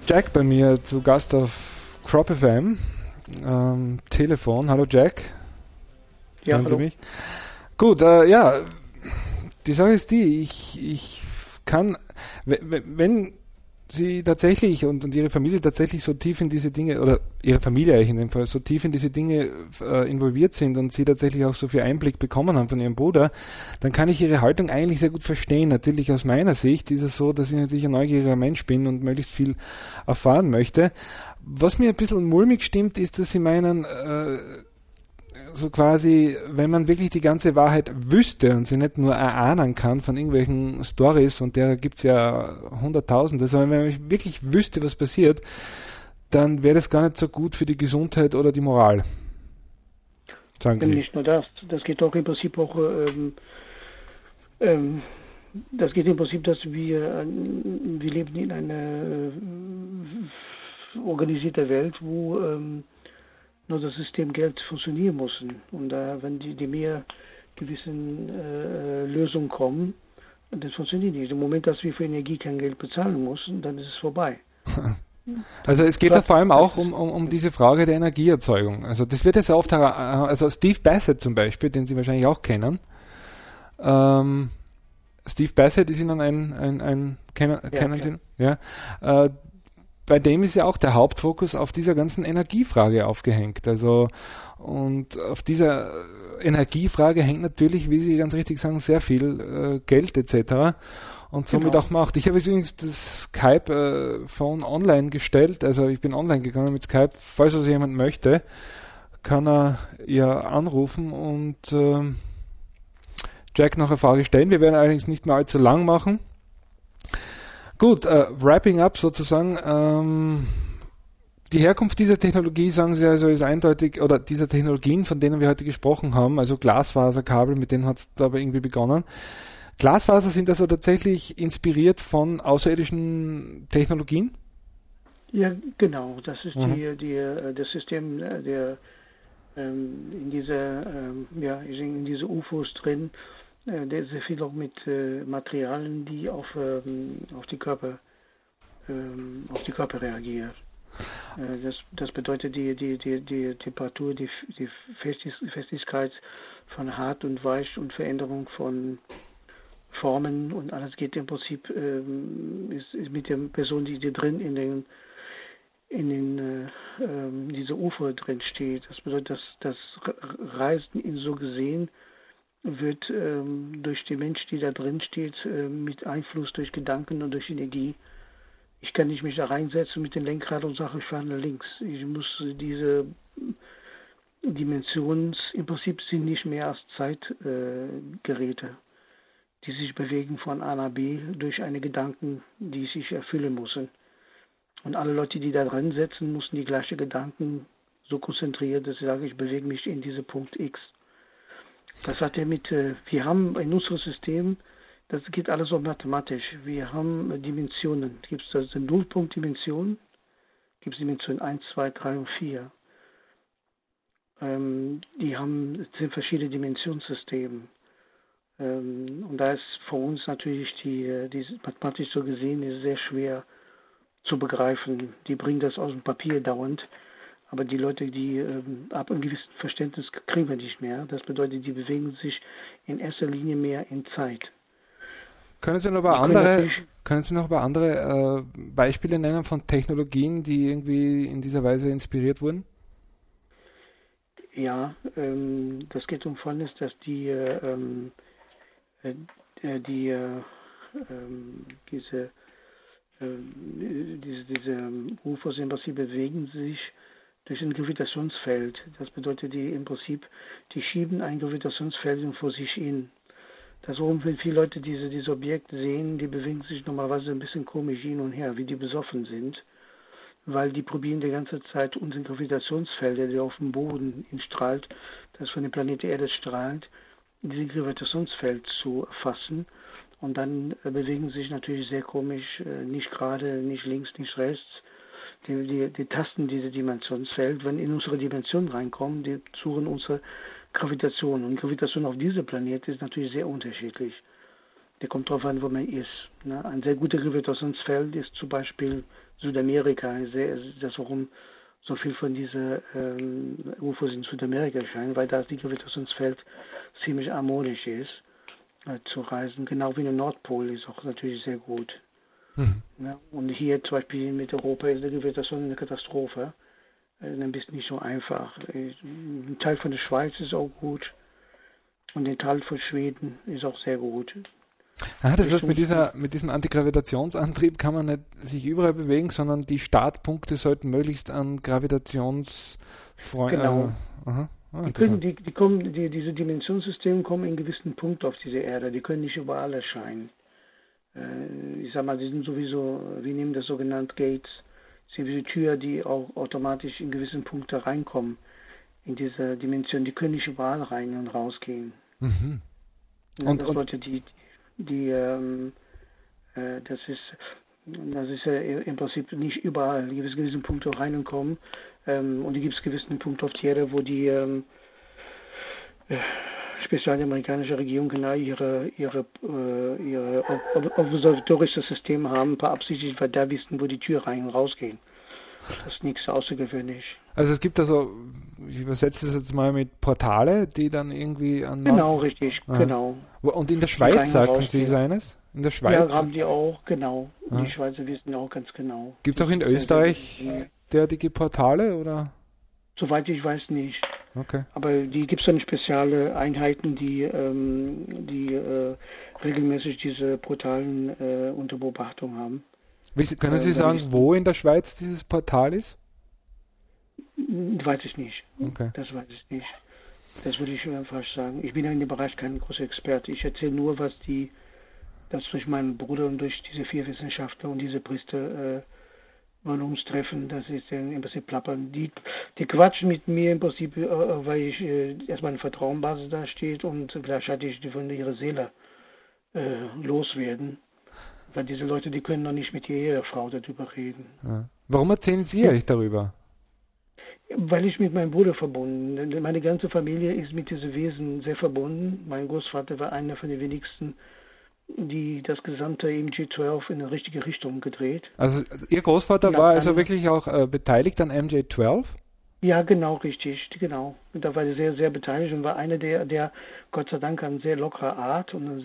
Jack bei mir zu Gast auf Crop FM. Telefon. Hallo Jack. Ja, Hören hallo. Sie mich? Gut, ja, die Sache ist die, ich kann, wenn Sie tatsächlich und Ihre Familie tatsächlich so tief in diese Dinge, oder Ihre Familie eigentlich in dem Fall, so tief in diese Dinge involviert sind und Sie tatsächlich auch so viel Einblick bekommen haben von Ihrem Bruder, dann kann ich Ihre Haltung eigentlich sehr gut verstehen. Natürlich aus meiner Sicht ist es so, dass ich natürlich ein neugieriger Mensch bin und möglichst viel erfahren möchte. Was mir ein bisschen mulmig stimmt, ist, dass Sie meinen, so quasi, wenn man wirklich die ganze Wahrheit wüsste und sie nicht nur erahnen kann von irgendwelchen Stories, und der gibt es ja Hunderttausende, sondern wenn man wirklich wüsste, was passiert, dann wäre das gar nicht so gut für die Gesundheit oder die Moral. Sagen Sie. Nicht nur das. Das geht auch im Prinzip auch, das geht im Prinzip, dass wir leben in einer organisierten Welt, wo nur das System Geld funktionieren muss. Und wenn die mehr gewissen Lösungen kommen, das funktioniert nicht. Im Moment, dass wir für Energie kein Geld bezahlen müssen, dann ist es vorbei. Also es geht ja vor allem auch um diese Frage der Energieerzeugung. Also das wird jetzt oft, also Steve Bassett zum Beispiel, den Sie wahrscheinlich auch kennen. Steve Bassett ist Ihnen kennen Sie? Ja. Bei dem ist ja auch der Hauptfokus auf dieser ganzen Energiefrage aufgehängt. Also, und auf dieser Energiefrage hängt natürlich, wie Sie ganz richtig sagen, sehr viel Geld etc. Und somit auch Macht. Ich habe übrigens das Skype-Phone online gestellt. Also ich bin online gegangen mit Skype. Falls also jemand möchte, kann er ihr anrufen und Jack noch eine Frage stellen. Wir werden allerdings nicht mehr allzu lang machen. Gut, wrapping up sozusagen. Die Herkunft dieser Technologie, sagen Sie also, ist eindeutig, oder dieser Technologien, von denen wir heute gesprochen haben, also Glasfaserkabel, mit denen hat es aber irgendwie begonnen. Glasfaser sind also tatsächlich inspiriert von außerirdischen Technologien? Ja, genau. Das ist das System, der in diese UFOs drin. Der ist sehr viel auch mit Materialien, die auf die Körper reagieren. Das bedeutet die Temperatur, die Festigkeit von hart und weich und Veränderung von Formen und alles geht im Prinzip ist mit der Person, die drin in dieser UFO drin steht. Das bedeutet, dass das Reisen in so gesehen wird durch den Mensch, die da drin steht, mit Einfluss durch Gedanken und durch Energie. Ich kann nicht mich da reinsetzen mit dem Lenkrad und sagen, ich fahre nach links. Ich muss diese Dimensionen, im Prinzip sind nicht mehr als Zeitgeräte, die sich bewegen von A nach B durch eine Gedanken, die sich erfüllen müssen. Und alle Leute, die da drin sitzen, müssen die gleichen Gedanken so konzentrieren, dass sie sagen, ich bewege mich in diesen Punkt X. Das hat ja wir haben in unserem System, das geht alles so mathematisch, wir haben Dimensionen. Gibt es also Nullpunktdimension, gibt es Dimension 1, 2, 3 und 4. Sind verschiedene Dimensionssysteme. Und da ist für uns natürlich diese mathematisch so gesehen ist sehr schwer zu begreifen. Die bringen das aus dem Papier dauernd. Aber die Leute, die ab einem gewissen Verständnis kriegen wir nicht mehr. Das bedeutet, die bewegen sich in erster Linie mehr in Zeit. Können Sie noch ein andere Beispiele nennen von Technologien, die irgendwie in dieser Weise inspiriert wurden? Ja, das geht um Folgendes, dass diese UFOs im Prinzip bewegen sich durch ein Gravitationsfeld. Das bedeutet, die schieben ein Gravitationsfeld vor sich hin. Darum, wenn viele Leute diese Objekte sehen, die bewegen sich normalerweise ein bisschen komisch hin und her, wie die besoffen sind, weil die probieren die ganze Zeit unsere Gravitationsfelder, die auf dem Boden strahlt, das von dem Planeten Erde strahlt, dieses Gravitationsfeld zu erfassen. Und dann bewegen sich natürlich sehr komisch, nicht gerade, nicht links, nicht rechts. Die tasten diese Dimensionsfeld, wenn in unsere Dimension reinkommen, die suchen unsere Gravitation. Und Gravitation auf diesem Planeten ist natürlich sehr unterschiedlich. Der kommt darauf an, wo man ist. Ne? Ein sehr guter Gravitationsfeld ist zum Beispiel Südamerika. Das warum so viel von diesen UFOs in Südamerika erscheinen, weil da das Gravitationsfeld ziemlich harmonisch ist zu reisen. Genau wie in der Nordpol ist auch natürlich sehr gut. Ja, und hier zum Beispiel mit Europa ist die Gravitation eine Katastrophe. Dann bist du nicht so einfach. Ein Teil von der Schweiz ist auch gut und ein Teil von Schweden ist auch sehr gut. Das heißt, mit diesem Antigravitationsantrieb kann man nicht sich überall bewegen, sondern die Startpunkte sollten möglichst an Genau. Diese Dimensionssysteme kommen in einen gewissen Punkt auf diese Erde. Die können nicht überall erscheinen. Ich sag mal, die sind sowieso, wir nehmen das sogenannte Gates, sind diese Tür, die auch automatisch in gewissen Punkte reinkommen in diese Dimension. Die können nicht überall rein und rausgehen. Mhm. Das ist ja im Prinzip nicht überall. Die gibt gewissen Punkte rein und kommen. Und die gibt es gewissen Punkte auf der Erde, wo die speziell die amerikanische Regierung genau ihre observatorische System haben, beabsichtigt, weil da wissen, wo die Tür rein und rausgehen. Das ist nichts außergewöhnlich. Also es gibt also, ich übersetze das jetzt mal mit Portale, die dann irgendwie an... Genau, richtig, genau. Und in der Schweiz sagten Sie seines? In der Schweiz? Ja, haben die auch, genau. Die Schweizer wissen auch ganz genau. Gibt es auch in Österreich derartige Portale, oder? Soweit ich weiß nicht. Okay. Aber die gibt es dann spezielle Einheiten, die regelmäßig diese Portalen unter Beobachtung haben. Können Sie sagen, wo in der Schweiz dieses Portal ist? Weiß ich nicht. Okay. Das weiß ich nicht. Das würde ich falsch sagen. Ich bin ja in dem Bereich kein großer Experte. Ich erzähle nur, das durch meinen Bruder und durch diese 4 Wissenschaftler und diese Priester bei uns treffen, das ist im Prinzip plappern. Die quatschen mit mir im Prinzip, weil ich erstmal eine Vertrauensbasis da steht und gleichzeitig die von ihrer Seele loswerden. Weil diese Leute, die können noch nicht mit ihrer Frau darüber reden. Ja. Warum erzählen Sie euch darüber? Weil ich mit meinem Bruder verbunden bin. Meine ganze Familie ist mit diesen Wesen sehr verbunden. Mein Großvater war einer von den wenigsten, die das gesamte MJ12 in eine richtige Richtung gedreht. Also Ihr Großvater war also wirklich auch beteiligt an MJ12? Ja, genau, richtig, genau. Und da war er sehr, sehr beteiligt und war einer, der Gott sei Dank eine sehr lockere Art und eine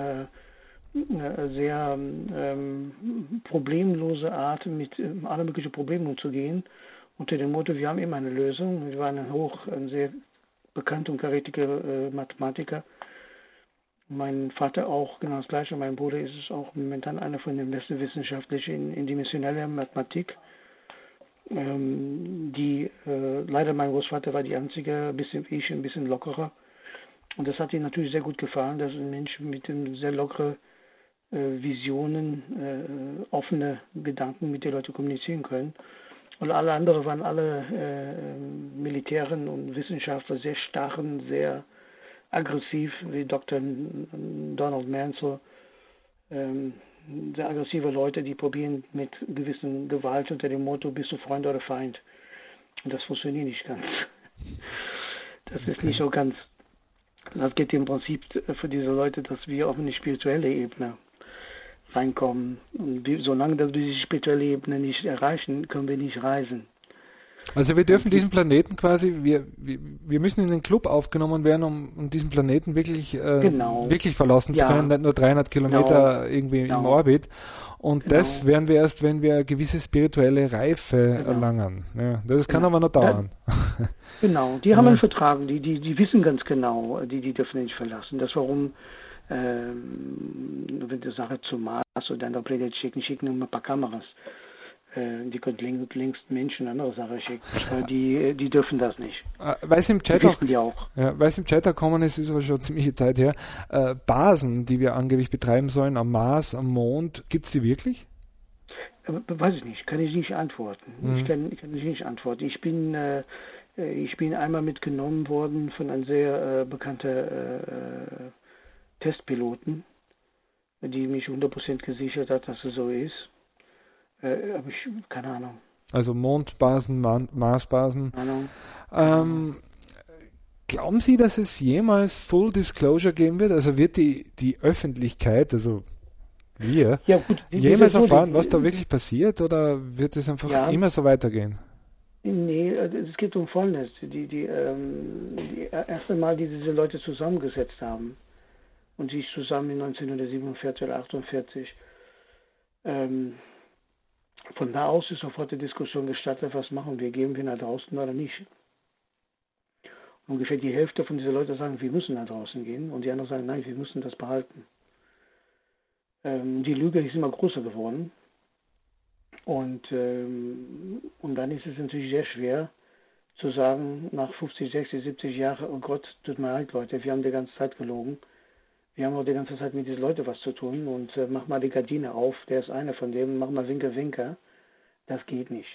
sehr problemlose Art, mit allen möglichen Problemen umzugehen. Unter dem Motto, wir haben immer eine Lösung. Wir waren ein sehr bekannter und karätiger Mathematiker. Mein Vater auch genau das Gleiche. Mein Bruder ist es auch momentan einer von den besten Wissenschaftlern in dimensioneller Mathematik. Leider mein Großvater war die einzige, ein bisschen lockerer. Und das hat ihm natürlich sehr gut gefallen, dass ein Mensch mit sehr lockeren Visionen, offene Gedanken mit den Leuten kommunizieren können. Und alle anderen waren Militären und Wissenschaftler sehr starren, sehr aggressiv, wie Dr. Donald Mansell. Sehr aggressive Leute, die probieren mit gewissen Gewalt unter dem Motto, bist du Freund oder Feind. Und das funktioniert nicht ganz. Das ist nicht so ganz. Das geht im Prinzip für diese Leute, dass wir auf eine spirituelle Ebene reinkommen. Und solange wir diese spirituelle Ebene nicht erreichen, können wir nicht reisen. Also wir dürfen diesen Planeten quasi, wir müssen in den Club aufgenommen werden, um diesen Planeten wirklich verlassen zu können, nicht nur 300 Kilometer irgendwie im Orbit. Und das werden wir erst, wenn wir eine gewisse spirituelle Reife erlangen. Ja, das kann aber noch dauern. Genau, die haben einen Vertrag, die wissen ganz genau, die dürfen nicht verlassen. Das warum wenn du Sache zum Mars oder dann Planet schicken nur ein paar Kameras. Die können links Menschen andere Sachen schicken. Die dürfen das nicht. Weil es im Chat auch gekommen ist aber schon ziemliche Zeit her, Basen, die wir angeblich betreiben sollen am Mars, am Mond, gibt es die wirklich? Weiß ich nicht, kann ich nicht antworten. Ich kann nicht antworten. Ich bin einmal mitgenommen worden von einem sehr bekannten Testpiloten, die mich 100% gesichert hat, dass es so ist. Aber keine Ahnung. Also Mondbasen, Marsbasen. Glauben Sie, dass es jemals Full Disclosure geben wird? Also wird die Öffentlichkeit, also wir, Ja, gut, jemals erfahren, was da wirklich passiert, oder wird es einfach immer so weitergehen? Nee, es geht um Folgendes. Erste Mal, die diese Leute zusammengesetzt haben und sich zusammen in 1947 oder 48, von da aus ist sofort die Diskussion gestartet, was machen wir, gehen wir nach draußen oder nicht. Ungefähr die Hälfte von diesen Leuten sagen, wir müssen nach draußen gehen, und die anderen sagen, nein, wir müssen das behalten. Die Lüge ist immer größer geworden, und dann ist es natürlich sehr schwer zu sagen, nach 50, 60, 70 Jahren, oh Gott, tut mir leid, Leute, wir haben die ganze Zeit gelogen. Wir haben auch die ganze Zeit mit diesen Leuten was zu tun, und mach mal die Gardine auf, der ist einer von denen, mach mal Winker, Winker. Das geht nicht.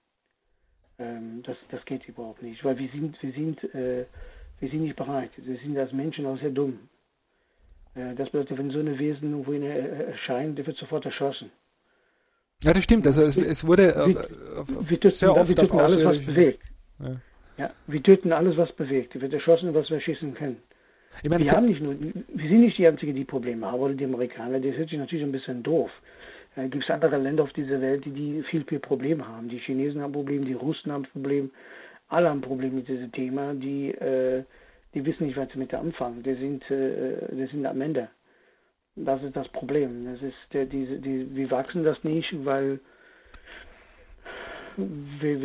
Das geht überhaupt nicht, weil wir sind nicht bereit. Wir sind als Menschen auch sehr dumm. Das bedeutet, wenn so ein Wesen irgendwo erscheint, der wird sofort erschossen. Ja, das stimmt. Also es wurde sehr oft auf alles, was bewegt. Ja, wir töten alles, was bewegt. Wir wird erschossen, was wir schießen können. Ich meine, wir sind nicht die Einzigen, die Probleme haben, oder die Amerikaner. Das hört sich natürlich ein bisschen doof. Gibt es andere Länder auf dieser Welt, die viel Probleme haben. Die Chinesen haben Probleme, die Russen haben Probleme. Alle haben Probleme mit diesem Thema. Die wissen nicht, was sie mit anfangen. Die sind am Ende. Das ist das Problem. Das ist wir wachsen das nicht, weil wir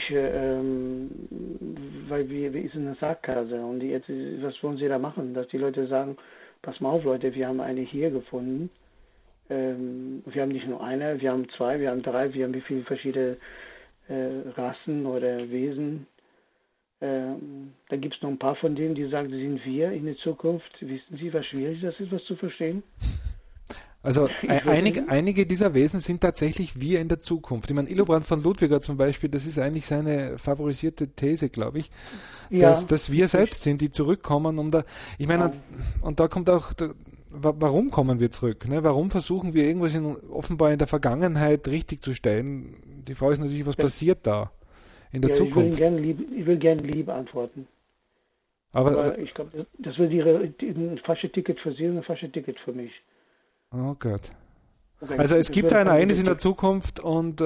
sind eine Sackgasse. Und jetzt, was wollen sie da machen? Dass die Leute sagen, pass mal auf, Leute, wir haben eine hier gefunden. Wir haben nicht nur eine, wir haben zwei, wir haben drei, wir haben wie viele verschiedene Rassen oder Wesen. Da gibt es noch ein paar von denen, die sagen, sie sind wir in der Zukunft. Wissen Sie, was schwierig das ist, was zu verstehen? Also einige dieser Wesen sind tatsächlich wir in der Zukunft. Ich meine, Illobrand von Ludwiger zum Beispiel, das ist eigentlich seine favorisierte These, glaube ich, dass wir selbst sind, die zurückkommen, und da kommt auch, warum kommen wir zurück? Ne? Warum versuchen wir irgendwas offenbar in der Vergangenheit richtig zu stellen? Die Frage ist natürlich, was passiert da in der Zukunft? Ich will gerne lieb antworten. Aber ich glaube, das wird ein falsches Ticket für Sie und ein falsches Ticket für mich. Oh Gott. Okay, also es gibt ein Ereignis in der Zukunft und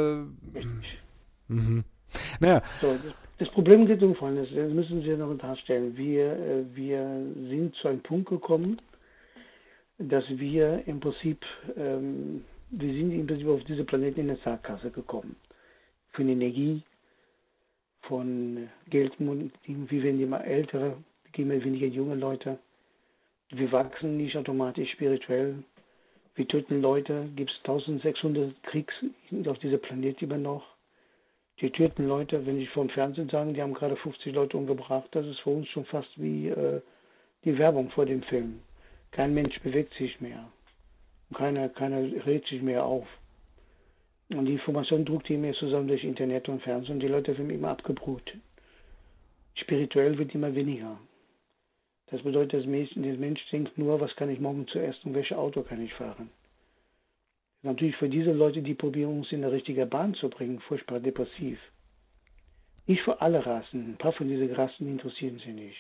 Naja. So, das Problem geht um Folgendes, das müssen Sie noch darstellen. Wir sind zu einem Punkt gekommen, dass wir im Prinzip auf diese Planeten in der Sackgasse gekommen. Von Energie, von Geld, wir werden immer älter, gehen wir weniger junge Leute. Wir wachsen nicht automatisch spirituell. Wir töten Leute, gibt es 1600 Kriegs auf dieser Planet immer noch. Die töten Leute, wenn ich vom Fernsehen sagen, die haben gerade 50 Leute umgebracht, das ist für uns schon fast wie die Werbung vor dem Film. Kein Mensch bewegt sich mehr. Keiner regt sich mehr auf. Und die Information druckt immer mehr zusammen durch Internet und Fernsehen, und die Leute werden immer abgebrüht. Spirituell wird immer weniger. Das bedeutet, der Mensch denkt nur, was kann ich morgen zu essen und welches Auto kann ich fahren. Natürlich für diese Leute, die probieren, uns in die richtige Bahn zu bringen, furchtbar depressiv. Nicht für alle Rassen. Ein paar von diesen Rassen interessieren sie nicht.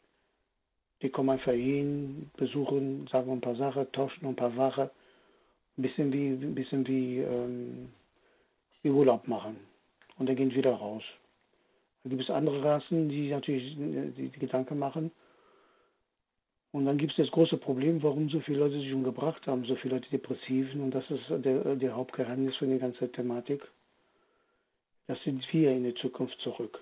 Die kommen einfach hin, besuchen, sagen ein paar Sachen, tauschen ein paar Waren, ein bisschen wie Urlaub machen. Und dann gehen sie wieder raus. Dann gibt es andere Rassen, die natürlich die Gedanken machen. Und dann gibt es das große Problem, warum so viele Leute sich umgebracht haben, so viele Leute Depressiven. Und das ist der Hauptgeheimnis von der ganzen Thematik. Das sind wir in die Zukunft zurück.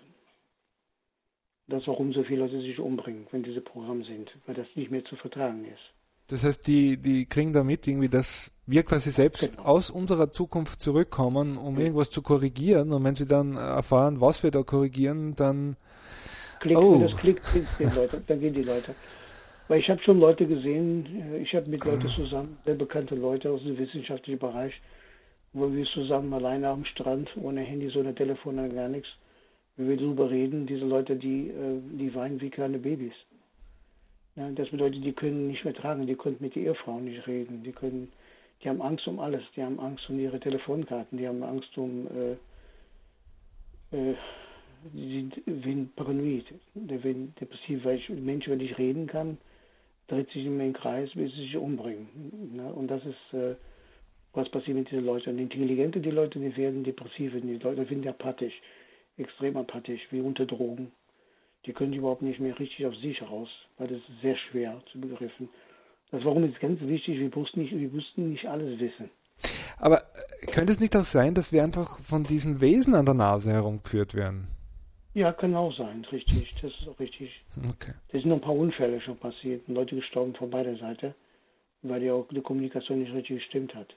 Das ist, warum so viele Leute sich umbringen, wenn diese Programme sind, weil das nicht mehr zu vertragen ist. Das heißt, die kriegen damit irgendwie, dass wir quasi selbst aus unserer Zukunft zurückkommen, um irgendwas zu korrigieren. Und wenn sie dann erfahren, was wir da korrigieren, dann... Wenn das klickt, dann gehen die Leute. Weil ich habe schon Leute gesehen, ich habe mit Leuten zusammen, sehr bekannte Leute aus dem wissenschaftlichen Bereich, wo wir zusammen alleine am Strand, ohne Handy, ohne Telefon, gar nichts, wenn wir darüber reden, diese Leute, die weinen wie kleine Babys. Ja, das bedeutet, die können nicht mehr tragen, die können mit der Ehefrau nicht reden, die haben Angst um alles, die haben Angst um ihre Telefonkarten, die haben Angst um die werden paranoid. Der werden depressiv, weil ein Mensch, wenn ich reden kann, dreht sich immer im Kreis, bis sie sich umbringen. Ne? Und das ist, was passiert mit diesen Leuten. Und intelligente, die Leute, die werden depressiv, die Leute werden apathisch, extrem apathisch, wie unter Drogen. Die können überhaupt nicht mehr richtig aus sich heraus, weil das ist sehr schwer zu begreifen. Das warum ist ganz wichtig, wir mussten nicht alles wissen. Aber könnte es nicht auch sein, dass wir einfach von diesen Wesen an der Nase herumgeführt werden? Ja, kann auch sein, richtig. Das ist auch richtig. Okay. Da sind noch ein paar Unfälle schon passiert, Leute gestorben von beider Seite, weil ja auch die Kommunikation nicht richtig gestimmt hat.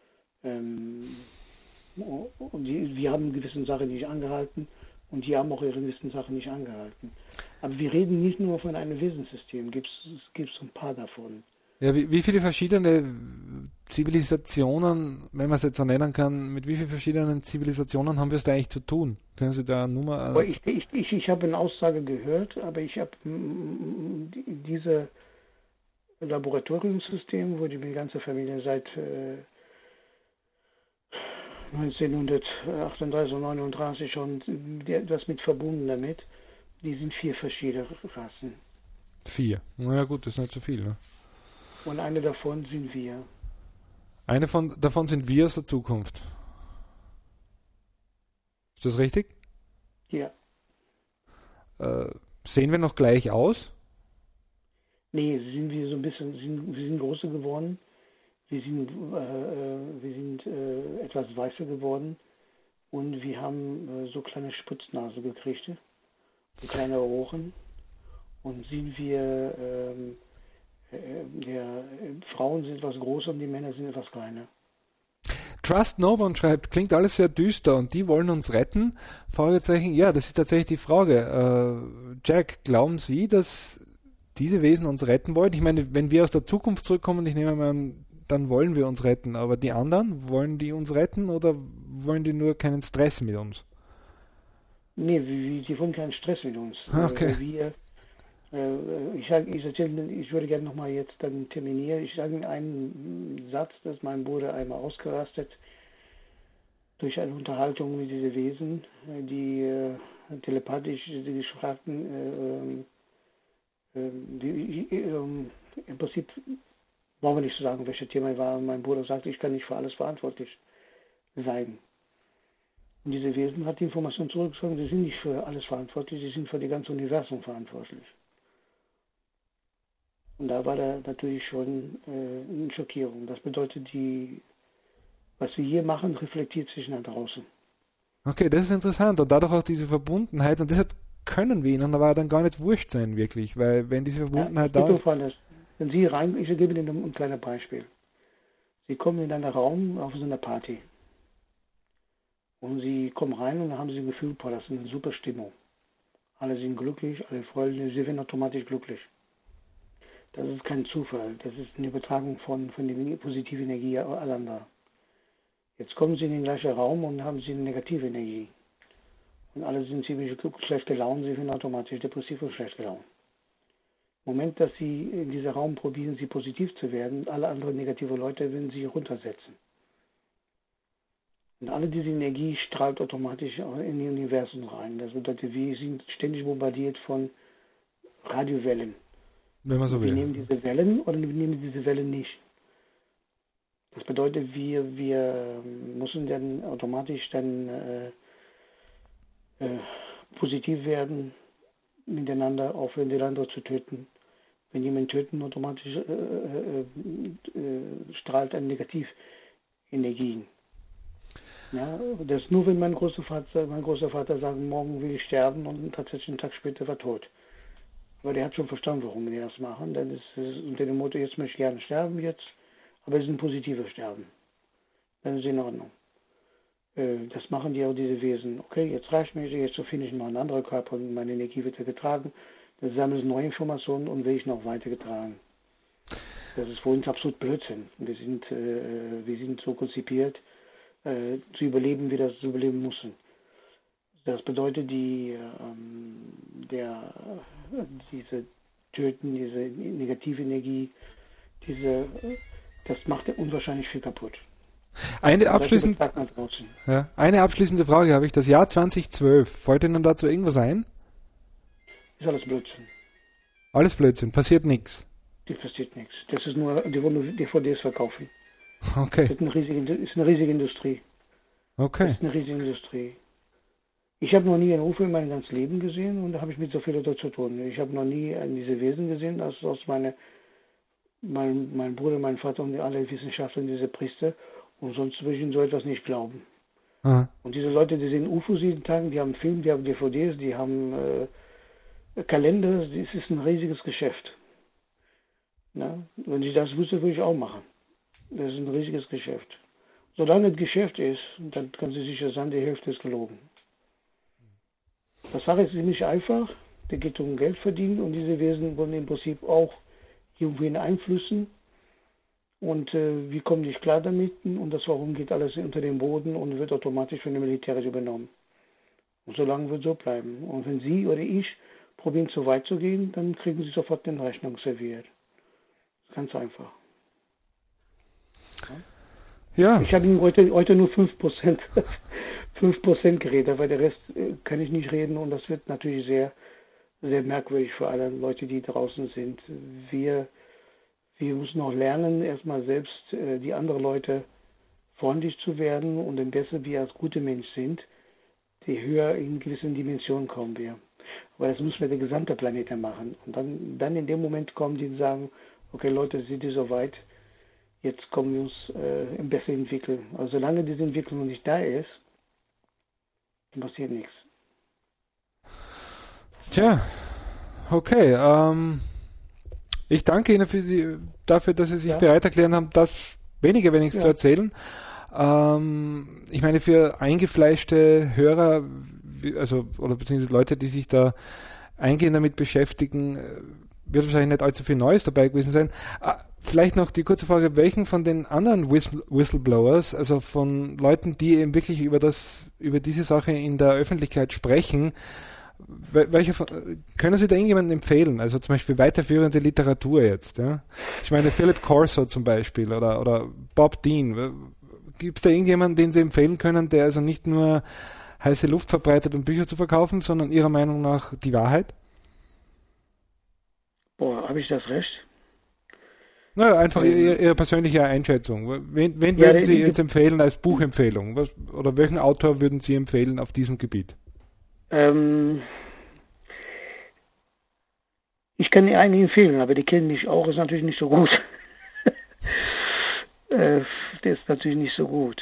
Und wir haben gewisse Sachen nicht angehalten und die haben auch ihre gewissen Sachen nicht angehalten. Aber wir reden nicht nur von einem Wesenssystem, es gibt ein paar davon. Ja, wie viele verschiedene Zivilisationen, wenn man es jetzt so nennen kann, mit wie vielen verschiedenen Zivilisationen haben wir es da eigentlich zu tun? Können Sie da eine Nummer... Ich habe eine Aussage gehört, aber ich habe diese Laboratoriumssystem, wo die ganze Familie seit 1938 und 39 schon etwas mit verbunden damit, die sind 4 verschiedene Rassen. 4? Naja gut, das ist nicht so viel, ne? Und eine davon sind wir. Eine davon sind wir aus der Zukunft. Ist das richtig? Ja. Sehen wir noch gleich aus? Nee, sind wir so ein bisschen, wir sind größer geworden. Wir sind etwas weißer geworden. Und wir haben so kleine Spritznase gekriegt. So kleine Ohren. Und sind wir... Frauen sind etwas größer und die Männer sind etwas kleiner. Trust No One schreibt, klingt alles sehr düster und die wollen uns retten? Fragezeichen, ja, das ist tatsächlich die Frage. Jack, glauben Sie, dass diese Wesen uns retten wollen? Ich meine, wenn wir aus der Zukunft zurückkommen, ich nehme mal an, dann wollen wir uns retten, aber die anderen, wollen die uns retten oder wollen die nur keinen Stress mit uns? Nee, die wollen keinen Stress mit uns. Okay. Ich würde gerne nochmal jetzt dann terminieren. Ich sage einen Satz, dass mein Bruder einmal ausgerastet durch eine Unterhaltung mit diesen Wesen, die telepathisch die fragten, im Prinzip wollen wir nicht so sagen, welches Thema war. Mein Bruder sagte, ich kann nicht für alles verantwortlich sein. Und diese Wesen hat die Information zurückgezogen, sie sind nicht für alles verantwortlich, sie sind für die ganze Universum verantwortlich. Und da war da natürlich schon eine Schockierung. Das bedeutet, was wir hier machen, reflektiert sich nach draußen. Okay, das ist interessant. Und dadurch auch diese Verbundenheit. Und deshalb können wir ihnen aber dann gar nicht wurscht sein, wirklich. Weil wenn diese Verbundenheit da ist... Wenn Sie rein... Ich gebe Ihnen ein kleines Beispiel. Sie kommen in einen Raum auf so einer Party. Und Sie kommen rein und dann haben Sie ein Gefühl, boah, das ist eine super Stimmung. Alle sind glücklich, alle freuen, Sie werden automatisch glücklich. Das ist kein Zufall, das ist eine Übertragung von der positiven Energie aller anderen. Jetzt kommen Sie in den gleichen Raum und haben Sie eine negative Energie. Und alle sind ziemlich schlecht gelaunt, Sie werden automatisch depressiv und schlecht gelaunt. Im Moment, dass Sie in diesem Raum probieren, Sie positiv zu werden, alle anderen negative Leute werden Sie runtersetzen. Und alle diese Energie strahlt automatisch in die Universum rein. Das bedeutet, wir sind ständig bombardiert von Radiowellen. Wenn man so will. Wir nehmen diese Wellen oder wir nehmen diese Wellen nicht. Das bedeutet, wir müssen dann automatisch positiv werden, miteinander aufhören, den anderen zu töten. Wenn jemand töten, automatisch strahlt eine Negativenergien. Ja, das ist nur, wenn mein großer Vater sagt, morgen will ich sterben und tatsächlich einen Tag später war tot. Aber der hat schon verstanden, warum wir das machen. Dann ist es unter dem Motto, jetzt möchte ich gerne sterben jetzt, aber es ist ein positiver Sterben. Dann ist es in Ordnung. Das machen die auch diese Wesen. Okay, jetzt reicht mir, jetzt finde ich noch einen anderen Körper und meine Energie wird getragen. Dann sammeln sie neue Informationen und werde ich noch weitergetragen. Das ist für uns absolut Blödsinn. Wir sind so konzipiert, zu überleben, wie das zu überleben müssen. Das bedeutet, diese Töten, diese negative Energie, das macht unwahrscheinlich viel kaputt. Eine abschließende Frage habe ich. Das Jahr 2012, fällt Ihnen dazu irgendwas ein? Ist alles Blödsinn. Alles Blödsinn, passiert nichts. Die passiert nichts. Das ist nur, die wollen nur DVDs verkaufen. Okay. Das ist eine riesige Industrie. Okay. Das ist eine riesige Industrie. Ich habe noch nie einen UFO in meinem ganzen Leben gesehen und da habe ich mit so vielen Leuten zu tun. Ich habe noch nie diese Wesen gesehen, aus mein Bruder, mein Vater und alle Wissenschaftler und diese Priester. Und sonst würde ich in so etwas nicht glauben. Aha. Und diese Leute, die sehen UFOs jeden Tag, die haben Filme, die haben DVDs, die haben Kalender. Es ist ein riesiges Geschäft. Na? Wenn ich das wüsste, würde ich auch machen. Das ist ein riesiges Geschäft. Solange es Geschäft ist, dann kann Sie sicher sein, die Hälfte ist gelogen. Das Sache ist ziemlich einfach. Da geht es um Geld verdienen und diese Wesen wollen im Prinzip auch irgendwie einflüssen. Und wir kommen nicht klar damit und das Warum geht alles unter den Boden und wird automatisch von den Militärs übernommen. Und solange wird es so bleiben. Und wenn Sie oder ich probieren, so weit zu gehen, dann kriegen Sie sofort eine Rechnung serviert. Ganz einfach. Ja. Ich habe Ihnen heute nur 5% 5% geredet, aber der Rest kann ich nicht reden und das wird natürlich sehr, sehr merkwürdig für alle Leute, die draußen sind. Wir müssen auch lernen, erstmal selbst die anderen Leute freundlich zu werden und dann besser wir als gute Menschen sind, die höher in gewissen Dimensionen kommen wir. Aber das müssen wir der gesamte Planete machen. Und dann in dem Moment kommen die und sagen, okay Leute, sind die so weit, jetzt kommen wir uns im besser entwickeln. Also solange diese Entwicklung noch nicht da ist, passiert nichts. Tja, okay. Ich danke Ihnen dafür, dass Sie sich bereit erklärt haben, das wenigstens zu erzählen. Ich meine, für eingefleischte Hörer, oder beziehungsweise Leute, die sich da eingehend damit beschäftigen, wird wahrscheinlich nicht allzu viel Neues dabei gewesen sein. Vielleicht noch die kurze Frage, welchen von den anderen Whistleblowers, also von Leuten, die eben wirklich über diese Sache in der Öffentlichkeit sprechen, können Sie da irgendjemanden empfehlen? Also zum Beispiel weiterführende Literatur jetzt. Ja? Ich meine, Philip Corso zum Beispiel oder Bob Dean. Gibt es da irgendjemanden, den Sie empfehlen können, der also nicht nur heiße Luft verbreitet, um Bücher zu verkaufen, sondern Ihrer Meinung nach die Wahrheit? Habe ich das recht? Naja, einfach Ihre persönliche Einschätzung. Wen würden Sie jetzt empfehlen als Buchempfehlung? Oder welchen Autor würden Sie empfehlen auf diesem Gebiet? Ich kann die einen empfehlen, aber die kennen mich auch, ist natürlich nicht so gut. Der ist natürlich nicht so gut.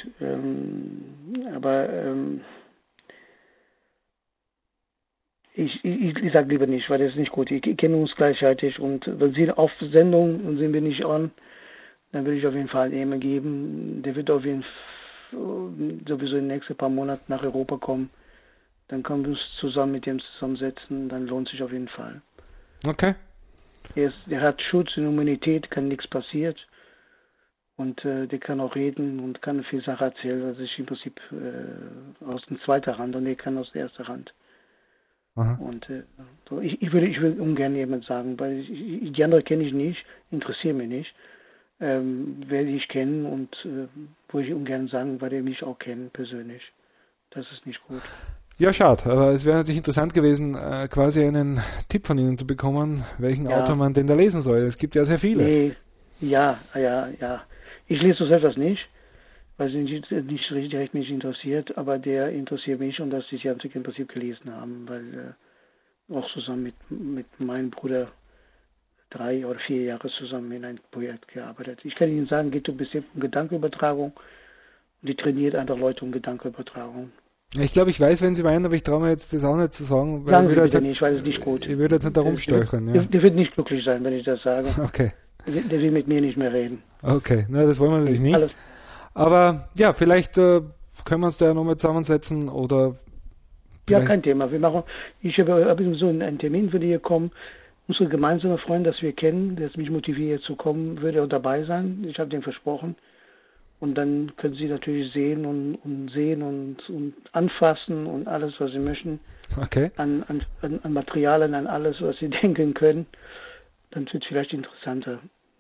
Ich sage lieber nicht, weil das ist nicht gut. Ich kenne uns gleichzeitig und wenn Sie auf Sendung und sind wir nicht on, dann würde ich auf jeden Fall einen geben. Der wird auf jeden Fall sowieso in den nächsten paar Monaten nach Europa kommen. Dann können wir uns zusammen mit dem zusammensetzen, dann lohnt sich auf jeden Fall. Okay. Der hat Schutz und Immunität, kann nichts passiert. Und der kann auch reden und kann viel Sachen erzählen. Also ich im Prinzip aus der zweiten Hand und der kann aus der ersten Hand. Aha. Und ich will ungern jemand sagen, weil die anderen kenne ich nicht, interessieren mich nicht. Werde ich kennen und würde ich ungern sagen, weil die mich auch kennen persönlich. Das ist nicht gut. Ja, schade, aber es wäre natürlich interessant gewesen, quasi einen Tipp von Ihnen zu bekommen, welchen Autor man denn da lesen soll. Es gibt ja sehr viele. Nee, ja. Ich lese das etwas nicht, weil es nicht direkt mich interessiert, aber der interessiert mich und dass ich im Prinzip gelesen haben, weil auch zusammen mit meinem Bruder 3 oder 4 Jahre zusammen in einem Projekt gearbeitet. Ich kann Ihnen sagen, geht um Gedankenübertragung und die trainiert andere Leute um Gedankenübertragung. Ich glaube, ich weiß, wenn Sie meinen, aber ich traue mir jetzt das auch nicht zu sagen. Sagen Sie bitte nicht, weil es nicht gut. Ich würde jetzt nicht da rumstöchern. Der wird nicht glücklich sein, wenn ich das sage. Okay. Der will mit mir nicht mehr reden. Okay, das wollen wir natürlich nicht. Alles. Aber ja, vielleicht können wir uns da ja nochmal zusammensetzen oder... Ja, kein Thema. Ich habe so einen Termin für die hier kommen. Unsere gemeinsame Freund, das wir kennen, der mich motiviert zu kommen, würde auch dabei sein. Ich habe dem versprochen. Und dann können Sie natürlich sehen und sehen und anfassen und alles, was Sie möchten. Okay. An Materialien, an alles, was Sie denken können. Dann wird es vielleicht interessanter.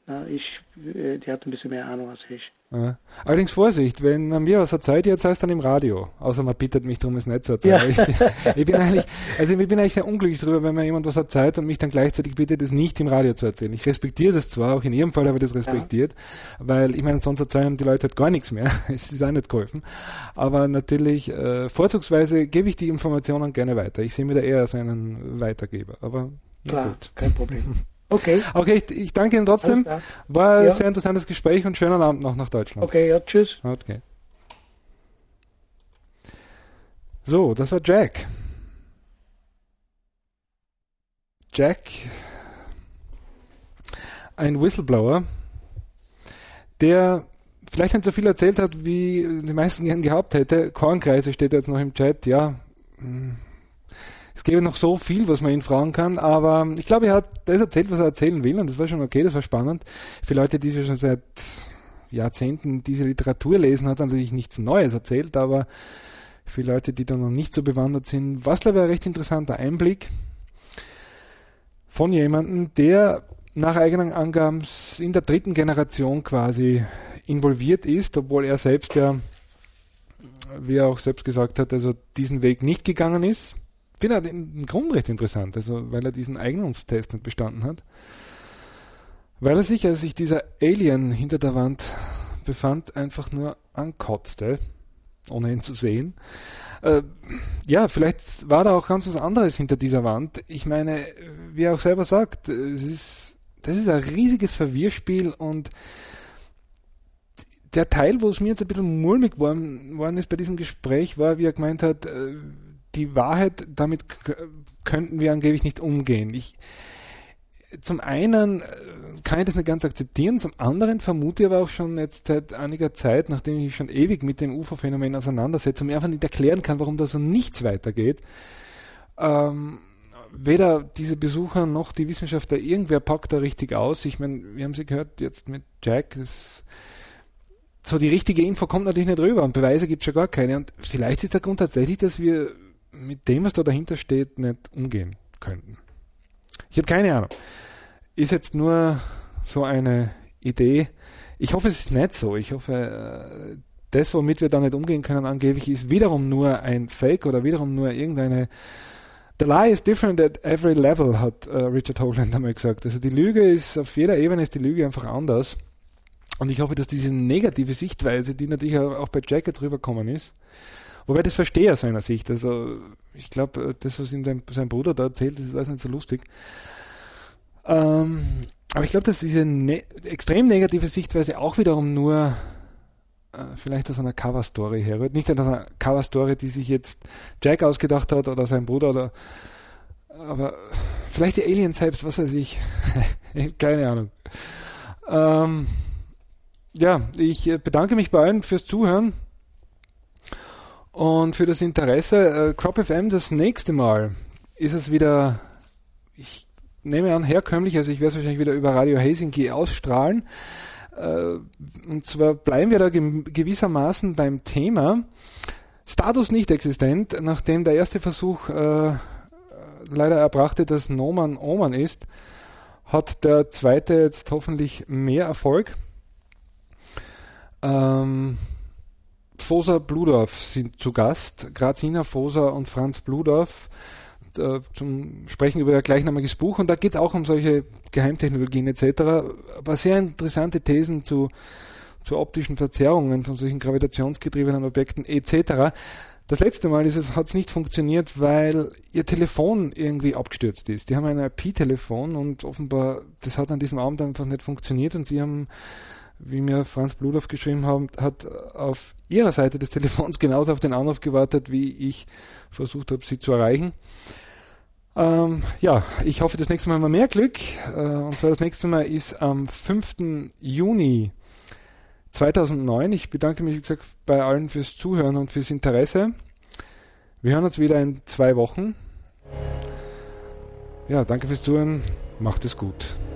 Die hat ein bisschen mehr Ahnung als ich. Ja. Allerdings Vorsicht, wenn man mir was erzählt, jetzt heißt es dann im Radio. Außer man bittet mich darum, es nicht zu erzählen. Ja. Ich bin eigentlich sehr unglücklich darüber, wenn mir jemand was erzählt und mich dann gleichzeitig bittet, es nicht im Radio zu erzählen. Ich respektiere das zwar, auch in Ihrem Fall habe ich das respektiert, weil ich meine, sonst erzählen die Leute halt gar nichts mehr. Es ist auch nicht geholfen. Aber natürlich, vorzugsweise gebe ich die Informationen gerne weiter. Ich sehe mich da eher als einen Weitergeber. Aber klar, gut. Kein Problem. Okay, ich danke Ihnen trotzdem. War ein sehr interessantes Gespräch und schönen Abend noch nach Deutschland. Okay, ja, tschüss. Okay. So, das war Jack. Jack, ein Whistleblower, der vielleicht nicht so viel erzählt hat, wie die meisten gern gehabt hätte. Kornkreise steht jetzt noch im Chat, ja. Es gäbe noch so viel, was man ihn fragen kann, aber ich glaube, er hat das erzählt, was er erzählen will und das war schon okay, das war spannend. Für Leute, die schon seit Jahrzehnten diese Literatur lesen, hat er natürlich nichts Neues erzählt, aber für Leute, die da noch nicht so bewandert sind, war es, glaube ich, ein recht interessanter Einblick von jemandem, der nach eigenen Angaben in der 3. Generation quasi involviert ist, obwohl er selbst ja, wie er auch selbst gesagt hat, also diesen Weg nicht gegangen ist. Ich finde den Grund recht interessant, also weil er diesen Eignungstest nicht bestanden hat. Weil er sich, als sich dieser Alien hinter der Wand befand, einfach nur ankotzte, ohne ihn zu sehen. Ja, vielleicht war da auch ganz was anderes hinter dieser Wand. Ich meine, wie er auch selber sagt, das ist ein riesiges Verwirrspiel und der Teil, wo es mir jetzt ein bisschen mulmig worden ist bei diesem Gespräch, war, wie er gemeint hat, die Wahrheit, damit könnten wir angeblich nicht umgehen. Zum einen kann ich das nicht ganz akzeptieren, zum anderen vermute ich aber auch schon jetzt seit einiger Zeit, nachdem ich schon ewig mit dem UFO-Phänomen auseinandersetze und mir einfach nicht erklären kann, warum da so nichts weitergeht. Weder diese Besucher noch die Wissenschaftler, irgendwer packt da richtig aus. Ich meine, wir haben sie gehört jetzt mit Jack, so die richtige Info kommt natürlich nicht rüber und Beweise gibt es schon gar keine. Und vielleicht ist der Grund tatsächlich, dass wir mit dem, was da dahinter steht, nicht umgehen könnten. Ich habe keine Ahnung. Ist jetzt nur so eine Idee. Ich hoffe, es ist nicht so. Ich hoffe, das, womit wir da nicht umgehen können, angeblich, ist wiederum nur ein Fake oder wiederum nur irgendeine... The lie is different at every level, hat Richard Hoagland einmal gesagt. Also die Lüge ist, auf jeder Ebene ist die Lüge einfach anders. Und ich hoffe, dass diese negative Sichtweise, die natürlich auch bei Jack jetzt rübergekommen ist, wobei das verstehe aus seiner Sicht. Also ich glaube, das, was ihm sein Bruder da erzählt, das ist alles nicht so lustig. Aber ich glaube, dass diese extrem negative Sichtweise auch wiederum nur vielleicht aus einer Cover-Story herrührt. Nicht aus einer Cover-Story, die sich jetzt Jack ausgedacht hat oder sein Bruder, aber vielleicht die Aliens selbst, was weiß ich. Keine Ahnung. Ja, ich bedanke mich bei allen fürs Zuhören und für das Interesse. Crop FM, das nächste Mal ist es wieder, ich nehme an, herkömmlich, also ich werde es wahrscheinlich wieder über Radio Helsinki ausstrahlen. Und zwar bleiben wir da gewissermaßen beim Thema Status nicht existent, nachdem der erste Versuch leider erbrachte, dass Noman Oman ist, hat der zweite jetzt hoffentlich mehr Erfolg. Fosa Bludorf sind zu Gast, Grazina Fosa und Franz Bludorf, zum Sprechen über ein gleichnamiges Buch, und da geht es auch um solche Geheimtechnologien etc., aber sehr interessante Thesen zu optischen Verzerrungen von solchen gravitationsgetriebenen Objekten etc. Das letzte Mal hat es nicht funktioniert, weil ihr Telefon irgendwie abgestürzt ist. Die haben ein IP-Telefon und offenbar, das hat an diesem Abend einfach nicht funktioniert und sie haben, wie mir Franz Bludorf geschrieben hat auf ihrer Seite des Telefons genauso auf den Anruf gewartet, wie ich versucht habe, sie zu erreichen. Ja, ich hoffe, das nächste Mal haben wir mehr Glück. Und zwar das nächste Mal ist am 5. Juni 2009. Ich bedanke mich, wie gesagt, bei allen fürs Zuhören und fürs Interesse. Wir hören uns wieder in 2 Wochen. Ja, danke fürs Zuhören. Macht es gut.